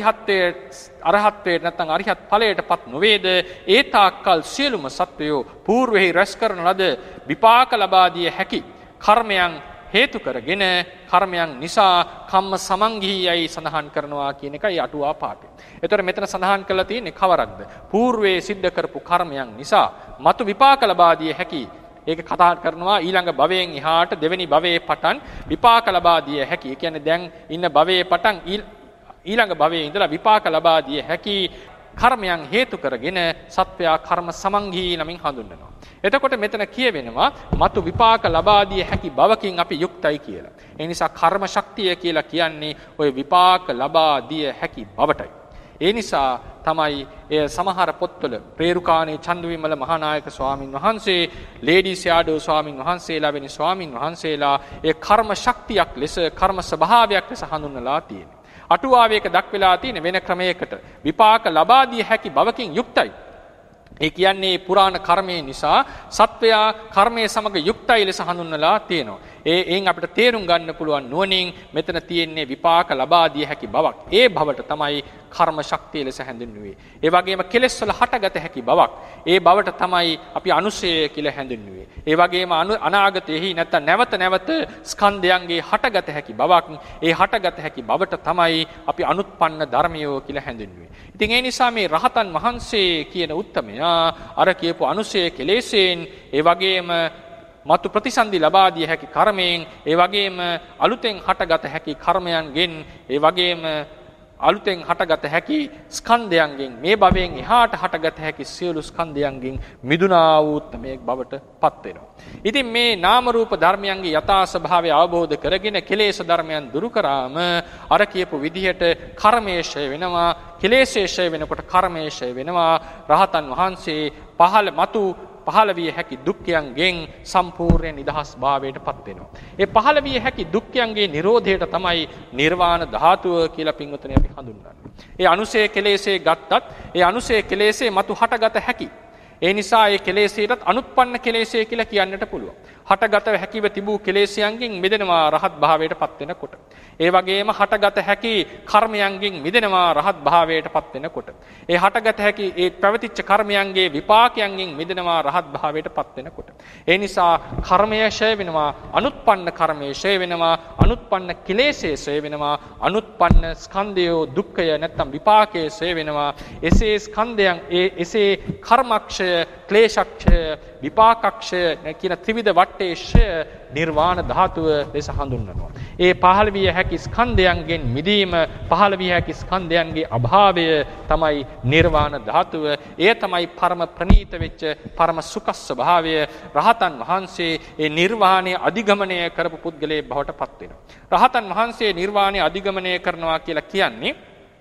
අරහත්ත්වයට නැත්නම් අරිහත් ඵලයටපත් නොවේද ඒ තාක්කල් සියලුම සත්වයෝ పూర్වෙහි රැස් කරන ලද විපාක ලබා දිය හැකි කර්මයන් හේතු කරගෙන කර්මයන් නිසා කම්ම සමංගියයි සඳහන් කරනවා කියන එකයි අටුවා පාඨය. ඒතර මෙතන සඳහන් කරලා තියෙන්නේ කවරක්ද? పూర్වයේ සිද්ධ කරපු කර්මයන් නිසා මතු විපාක ලබා දිය හැකි. ඒක කතා කරනවා ඊළඟ භවයෙන් එහාට දෙවෙනි භවයේ පටන් විපාක ලබා දිය හැකි. ඒ කියන්නේ දැන් ඉන්න භවයේ පටන් ඊළඟ භවයේ ඉඳලා විපාක ලබා දිය හැකි කර්මයන් හේතු කරගෙන සත්වයා කර්ම සමංගී නමින් හඳුන්වනවා. එතකොට මෙතන කියවෙනවා මතු විපාක ලබා දිය හැකි බවකින් අපි යුක්තයි කියලා. ඒ නිසා කර්ම ශක්තිය කියලා කියන්නේ ওই විපාක ලබා දිය හැකි බවටයි. ඒ නිසා තමයි සමහර පොත්වල රේරුකාණේ චන්දවිමල මහානායක ස්වාමින් වහන්සේ, ලේඩි සයාඩෝ ස්වාමින් වහන්සේලා වෙන ස්වාමින් වහන්සේලා ඒ කර්ම ශක්තියක් ලෙස, කර්ම ස්වභාවයක් ලෙස හඳුන්වලා තියෙනවා. අටුවාවේක දක්වලා තියෙන වෙන ක්‍රමයකට විපාක ලබා දිය හැකි බවකින් යුක්තයි. ඒ කියන්නේ පුරාණ කර්මයේ නිසා සත්වයා කර්මයේ සමග යුක්තයි ලෙස හඳුන්වලා තියෙනවා. එයින් අපිට තේරුම් ගන්න පුළුවන් නුවණින් මෙතන තියෙන්නේ විපාක ලබා දිය හැකි බවක්. ඒ බවට තමයි කර්ම ශක්තිය ලෙස හැඳින්වුවේ. ඒ වගේම කෙලෙස් වල හටගත හැකි බවක්. ඒ බවට තමයි අපි අනුසය කියලා හැඳින්වුවේ. ඒ වගේම අනාගතයේහි නැත්නම් නැවත ස්කන්ධයන්ගේ හටගත හැකි බවක්. ඒ හටගත හැකි බවට තමයි අපි අනුත්පන්න ධර්මයෝ කියලා හැඳින්වුවේ. ඉතින් ඒ නිසා මේ රහතන් වහන්සේ කියන උත්තමයා අර කියපු අනුසය කෙලෙසෙන් ඒ වගේම මතු ප්‍රතිසන්දි ලබා දිය හැකි කර්මයෙන් ඒ වගේම අලුතෙන් හටගත හැකි කර්මයන්ගෙන් ඒ වගේම අලුතෙන් හටගත හැකි ස්කන්ධයන්ගෙන් මේ භවයෙන් එහාට හටගත හැකි සියලු ස්කන්ධයන්ගෙන් මිදුණා වූ උත්තමයෙක් බවට පත් වෙනවා. ඉතින් මේ නාම රූප ධර්මයන්ගේ යථා ස්වභාවය අවබෝධ කරගෙන කෙලෙස් ධර්මයන් දුරු කරාම අර කියපු විදිහට කර්මයේ ඡය වෙනවා, කෙලෙස්යේ ඡය වෙනකොට කර්මයේ ඡය වෙනවා. රහතන් වහන්සේ පහළ විය හැකි දුක්ඛයන්ගෙන් සම්පූර්ණ නිදහස් භාවයට පත් වෙනවා. ඒ පහළ විය හැකි දුක්ඛයන්ගේ නිරෝධයට තමයි නිර්වාණ ධාතුව කියලා පින්වතුනි අපි හඳුන්වන්නේ. ඒ අනුසය කෙලෙසේ ගත්තත් ඒ අනුසය කෙලෙසේ මතු හටගත හැකි. ඒ නිසා ඒ කෙලෙසේටත් අනුත්පන්න කෙලෙසේ කියලා කියන්නට පුළුවන්. හටගත හැකිව තිබූ කෙලෙසයන්ගෙන් මිදෙනවා රහත් භාවයට පත් වෙනකොට. ඒ වගේම හටගත හැකි කර්මයන්ගෙන් මිදෙනවා රහත් භාවයට පත් වෙනකොට. ඒ හටගත හැකි ඒ පැවතිච්ච කර්මයන්ගේ විපාකයන්ගෙන් මිදෙනවා රහත් භාවයට පත් වෙනකොට. ඒ නිසා කර්මය ඡය වෙනවා, අනුත්පන්න කර්මය ඡය වෙනවා, අනුත්පන්න කෙලෙසේ ඡය වෙනවා, අනුත්පන්න ස්කන්ධයෝ දුක්ඛය නැත්නම් විපාකයේ ඡය වෙනවා. එසේ ස්කන්ධයන් එසේ කර්මක්ෂය, ක්ලේශක්ෂය, විපාකක්ෂය කියන ත්‍රිවිධ වට පරිවට්ටේශය නිර්වාණ ධාතුව ලෙස හඳුන්වනවා. ඒ පහළ විය හැකි ස්කන්ධයන්ගෙන් මිදීම, පහළ විය හැකි ස්කන්ධයන්ගේ අභාවය තමයි නිර්වාණ ධාතුව. එය තමයි පරම ප්‍රණීත වෙච්ච පරම සුඛ ස්වභාවය. රහතන් වහන්සේ ඒ නිර්වාණය අධිගමනය කරපු පුද්ගලයෙක් බවට පත් වෙනවා. රහතන් වහන්සේ නිර්වාණය අධිගමනය කරනවා කියලා කියන්නේ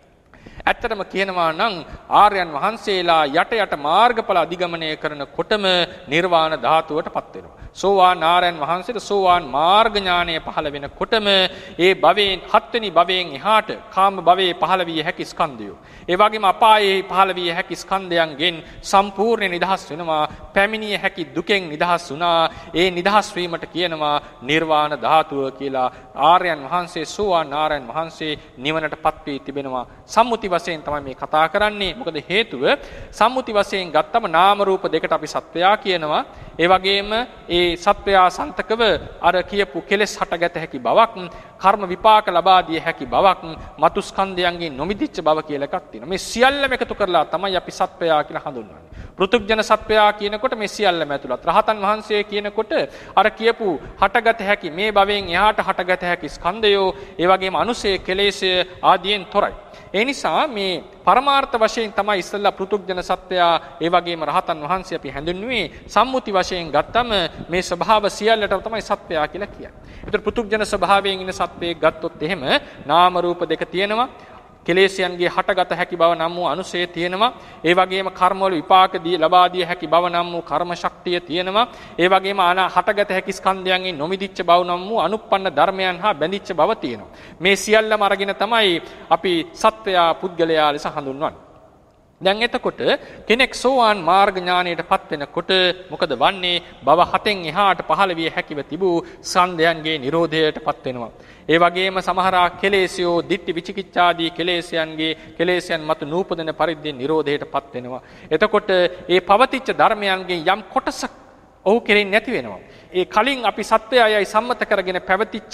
ඇත්තටම කියනවා නම් ආර්යයන් වහන්සේලා යට යට මාර්ගඵල අධිගමනය කරනකොටම නිර්වාණ ධාතුවට පත් වෙනවා. සෝවාන් ආර්යයන් වහන්සේට සෝවාන් මාර්ග ඥානය පහළ වෙනකොටම ඒ භවයෙන් හත්වෙනි භවයෙන් එහාට කාම භවයේ පහළ විය හැකි ස්කන්ධය, ඒ වගේම අපායේ පහළ විය හැකි ස්කන්ධයන්ගෙන් සම්පූර්ණ නිදහස් වෙනවා. පැමිණිය හැකි දුකෙන් නිදහස් වුණා. ඒ නිදහස් වීමට කියනවා නිර්වාණ ධාතුව කියලා. ආර්යයන් වහන්සේ සෝවාන් ආර්යයන් වහන්සේ නිවනටපත් වී තිබෙනවා. සම්මුති වශයෙන් තමයි මේ කතා කරන්නේ. මොකද හේතුව සම්මුති වශයෙන් ගත්තම නාම රූප දෙකට අපි සත්වයා කියනවා. ඒ වගේම ඒ සත්වයා සන්තකව අර කියපු කෙලෙස් හටගත හැකි බවක්, කර්ම විපාක ලබා දිය හැකි බවක්, මතු ස්කන්ධයන්ගෙන් නොමිදිච්ච බව කියලා එකක් තියෙනවා. මේ සියල්ලම එකතු කරලා තමයි අපි සත්වයා කියලා හඳුන්වන්නේ. පෘථුග්ජන සත්වයා කියනකොට මේ සියල්ලම ඇතුළත්. රහතන් වහන්සේ කියනකොට අර කියපු හටගත හැකි මේ භවයෙන් එහාට හටගත හැකි ස්කන්ධයෝ, ඒ වගේම අනුසය කෙලෙස්ය ආදීන් තොරයි. ඒ නිසා මේ පරමාර්ථ වශයෙන් තමයි ඉස්සෙල්ලා පෘථුග්ජන සත්වයා, ඒ වගේම රහතන් වහන්සේ අපි හැඳින්වුවේ. සම්මුති වශයෙන් ගත්තම මේ ස්වභාව සියල්ලටම තමයි සත්වයා කියලා කියන්නේ. ඒතර පෘථුග්ජන ස්වභාවයෙන් ඉන්න සත්වයෙක් ගත්තොත් එහෙම නාම රූප දෙක තියෙනවා. කෙලෙස්යන්ගේ හටගත හැකි බව නම් වූ අනුසය තියෙනවා. ඒ වගේම කර්මවල විපාක ලබා දිය හැකි බව නම් වූ කර්ම ශක්තිය තියෙනවා. ඒ වගේම හටගත හැකි ස්කන්ධයන්ගෙන් නොමිදිච්ච බව නම් වූ අනුප්පන්න ධර්මයන් හා බැඳිච්ච බව තියෙනවා. මේ සියල්ලම අරගෙන තමයි අපි සත්වයා පුද්ගලයා ලෙස හඳුන්වන්නේ. දැන් එතකොට කෙනෙක් සෝවාන් මාර්ග ඥානයටපත් වෙනකොට මොකද වන්නේ? භව හතෙන් එහාට පහළ විය හැකිව තිබූ ස්කන්ධයන්ගේ නිරෝධයටපත් වෙනවා. ඒ වගේම සමහරා කෙලෙස්යෝ ditthi විචිකිච්ඡාදී කෙලෙස්යන් මත නූපදන පරිද්දෙන් නිරෝධයටපත් වෙනවා. එතකොට ඒ පවතිච්ච ධර්මයන්ගේ යම් කොටසක් ඔහු කෙරෙන්නේ නැති වෙනවා. ඒ කලින් අපි සත්‍යයයි සම්මත කරගෙන පැවතිච්ච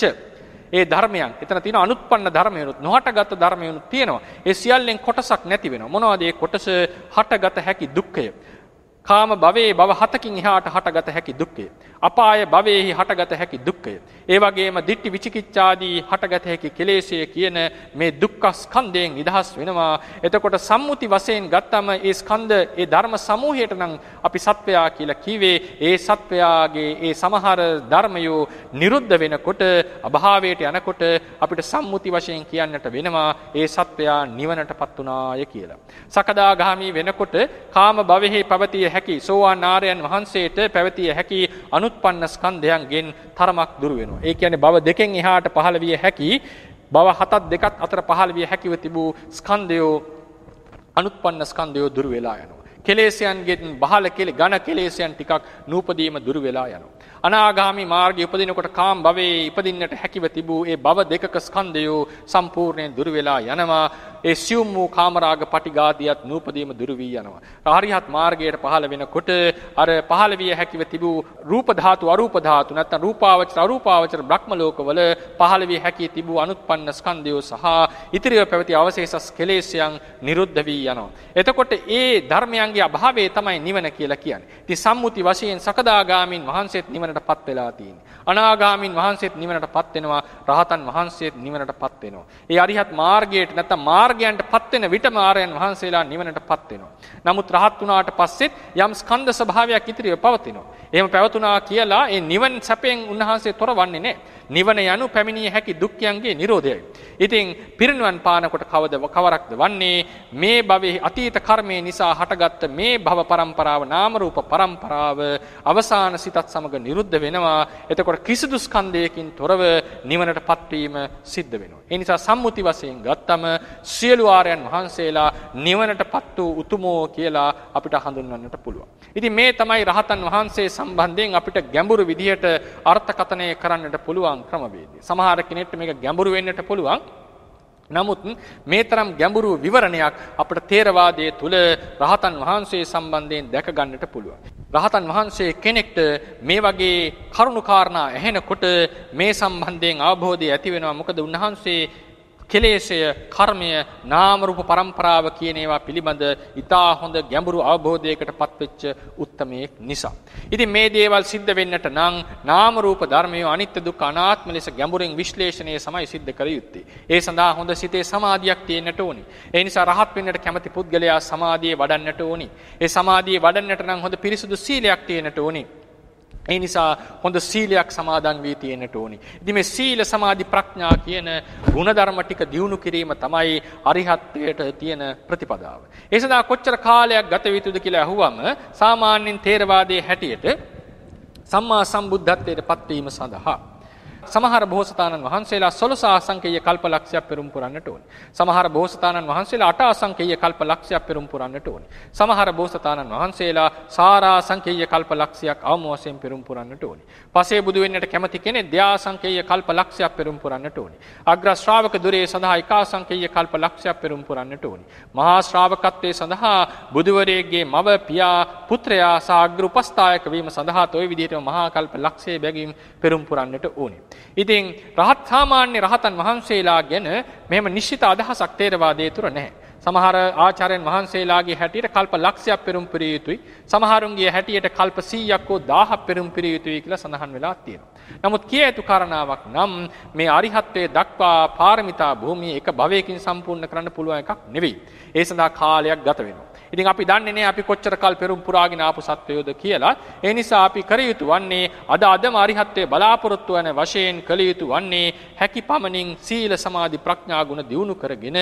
ඒ ධර්මයන්, එතන තියෙන අනුත්පන්න ධර්මයනුත් නොහටගත් ධර්මයනුත් තියෙනවා. ඒ සියල්ලෙන් කොටසක් නැති වෙනවා. මොනවද ඒ කොටස? හටගත හැකි දුක්ඛය. කාම භවයේ භව හතකින් එහාට හටගත හැකි දුක්ඛය. අපාය භවයේහි හටගත හැකි දුක්ඛය. ඒ වගේම ditthi විචිකිච්ඡාදී හටගත හැකි කෙලෙස්ය කියන මේ දුක්ඛ ස්කන්ධයෙන් නිදහස් වෙනවා. එතකොට සම්මුති වශයෙන් ගත්තම ඒ ස්කන්ධ, ඒ ධර්ම සමූහයට නම් අපි සත්වයා කියලා කිව්වේ. ඒ සත්වයාගේ ඒ සමහර ධර්මයෝ නිරුද්ධ වෙනකොට, අභාවයට යනකොට අපිට සම්මුති වශයෙන් කියන්නට වෙනවා ඒ සත්වයා නිවනටපත් උනාය කියලා. සකදාගාමි වෙනකොට කාම භවෙහි පැවතිය හැකි සෝවාන් ආර්යයන් වහන්සේට පැවතිය හැකි අනුත්පන්න ස්කන්ධයන්ගෙන් තරමක් දුර වෙනවා. ඒ කියන්නේ භව දෙකෙන් එහාට පහළ විය හැකි, භව හතක් දෙකත් අතර පහළ විය හැකිව තිබූ ස්කන්ධයෝ, අනුත්පන්න ස්කන්ධයෝ දුර වෙලා යනවා. කෙලෙස්යන්ගෙන් බහල ඝන කෙලෙස්යන් ටිකක් නූපදීම දුර වෙලා යනවා. අනාගාමි මාර්ගයේ උපදිනකොට කාම භවයේ ඉපදින්නට හැකිව තිබූ ඒ භව දෙකක ස්කන්ධයෝ සම්පූර්ණයෙන් දුර වෙලා යනවා. ඒ සියුම් වූ කාමරාග පටිඝාදියත් නූපදීම දුර වී යනවා. ආරියත් මාර්ගයට පහළ වෙනකොට අර පහළ විය හැකිව තිබූ රූප ධාතු, අරූප ධාතු, නැත්නම් රූපාවචර අරූපාවචර බ්‍රහ්ම ලෝකවල පහළ විය හැකි තිබූ අනුත්පන්න ස්කන්ධයෝ සහ ඉතිරිව පැවති අවශේෂ කෙලෙස්යන් නිරුද්ධ වී යනවා. එතකොට ඒ ධර්මයන්ගේ අභාවය තමයි නිවන කියලා කියන්නේ. ඉතින් සම්මුති වශයෙන් සකදාගාමින් වහන්සේත් නිවනටපත් වෙලා තියෙන්නේ. අනාගාමින් වහන්සේත් නිවනටපත් වෙනවා. රහතන් වහන්සේත් නිවනටපත් වෙනවා. ඒ අරිහත් මාර්ගයට නැත්නම් මාර්ගයන්ටපත් වෙන විටම ආර්යයන් වහන්සේලා නිවනටපත් වෙනවා. නමුත් රහත් වුණාට පස්සෙත් යම් ස්කන්ධ ස්වභාවයක් ඉතිරිව පවතිනවා. එහෙම පැවතුනා කියලා ඒ නිවන සැපෙන් උන්වහන්සේ තොරවන්නේ නැහැ. නිවන යනු පැමිණිය හැකි දුක්ඛයන්ගේ නිරෝධයයි. ඉතින් පිරිනිවන් පානකොට කවරක්ද වන්නේ? මේ භවයේ අතීත කර්මයේ නිසා හටගත්ත මේ භව පරම්පරාව, නාම රූප පරම්පරාව අවසාන සිතත් සමග නිරුද්ධ වෙනවා. එතකොට කිසිදු ස්කන්ධයකින් තොරව නිවනටපත් වීම සිද්ධ වෙනවා. ඒ නිසා සම්මුති වශයෙන් ගත්තම සියලු ආර්යයන් වහන්සේලා නිවනටපත් වූ උතුමෝ කියලා අපිට හඳුන්වන්නට පුළුවන්. ඉතින් මේ තමයි රහතන් වහන්සේ සම්බන්ධයෙන් අපිට ගැඹුරු විදිහට අර්ථකථනය කරන්නට පුළුවන් ක්‍රමවේදය. සමහර කෙනෙක්ට මේක ගැඹුරු වෙන්නට පුළුවන්. නමුත් මේ තරම් ගැඹුරු විවරණයක් අපිට ථේරවාදයේ තුල රහතන් වහන්සේ සම්බන්ධයෙන් දැක ගන්නට පුළුවන්. රහතන් වහන්සේ කෙනෙක්ට මේ වගේ කරුණු කාරණා ඇහෙනකොට මේ සම්බන්ධයෙන් අවබෝධය ඇති වෙනවා. මොකද උන්වහන්සේ කෙලෙසය, කර්මය, නාම රූප පරම්පරාව කියන ඒවා පිළිබඳ ඊටා හොඳ ගැඹුරු අවබෝධයකට පත්වෙච්ච උත්තමයෙක් නිසා. ඉතින් මේ දේවල් සිද්ධ වෙන්නට නම් නාම රූප ධර්මයේ අනිත්‍ය දුක්ඛ අනාත්ම ලෙස ගැඹුරින් විශ්ලේෂණය සමයි සිද්ධ කර යුත්තේ. ඒ සඳහා හොඳ සිතේ සමාධියක් තියෙන්නට ඕනි. ඒ නිසා රහත් වෙන්නට කැමති පුද්ගලයා සමාධිය වඩන්නට ඕනි. ඒ සමාධිය වඩන්නට නම් හොඳ පිරිසුදු සීලයක් තියෙන්නට ඕනි. ඒ නිසා හොඳ සීලයක් සමාදන් වී තියෙන්නට ඕනි. ඉතින් මේ සීල සමාධි ප්‍රඥා කියන ගුණධර්ම ටික දියුණු කිරීම තමයි අරිහත්ත්වයට තියෙන ප්‍රතිපදාව. ඒ සඳහා කොච්චර කාලයක් ගත යුතුද කියලා අහුවම සාමාන්‍යයෙන් ථේරවාදයේ හැටියට සම්මා සම්බුද්ධත්වයට පත්වීම සඳහා සමහර බෝසතාණන් වහන්සේලා 16 අසංකේය කල්පලක්ෂයක් පෙරම් පුරන්නට ඕනේ. සමහර බෝසතාණන් වහන්සේලා 8 අසංකේය කල්පලක්ෂයක් පෙරම් පුරන්නට ඕනේ. සමහර බෝසතාණන් වහන්සේලා සාරා අසංකේය කල්පලක්ෂයක් අවම වශයෙන් පෙරම් පුරන්නට ඕනේ. පසේ බුදු වෙන්නට කැමති කෙනෙක් ධ්‍යාසංකේය කල්පලක්ෂයක් පෙරම් පුරන්නට ඕනේ. අග්‍ර ශ්‍රාවක දුරේ සඳහා ඒකාසංකේය කල්පලක්ෂයක් පෙරම් පුරන්නට ඕනේ. මහා ශ්‍රාවකත්වයේ සඳහා බුදුවරයෙක්ගේ මව, පියා, පුත්‍රයා සහ අග්‍ර උපස්ථායක වීම සඳහා toy විදිහටම මහා කල්පලක්ෂයේ බැගින් පෙරම් පුරන්නට ඕනේ. ඉතින් රහත් සාමාන්‍ය රහතන් වහන්සේලා ගැන මෙහෙම නිශ්චිත අදහසක් ථේරවාදයේ තුර නැහැ. සමහර ආචාර්යන් වහන්සේලාගේ හැටියට කල්ප ලක්ෂයක් පෙරම් පිරිය යුතුයි. සමහරුන්ගේ හැටියට කල්ප 100ක් හෝ 1000ක් පෙරම් පිරිය යුතුයි කියලා සඳහන් වෙලා තියෙනවා. නමුත් කිය යුතු කාරණාවක් නම් මේ අරිහත්ත්වයේ දක්වා පාරමිතා භූමිය එක භවයකින් සම්පූර්ණ කරන්න පුළුවන් එකක් නෙවෙයි. ඒ සඳහා කාලයක් ගත වෙනවා. ඉතින් අපි දන්නේ නැහැ අපි කොච්චර කල් පෙරම් පුරාගෙන ආපු සත්වයෝද කියලා. ඒ නිසා අපි කර යුතු වන්නේ අදම අරිහත්ත්වයේ බලාපොරොත්තු වන වශයෙන් කළ යුතු වන්නේ හැකි පමණින් සීල සමාධි ප්‍රඥා ගුණ දියුණු කරගෙන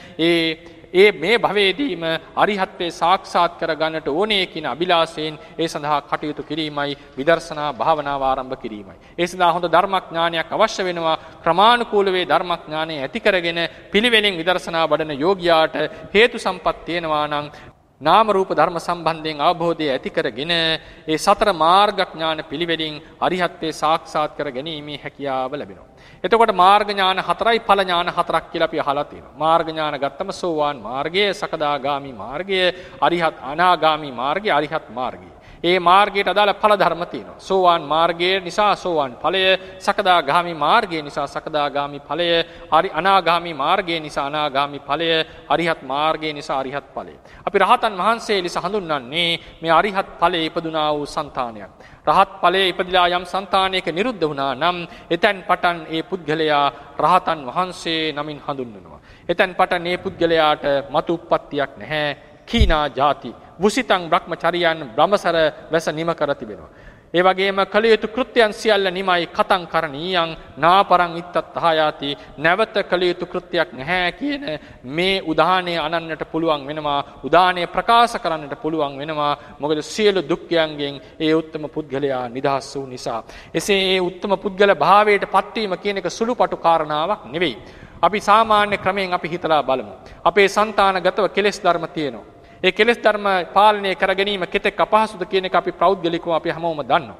මේ භවයේදීම අරිහත්ත්වේ සාක්ෂාත් කර ගන්නට ඕනේ කියන අභිලාෂයෙන් ඒ සඳහා කටයුතු කිරීමයි විදර්ශනා භාවනාව ආරම්භ කිරීමයි. ඒ සඳහා හොඳ ධර්මඥානයක් අවශ්‍ය වෙනවා. ක්‍රමානුකූල වේ ධර්මඥානය ඇති කරගෙන පිළිවෙලින් විදර්ශනා වඩන යෝගියාට හේතු සම්පත් තියෙනවා නම් නාම රූප ධර්ම සම්බන්ධයෙන් අවබෝධය ඇති කරගෙන ඒ සතර මාර්ග ඥාන පිළිවෙලින් අරිහත්ත්වේ සාක්ෂාත් කර ගැනීමේ හැකියාව ලැබෙනවා. එතකොට මාර්ග ඥාන 4යි ඵල ඥාන 4ක් කියලා අපි අහලා තියෙනවා. මාර්ග ඥාන ගත්තම සෝවාන් මාර්ගය, සකදාගාමි මාර්ගය, අරිහත් අනාගාමි මාර්ගය, අරිහත් මාර්ගය. ඒ මාර්ගයට අදාළ ඵල ධර්ම තියෙනවා. සෝවාන් මාර්ගය නිසා සෝවාන් ඵලය, සකදාගාමි මාර්ගය නිසා සකදාගාමි ඵලය, අනාගාමි මාර්ගය නිසා අනාගාමි ඵලය, අරිහත් මාර්ගය නිසා අරිහත් ඵලය. අපි රහතන් වහන්සේ ලෙස හඳුන්වන්නේ මේ අරිහත් ඵලයේ ඉපදුනා වූ సంతානයක්. රහත් ඵලයේ ඉපදිලා යම් సంతානයක නිරුද්ධ වුණා නම් එතෙන් පටන් ඒ පුද්ගලයා රහතන් වහන්සේ නමින් හඳුන්වනවා. එතෙන් පටන් මේ පුද්ගලයාට මතු උප්පත්තියක් නැහැ. කීනා ಜಾති වුසිතං බ්‍රහ්මචරියන් බ්‍රහ්මසර වැස නිම කර තිබෙනවා. ඒ වගේම කළ යුතු කෘත්‍යයන් සියල්ල නිමයි කතං කරණීයං නාපරං ඉත්තත්හායාති නැවත කළ යුතු කෘත්‍යයක් නැහැ කියන මේ උදාහරණය අනන්නට පුළුවන් වෙනවා. උදාහරණය ප්‍රකාශ කරන්නට පුළුවන් වෙනවා. මොකද සියලු දුක්ඛයන්ගෙන් ඒ උත්තම පුද්ගලයා නිදහස් වූ නිසා. එසේ ඒ උත්තම පුද්ගල භාවයට පත්වීම කියන එක සුළුපටු කාරණාවක් නෙවෙයි. අපි සාමාන්‍ය ක්‍රමයෙන් අපි හිතලා බලමු. අපේ సంతానගතව කෙලෙස් ධර්ම තියෙනවා. ඒ කෙලෙස් ධර්ම පාලනය කර ගැනීම කෙතෙක් අපහසුද කියන එක අපි ප්‍රෞද්ගලිකව අපි හැමෝම දන්නවා.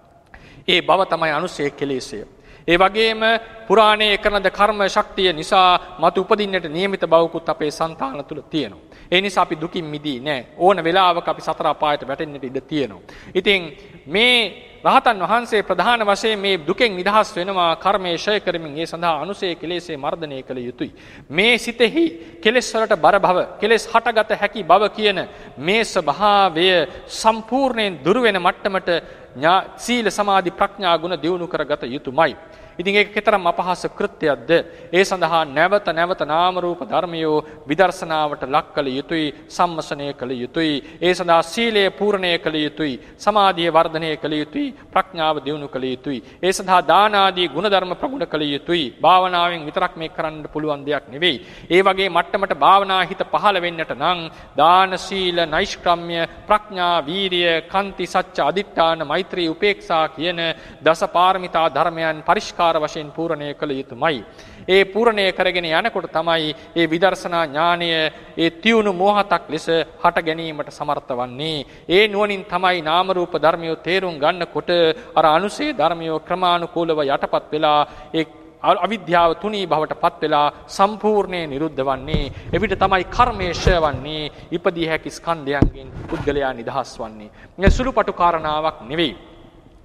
ඒ බව තමයි අනුසය කෙලෙසය. ඒ වගේම පුරාණයේ කරන කර්ම ශක්තිය නිසා මතු උපදින්නට නියමිත බවකුත් අපේ సంతాන තුල තියෙනවා. ඒ නිසා අපි දුකින් මිදී නැහැ. ඕන වෙලාවක අපි සතර අපායට වැටෙන්නට ඉඩ තියෙනවා. ඉතින් මේ රහතන් වහන්සේ ප්‍රධාන වශයෙන් මේ දුකෙන් නිදහස් වෙනවා කර්මයේ ඡය කරමින් ඒ සඳහා අනුසය කෙලෙසේ මර්ධනය කළ යුතුයි. මේ සිතෙහි කෙලෙස් වලට බර බව, කෙලෙස් හටගත හැකි බව කියන මේ ස්වභාවය සම්පූර්ණයෙන් දුර වෙන මට්ටමට සීල සමාධි ප්‍රඥා ගුණ දියුණු කරගත යුතුමයි. ඉතින් ඒක කතරම් අපහාස කෘත්‍යයක්ද? ඒ සඳහා නැවත නැවත නාම රූප ධර්මියෝ විදර්ශනාවට ලක් කළ යුතුයි, සම්මසනය කළ යුතුයි. ඒ සඳහා සීලය පූර්ණය කළ යුතුයි, සමාධිය වර්ධනය කළ යුතුයි, ප්‍රඥාව දියුණු කළ යුතුයි. ඒ සඳහා දාන ආදී ගුණධර්ම ප්‍රගුණ කළ යුතුයි. භාවනාවෙන් විතරක් මේක කරන්න පුළුවන් දෙයක් නෙවෙයි. ඒ වගේ මට්ටමට භාවනා හිත පහළ වෙන්නට නම් දාන, සීල, නෛෂ්ක්‍රම්‍ය, ප්‍රඥා, වීරිය, කන්ති, සච්ච, අදිඨාන, මෛත්‍රී, උපේක්ෂා කියන දස පාරමිතා ධර්මයන් පරිష్කාර වශයෙන් පූර්ණය කළ යුතුමයි. ඒ පූර්ණය කරගෙන යනකොට තමයි ඒ විදර්ශනා ඥානය ඒ තියුණු මොහතක් ලෙස හට ගැනීමට සමර්ථ වන්නේ. ඒ නුවණින් තමයි නාම රූප ධර්මියෝ තේරුම් ගන්නකොට අර අනුසේ ධර්මියෝ ක්‍රමානුකූලව යටපත් වෙලා ඒ අවිද්‍යාව තුනී බවට පත් වෙලා සම්පූර්ණයෙන් නිරුද්ධ වන්නේ. එවිට තමයි කර්මයේ ඡය වන්නේ. ඉපදී හැකි ස්කන්ධයන්ගෙන් පුද්ගලයා නිදහස් වන්නේ. මේ සුළුපටු කාරණාවක් නෙවෙයි.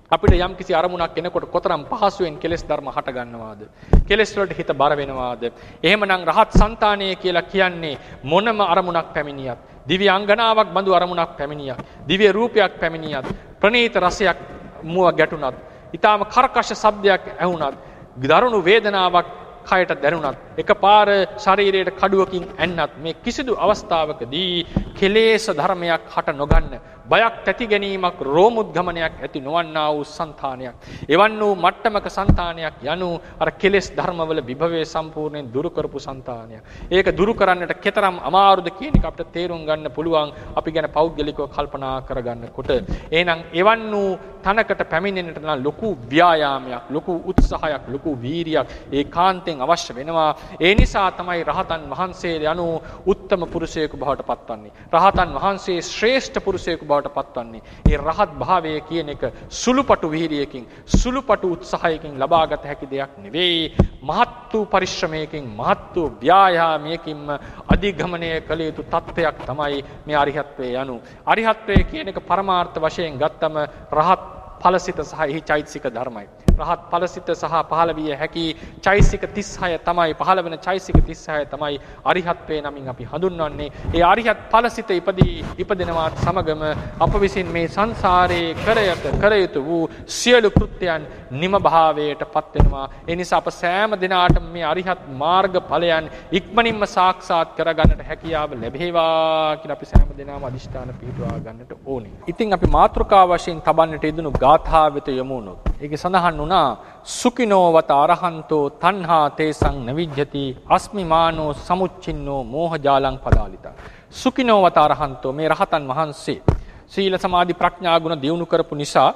අපිට යම් කිසි අරමුණක් එනකොට කොතරම් පහසුවෙන් කෙලෙස් ධර්ම හට ගන්නවාද? කෙලෙස් වලට හිත බර වෙනවාද? එහෙමනම් රහත් సంతානය කියලා කියන්නේ මොනම අරමුණක් පැමිණියත්, දිව්‍ය අංගනාවක් බඳු අරමුණක් පැමිණියත්, දිව්‍ය රූපයක් පැමිණියත්, ප්‍රණීත රසයක් මුව ගැටුණත්, ඊටාම කර්කශ ශබ්දයක් ඇහුණත්, දරුණු වේදනාවක් කයට දැනුණත්, එකපාර ශරීරයට කඩුවකින් ඇන්නත්, මේ කිසිදු අවස්ථාවකදී කෙලෙස් ධර්මයක් හට නොගන්න, බයක් ඇති ගැනීමක්, රෝමුද්ගමනයක් ඇති නොවන්නා වූ సంతානයක්, එවන් වූ මට්ටමක సంతානයක් යනු අර කෙලෙස් ධර්මවල විභවයේ සම්පූර්ණයෙන් දුරු කරපු సంతානයක්. ඒක දුරු කරන්නට කෙතරම් අමාරුද කියන එක අපිට තේරුම් ගන්න පුළුවන් අපි ගැන පෞද්ගලිකව කල්පනා කරගන්නකොට. එහෙනම් එවන් වූ තනකට පැමිණෙන්නට නම් ලොකු ව්‍යායාමයක්, ලොකු උත්සාහයක්, ලොකු වීරියක් ඒකාන්තයෙන් අවශ්‍ය වෙනවා. ඒ නිසා තමයි රහතන් වහන්සේ යනු උත්තම පුරුෂයෙකු බවට පත්වන්නේ. රහතන් වහන්සේ ශ්‍රේෂ්ඨ පුරුෂයෙකු බවට පත්වන්නේ. ඒ රහත් භාවය කියන එක සුළුපටු වීරියකින්, සුළුපටු උත්සාහයකින් ලබාගත හැකි දෙයක් නෙවෙයි. මහත් වූ පරිශ්‍රමයකින්, මහත් වූ ව්‍යායාමයකින්ම අධිගමනය කළ යුතු තත්ත්වයක් තමයි මේ අරිහත්ත්වයේ යනු. අරිහත්ත්වය කියන එක පරමාර්ථ වශයෙන් ගත්තම රහත් ඵලසිත සහ එහි චෛතසික ධර්මයි. රහත් ඵලසිත සහ පහළ විය හැකි චෛතසික 36 තමයි, පහළ වෙන චෛතසික 36 තමයි අරිහත්ත්වේ නමින් අපි හඳුන්වන්නේ. ඒ අරිහත් ඵලසිත ඉපදෙනවත් සමගම අප විසින් මේ සංසාරයේ කර යුතු වූ සියලු කෘත්‍යයන් නිම භාවයට පත් වෙනවා. ඒ නිසා අප සෑම දිනාටම මේ අරිහත් මාර්ග ඵලයන් ඉක්මනින්ම සාක්ෂාත් කරගන්නට හැකියාව ලැබේවා කියලා අපි සෑම දිනම අදිෂ්ඨාන පිහිටුවා ගන්නට ඕනේ. ඉතින් අපි මාතෘකාව වශයෙන් තබන්නට යෙදුණු ගාථා වෙත යමු උනොත් ඒකේ සඳහන් වුණා සුඛිනෝවත අරහන්තෝ තණ්හා තේසං නවිජ්ජති අස්මිමානෝ සමුච්චින්නෝ මෝහජාලං පදාලිතා. සුඛිනෝවත අරහන්තෝ, මේ රහතන් වහන්සේ සීල සමාධි ප්‍රඥා ගුණ දියුණු කරපු නිසා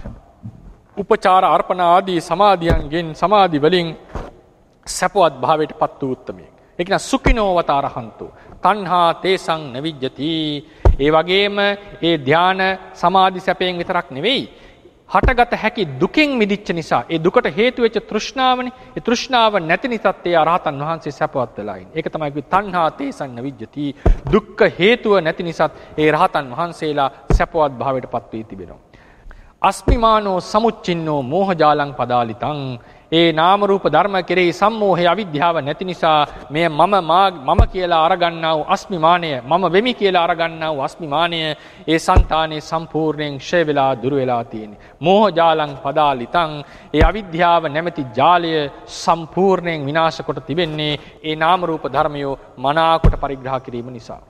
උපචාර අර්පණ ආදී සමාධියන්ගෙන්, සමාධි වලින් සපවත් භාවයට පත් වූ උත්තමයෙක්. ඒ කියන සුඛිනෝවත අරහන්තෝ තණ්හා තේසං නවිජ්ජති. ඒ වගේම ඒ ධාන සමාධි සැපයෙන් විතරක් නෙවෙයි, හටගත හැකි දුකින් මිදිච්ච නිසා, ඒ දුකට හේතු වෙච්ච තෘෂ්ණාවනේ, ඒ තෘෂ්ණාව නැති නිසාත් ඒ අරහතන් වහන්සේ සැපවත් වෙලා ඉන්නේ. ඒක තමයි කිව්වේ තණ්හා තේසං නවිජ්ජති. දුක්ඛ හේතුව නැති නිසාත් ඒ රහතන් වහන්සේලා සැපවත් භාවයට පත් වී තිබෙනවා. අස්මිමානෝ සමුච්චින්නෝ මෝහජාලං පදාලිතං. ඒ නාම රූප ධර්ම කෙරෙහි සම්මෝහය, අවිද්‍යාව නැති නිසා මේ මම කියලා අරගන්නා වූ අස්මිමානය, මම වෙමි කියලා අරගන්නා වූ අස්මිමානය ඒ సంతානේ සම්පූර්ණයෙන් ක්ෂය වෙලා දුර වෙලා තියෙන්නේ. මෝහජාලං පදාලිතං. ඒ අවිද්‍යාව නැමැති ජාලය සම්පූර්ණයෙන් විනාශ කොට තිබෙන්නේ ඒ නාම රූප ධර්මයෝ මනාකොට පරිග්‍රහ කිරීම නිසා.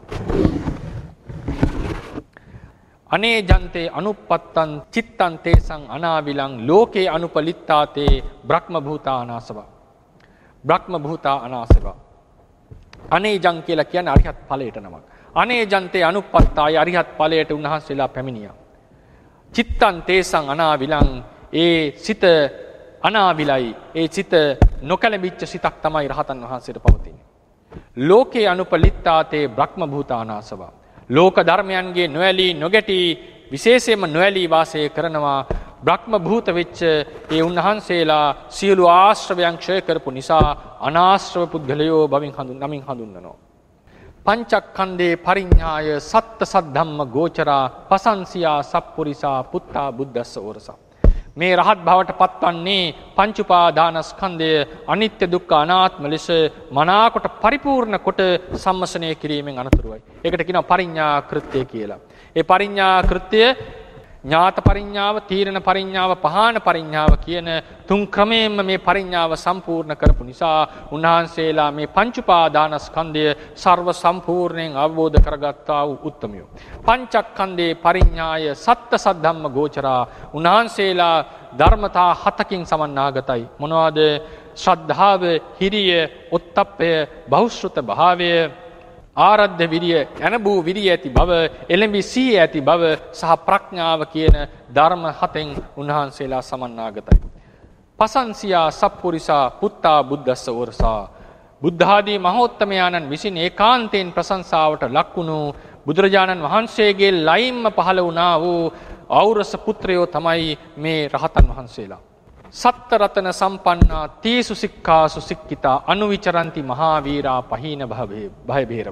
අනේ ජන්තේ අනුපත්තං චිත්තං තේසං අනාවිලං ලෝකේ අනුපලිත්තාතේ බ්‍රහ්ම භූතා අනාසවා. බ්‍රහ්ම භූතා අනාසවා. අනේ ජන් කියලා කියන්නේ අරිහත් ඵලයට නමක්. අනේ ජන්තේ අනුපත්තාය, අරිහත් ඵලයට උන්වහන්සේලා පැමිණියා. චිත්තං තේසං අනාවිලං, ඒ සිත අනාවිලයි, ඒ සිත නොකැළඹිච්ච සිතක් තමයි රහතන් වහන්සේට පවතින්නේ. ලෝකේ අනුපලිත්තාතේ බ්‍රහ්ම භූතා අනාසවා. ලෝක ධර්මයන්ගේ නොඇලී නොගැටි, විශේෂයෙන්ම නොඇලී වාසය කරනවා. බ්‍රහ්ම භූත වෙච්ච ඒ උන්වහන්සේලා සියලු ආශ්‍රවයන් ක්ෂය කරපු නිසා අනාශ්‍රව පුද්ගලයෝ බවින් නමින් හඳුන්වනවා. පංචක්ඛන්දේ පරිඤ්ඤාය සත්ත සද්ධම්ම ගෝචරා පසංසියා සප්පුරිසා පුත්තා බුද්දස්ස ඕරසා. මේ රහත් භවට පත්වන්නේ පංච උපාදානස්කන්ධය අනිත්‍ය දුක්ඛ අනාත්ම ලෙස මනාකොට පරිපූර්ණ කොට සම්මසනය කිරීමෙන් අනතුරුවයි. ඒකට කියනවා පරිඤ්ඤා කෘත්‍ය කියලා. ඒ පරිඤ්ඤා කෘත්‍ය ඥාත පරිඤ්ඤාව, තීරණ පරිඤ්ඤාව, පහාන පරිඤ්ඤාව කියන තුන් ක්‍රමයෙන්ම මේ පරිඤ්ඤාව සම්පූර්ණ කරපු නිසා උන්වහන්සේලා මේ පංච උපාදානස්කන්ධය සර්ව සම්පූර්ණයෙන් අවබෝධ කරගත්තා වූ උත්තමයෝ. පංචක්ඛන්දේ පරිඤ්ඤාය සත්ත සද්ධම්ම ගෝචරා. උන්වහන්සේලා ධර්මතා 7කින් සමන්නාගතයි. මොනවාද? ශ්‍රද්ධාව, හිරිය, ඔත්තප්පය, බහුශ්‍රුත භාවය, ආරද්ධ විරිය, යනබූ විරිය ඇති බව, එළඹි සිහිය ඇති බව සහ ප්‍රඥාව කියන ධර්ම 7න් උන්වහන්සේලා සමන්නාගතයි. පසංසියා සප්පුරිසා පුත්තා බුද්දස්ස ඕරසා. බුද්ධ ආදී මහෝත්තමයන්න් විසින් ඒකාන්තයෙන් ප්‍රශංසාවට ලක්වුණු බුදුරජාණන් වහන්සේගේ ලයින්ම පහළ වුණා වූ ඖරස පුත්‍රයෝ තමයි මේ රහතන් වහන්සේලා. සත්ත රතන සම්පන්නා තීසු සික්ඛාසු සික්කිතා අනුවිචරಂತಿ මහා වීරා පහීන භය බේරවා.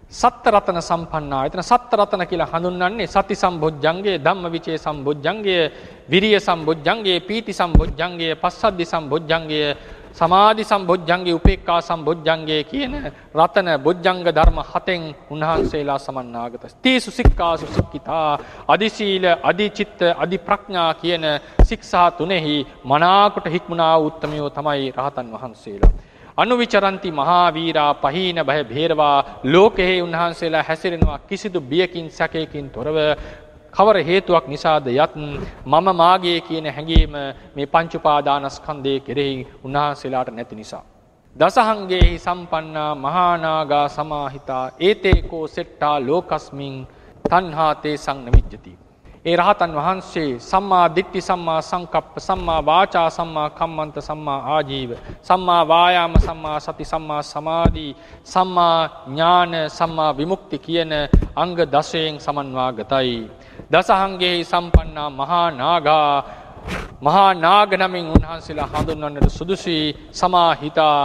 සත්ත රතන සම්පන්නා. එතන සත්ත රතන කියලා හඳුන්වන්නේ සති සම්බොජ්ජංගය, ධම්මවිචේ සම්බොජ්ජංගය, විරිය සම්බොජ්ජංගය, පීති සම්බොජ්ජංගය, පස්සද්ධි සම්බොජ්ජංගය, සමාධි සම්බොජ්ජංගය, උපේක්ඛා සම්බොජ්ජංගය කියන රතන බොජ්ජංග ධර්ම 7න් උන්වහන්සේලා සමන්නාගත. තීසු සික්ඛාසු සික්ඛිතා, අදි සීල, අදි චිත්ත, අදි ප්‍රඥා කියන ශික්ෂා තුනෙහි මනාකොට හික්මුණා උත්තමයෝ තමයි රහතන් වහන්සේලා. අනුවිචරಂತಿ මහා වීරා පහීන භය භේරවා, ලෝකෙහි උන්වහන්සේලා හැසිරෙනවා කිසිදු බියකින් සැකයකින් තොරව. කවර හේතුවක් නිසාද යත් මම මාගේ කියන හැඟීම මේ පංච උපාදානස්කන්ධයේ කෙරෙහි උන්වහන්සේලාට නැති නිසා. දසහංගේහි සම්පන්නා මහා නාගා සමාහිතා ඒතේකෝ සෙට්ටා ලෝකස්මින් තණ්හා තේසං නවිජ්ජති. ඒ රහතන් වහන්සේ සම්මා දිට්ඨි, සම්මා සංකප්ප, සම්මා වාචා, සම්මා කම්මන්ත, සම්මා ආජීව, සම්මා වායාම, සම්මා සති, සම්මා සමාධි, සම්මා ඥාන, සම්මා විමුක්ති කියන අංග 10න් සමන්වාගතයි. දසහංගේහි සම්පන්නා මහා නාගා, මහා නාග නමින් උන්වහන්සේලා හඳුන්වන්නට සුදුසුයි. සමාහිතා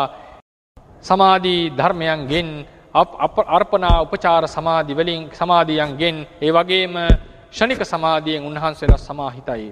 සමාධි ධර්මයන්ගෙන්, අර්පණා උපචාර සමාධි වලින් සමාධියන්ගෙන්, ඒ වගේම ෂණික සමාධියෙන් උන්වහන්සේලා සමාහිතයි.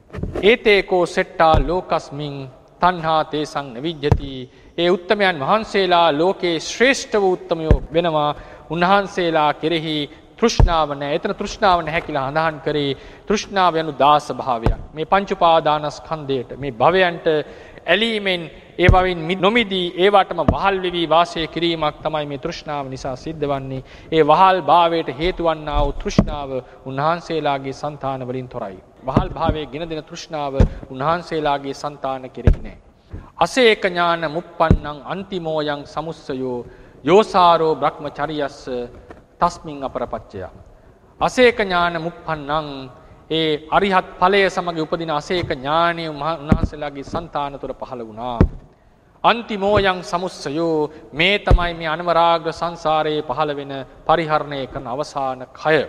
ඒතේකෝ සෙට්ටා ලෝකස්මින් තණ්හා තේසං නවිජ්ජති. ඒ උත්තමයන් වහන්සේලා ලෝකේ ශ්‍රේෂ්ඨ වූ උත්තමයෝ වෙනවා. උන්වහන්සේලා කෙරෙහි තෘෂ්ණාව නැහැ. එතන තෘෂ්ණාව නැහැ කියලා අදහන් කරේ. තෘෂ්ණාව යනු දාස භාවයක්. මේ පංච උපාදානස්කන්ධයට, මේ භවයන්ට ඇලීමෙන් ඒ බවින් නොමිදී ඒවටම වහල් වෙවි වාසය කිරීමක් තමයි මේ තෘෂ්ණාව නිසා සිද්ධ වන්නේ. ඒ වහල් භාවයට හේතු වන්නා වූ තෘෂ්ණාව උන්වහන්සේලාගේ సంతාන වලින් තොරයි. වහල් භාවයේ ගෙන දෙන තෘෂ්ණාව උන්වහන්සේලාගේ సంతාන කෙරෙහි නැහැ. අසේක ඥාන මුප්පන්නං අන්තිමෝයං සමුස්සයෝ යෝසාරෝ බ්‍රහ්මචරියස්ස තස්මින් අපරපච්චය. අසේක ඥාන මුප්පන්නං, ඒ අරිහත් ඵලය සමග උපදින අසේක ඥානය උන්වහන්සේලාගේ సంతාන තුර පහළ වුණා. අන්තිමෝයං සමුස්සයෝ, මේ තමයි මේ අනවරාග්‍ර සංසාරයේ පහළ වෙන පරිහරණය කරන අවසාන කය.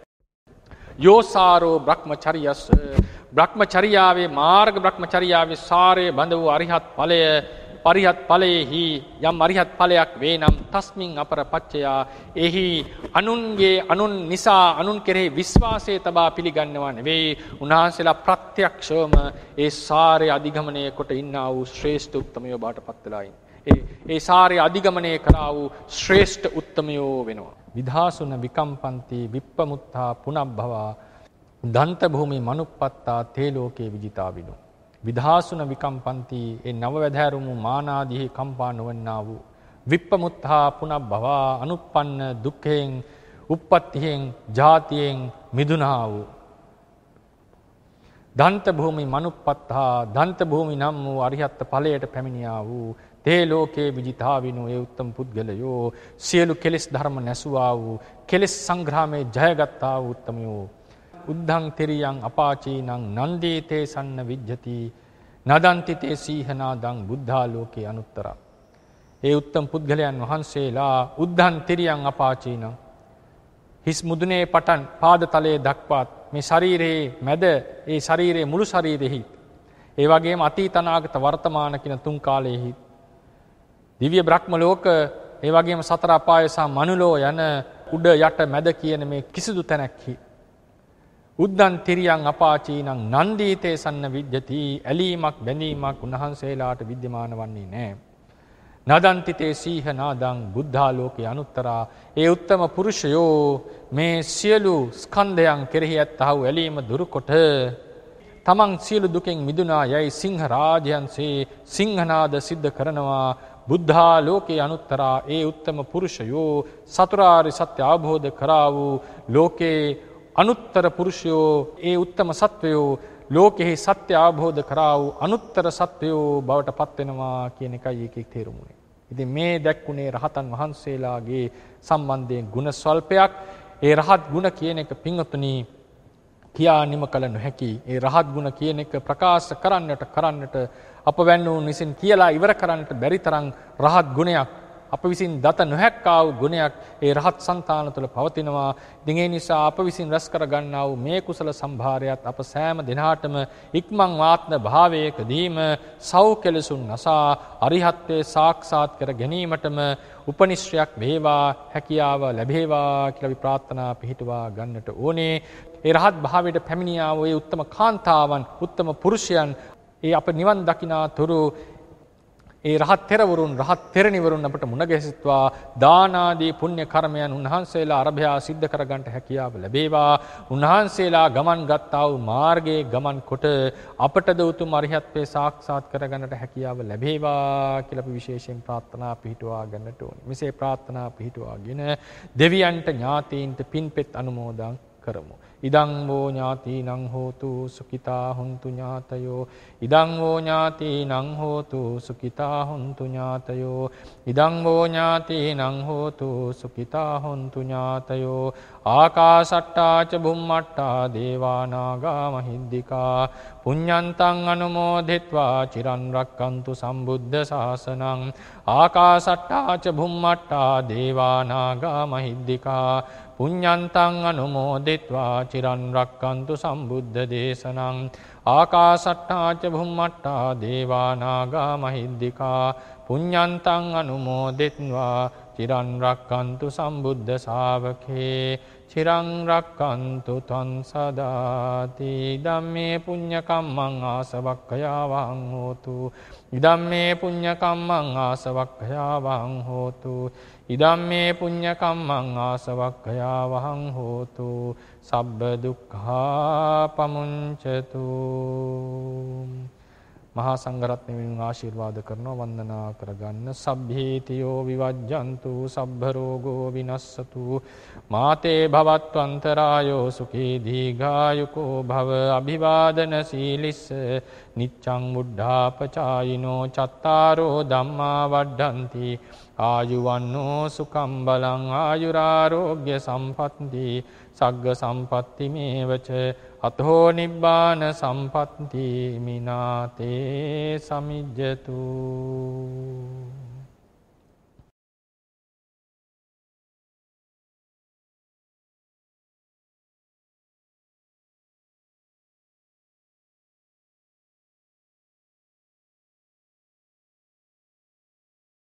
යෝසාරෝ බ්‍රහ්මචරියස්ස, බ්‍රහ්මචර්යාවේ මාර්ග බ්‍රහ්මචර්යාවේ සාරය බඳ වූ අරිහත් ඵලය, පරිහත් ඵලයේහි යම් අරිහත් ඵලයක් වේ නම් තස්මින් අපරපච්චයා, එහි අනුන් නිසා අනුන් කෙරෙහි විශ්වාසය තබා පිළිගන්නවා නෙවෙයි, උන්වහන්සේලා ප්‍රත්‍යක්ෂවම ඒ සාරය අධිගමනය කොට ඉන්නා වූ ශ්‍රේෂ්ඨ උත්තමයෝ බවට පත් වෙලා ඉන්නේ. ඒ සාරය අධිගමනය කරා වූ ශ්‍රේෂ්ඨ උත්තමයෝ වෙනවා. විධාසුන විකම්පන්ති විප්පමුත්තා පුනබ්භවා දන්ත භූමි මනුප්පත්තා තේ ලෝකේ විජිතාවිනෝ. විධාසුන විකම්පන්ති, ඒ නවවැදෑරුමු මානාදිහි කම්පා නොවන්නා වූ, විප්පමුත්තා පුනබ්භවා අනුප්පන්න දුක්ඛයෙන් උප්පත්තියෙන් ජාතියෙන් මිදුනා වූ, දන්ත භූමි මනුප්පත්තා, දන්ත භූමි නම් වූ අරිහත් ඵලයට පැමිණියා වූ තේ ලෝකේ විජිතාවිනෝ, ඒ උත්තම පුද්ගලයෝ සියලු කෙලෙස් ධර්ම නැසුවා වූ, කෙලෙස් සංග්‍රාමයේ ජයගත්තා වූ උත්තමයෝ. උද්ධං තෙරියං අපාචීනං නන්දීතේ සන්න විජ්ජති නදන්තිතේ සීහනාදං බුද්ධා ලෝකේ අනුත්තරා. ඒ උත්තම පුද්ගලයන් වහන්සේලා උද්ධං තෙරියං අපාචීනං, හිස් මුදුනේ පටන් පාද තලයේ දක්වාත් මේ ශරීරයේ මැද, ඒ ශරීරයේ මුළු ශරීරෙහි, ඒ වගේම අතීත අනාගත වර්තමාන කියන තුන් කාලයේහි, දිව්‍ය බ්‍රහ්ම ලෝක, ඒ වගේම සතර අපාය සහ මනුලෝ යන උඩ යට මැද කියන මේ කිසිදු තැනක්හි උද්දන් තිරියං අපාචීනං නන්දීතේ සන්න විජ්ජති, ඇලීමක් බැඳීමක් උන්වහන්සේලාට විද්‍යමාන වන්නේ නැහැ. නදන්තිතේ සීහනාදං බුද්ධා ලෝකේ අනුත්තරා. ඒ උත්තම පුරුෂයෝ මේ සියලු ස්කන්ධයන් කෙරෙහි ඇත්තා වූ ඇලීම දුරුකොට තමන් සියලු දුකෙන් මිදුණා යයි සිංහ රාජයන්සේ සිංහනාද සිද්ධ කරනවා. බුද්ධා ලෝකේ අනුත්තරා. ඒ උත්තම පුරුෂයෝ චතුරාර්ය සත්‍ය අවබෝධ කරා වූ ලෝකේ අනුත්තර පුරුෂයෝ, ඒ උත්තම සත්වයෝ ලෝකෙහි සත්‍ය අවබෝධ කරා වූ අනුත්තර සත්වයෝ බවට පත් වෙනවා කියන එකයි ඒකේ තේරුම උනේ. ඉතින් මේ දැක්ුණේ රහතන් වහන්සේලාගේ සම්බන්ධයෙන් ගුණ ස්වල්පයක්. ඒ රහත් ගුණ කියන එක පින්වතුනි කියා නිම කළ නොහැකි. ඒ රහත් ගුණ කියන එක ප්‍රකාශ කරන්නට අප වැන්නූන් විසින් කියලා ඉවර කරන්නට බැරි තරම් රහත් ගුණයක් අප විසින් දත නොහැක්කා වූ ගුණයක් ඒ රහත් సంతාන තුළ පවතිනවා. ඉතින් ඒ නිසා අප විසින් රැස් කර ගන්නා වූ මේ කුසල සම්භාරයත් අප සෑම දිනාටම ඉක්මන් ආත්ම භාවයකදීම සව් කෙලසුන් නසා අරිහත්ත්වයේ සාක්ෂාත් කර ගැනීමටම උපනිශ්‍රයක් වේවා, හැකියාව ලැබේවා කියලා අපි ප්‍රාර්ථනා පිහිටුවා ගන්නට ඕනේ. ඒ රහත් භාවයට පැමිණියා වූ ඒ උත්තම කාන්තාවන්, උත්තම පුරුෂයන්, ඒ අප නිවන් දකිනා තුරු ඒ රහත් තෙරවරුන්, රහත් තෙරණිවරුන් අපට මුණ ගැසෙත්වා. දාන ආදී පුණ්‍ය කර්මයන් උන්වහන්සේලා අරභයා සිද්ධ කරගන්නට හැකියාව ලැබේවා. උන්වහන්සේලා ගමන් ගත්තා වූ මාර්ගයේ ගමන් කොට අපටද උතුම් අරිහත්ත්වයේ සාක්ෂාත් කරගන්නට හැකියාව ලැබේවා කියලා අපි විශේෂයෙන් ප්‍රාර්ථනා පිහිටුවා ගන්නට ඕනේ. මෙසේ ප්‍රාර්ථනා පිහිටුවාගෙන දෙවියන්ට, ඥාතීන්ට පින්පෙත් අනුමෝදන් කරමු. ඉදං වෝ ඥාතිනං හෝතු සුඛිතා හොන්තු ඥාතයෝ. ඉදං වෝ ඥාතිනං හෝතු සුඛිතා හොන්තු ඥාතයෝ. ඉදං වෝ ඥාතිනං හෝතු සුඛිතා හොන්තු ඥාතයෝ. ආකාශට්ටා ච බුම්මට්ටා දේවා නාග මහිද්దికා පුඤ්ඤන්තං අනුමෝදිත्वा චිරන් රක්칸තු සම්බුද්ධ ශාසනං. ආකාශට්ටා ච බුම්මට්ටා දේවා නාග මහිද්దికා පුඤ්ඤන්තං අනුමෝදිත्वा චිරන් රක්칸තු සම්බුද්ධ දේශනං. ආකාශට්ටා ච බුම්මට්ටා දේවා නාග මහිද්దికා පුඤ්ඤන්තං අනුමෝදිත्वा චිරන් රක්칸තු සම්බුද්ධ ශාවකේ චිරං රක්칸තු ත්වං සදාති. ධම්මේ පුඤ්ඤ කම්මං ආසවක්ඛයාවං හෝතු. ඉදම්මේ පුඤ්ඤ කම්මං ආසවක්ඛයාවං හෝතු. ඉදම්මේ පුඤ්ඤ කම්මං ආසවක්ඛයාවං හෝතු. සබ්බ දුක්ඛා පමුංචතු. මහා සංඝරත්නයෙන් ආශිර්වාද කරනවා, වන්දනා කරගන්න. සබ්බීතියෝ විවජ්ජන්තු සබ්බ රෝගෝ විනස්සතු මාතේ භවත්වන්තරායෝ සුඛී දීඝායුකෝ භව. අභිවාදන සීලිස්ස නිච්ඡං බුද්ධාපචායිනෝ චත්තාරෝ ධම්මා වඩ්ඩಂತಿ ආයුවන්නෝ සුඛං බලං ආයුරාෝග්‍ය සම්පත්ති සග්ග සම්පත්ති මේවච අතෝ නිබ්බාන සම්පත්ති මිනාතේ සමිජ්ජතු.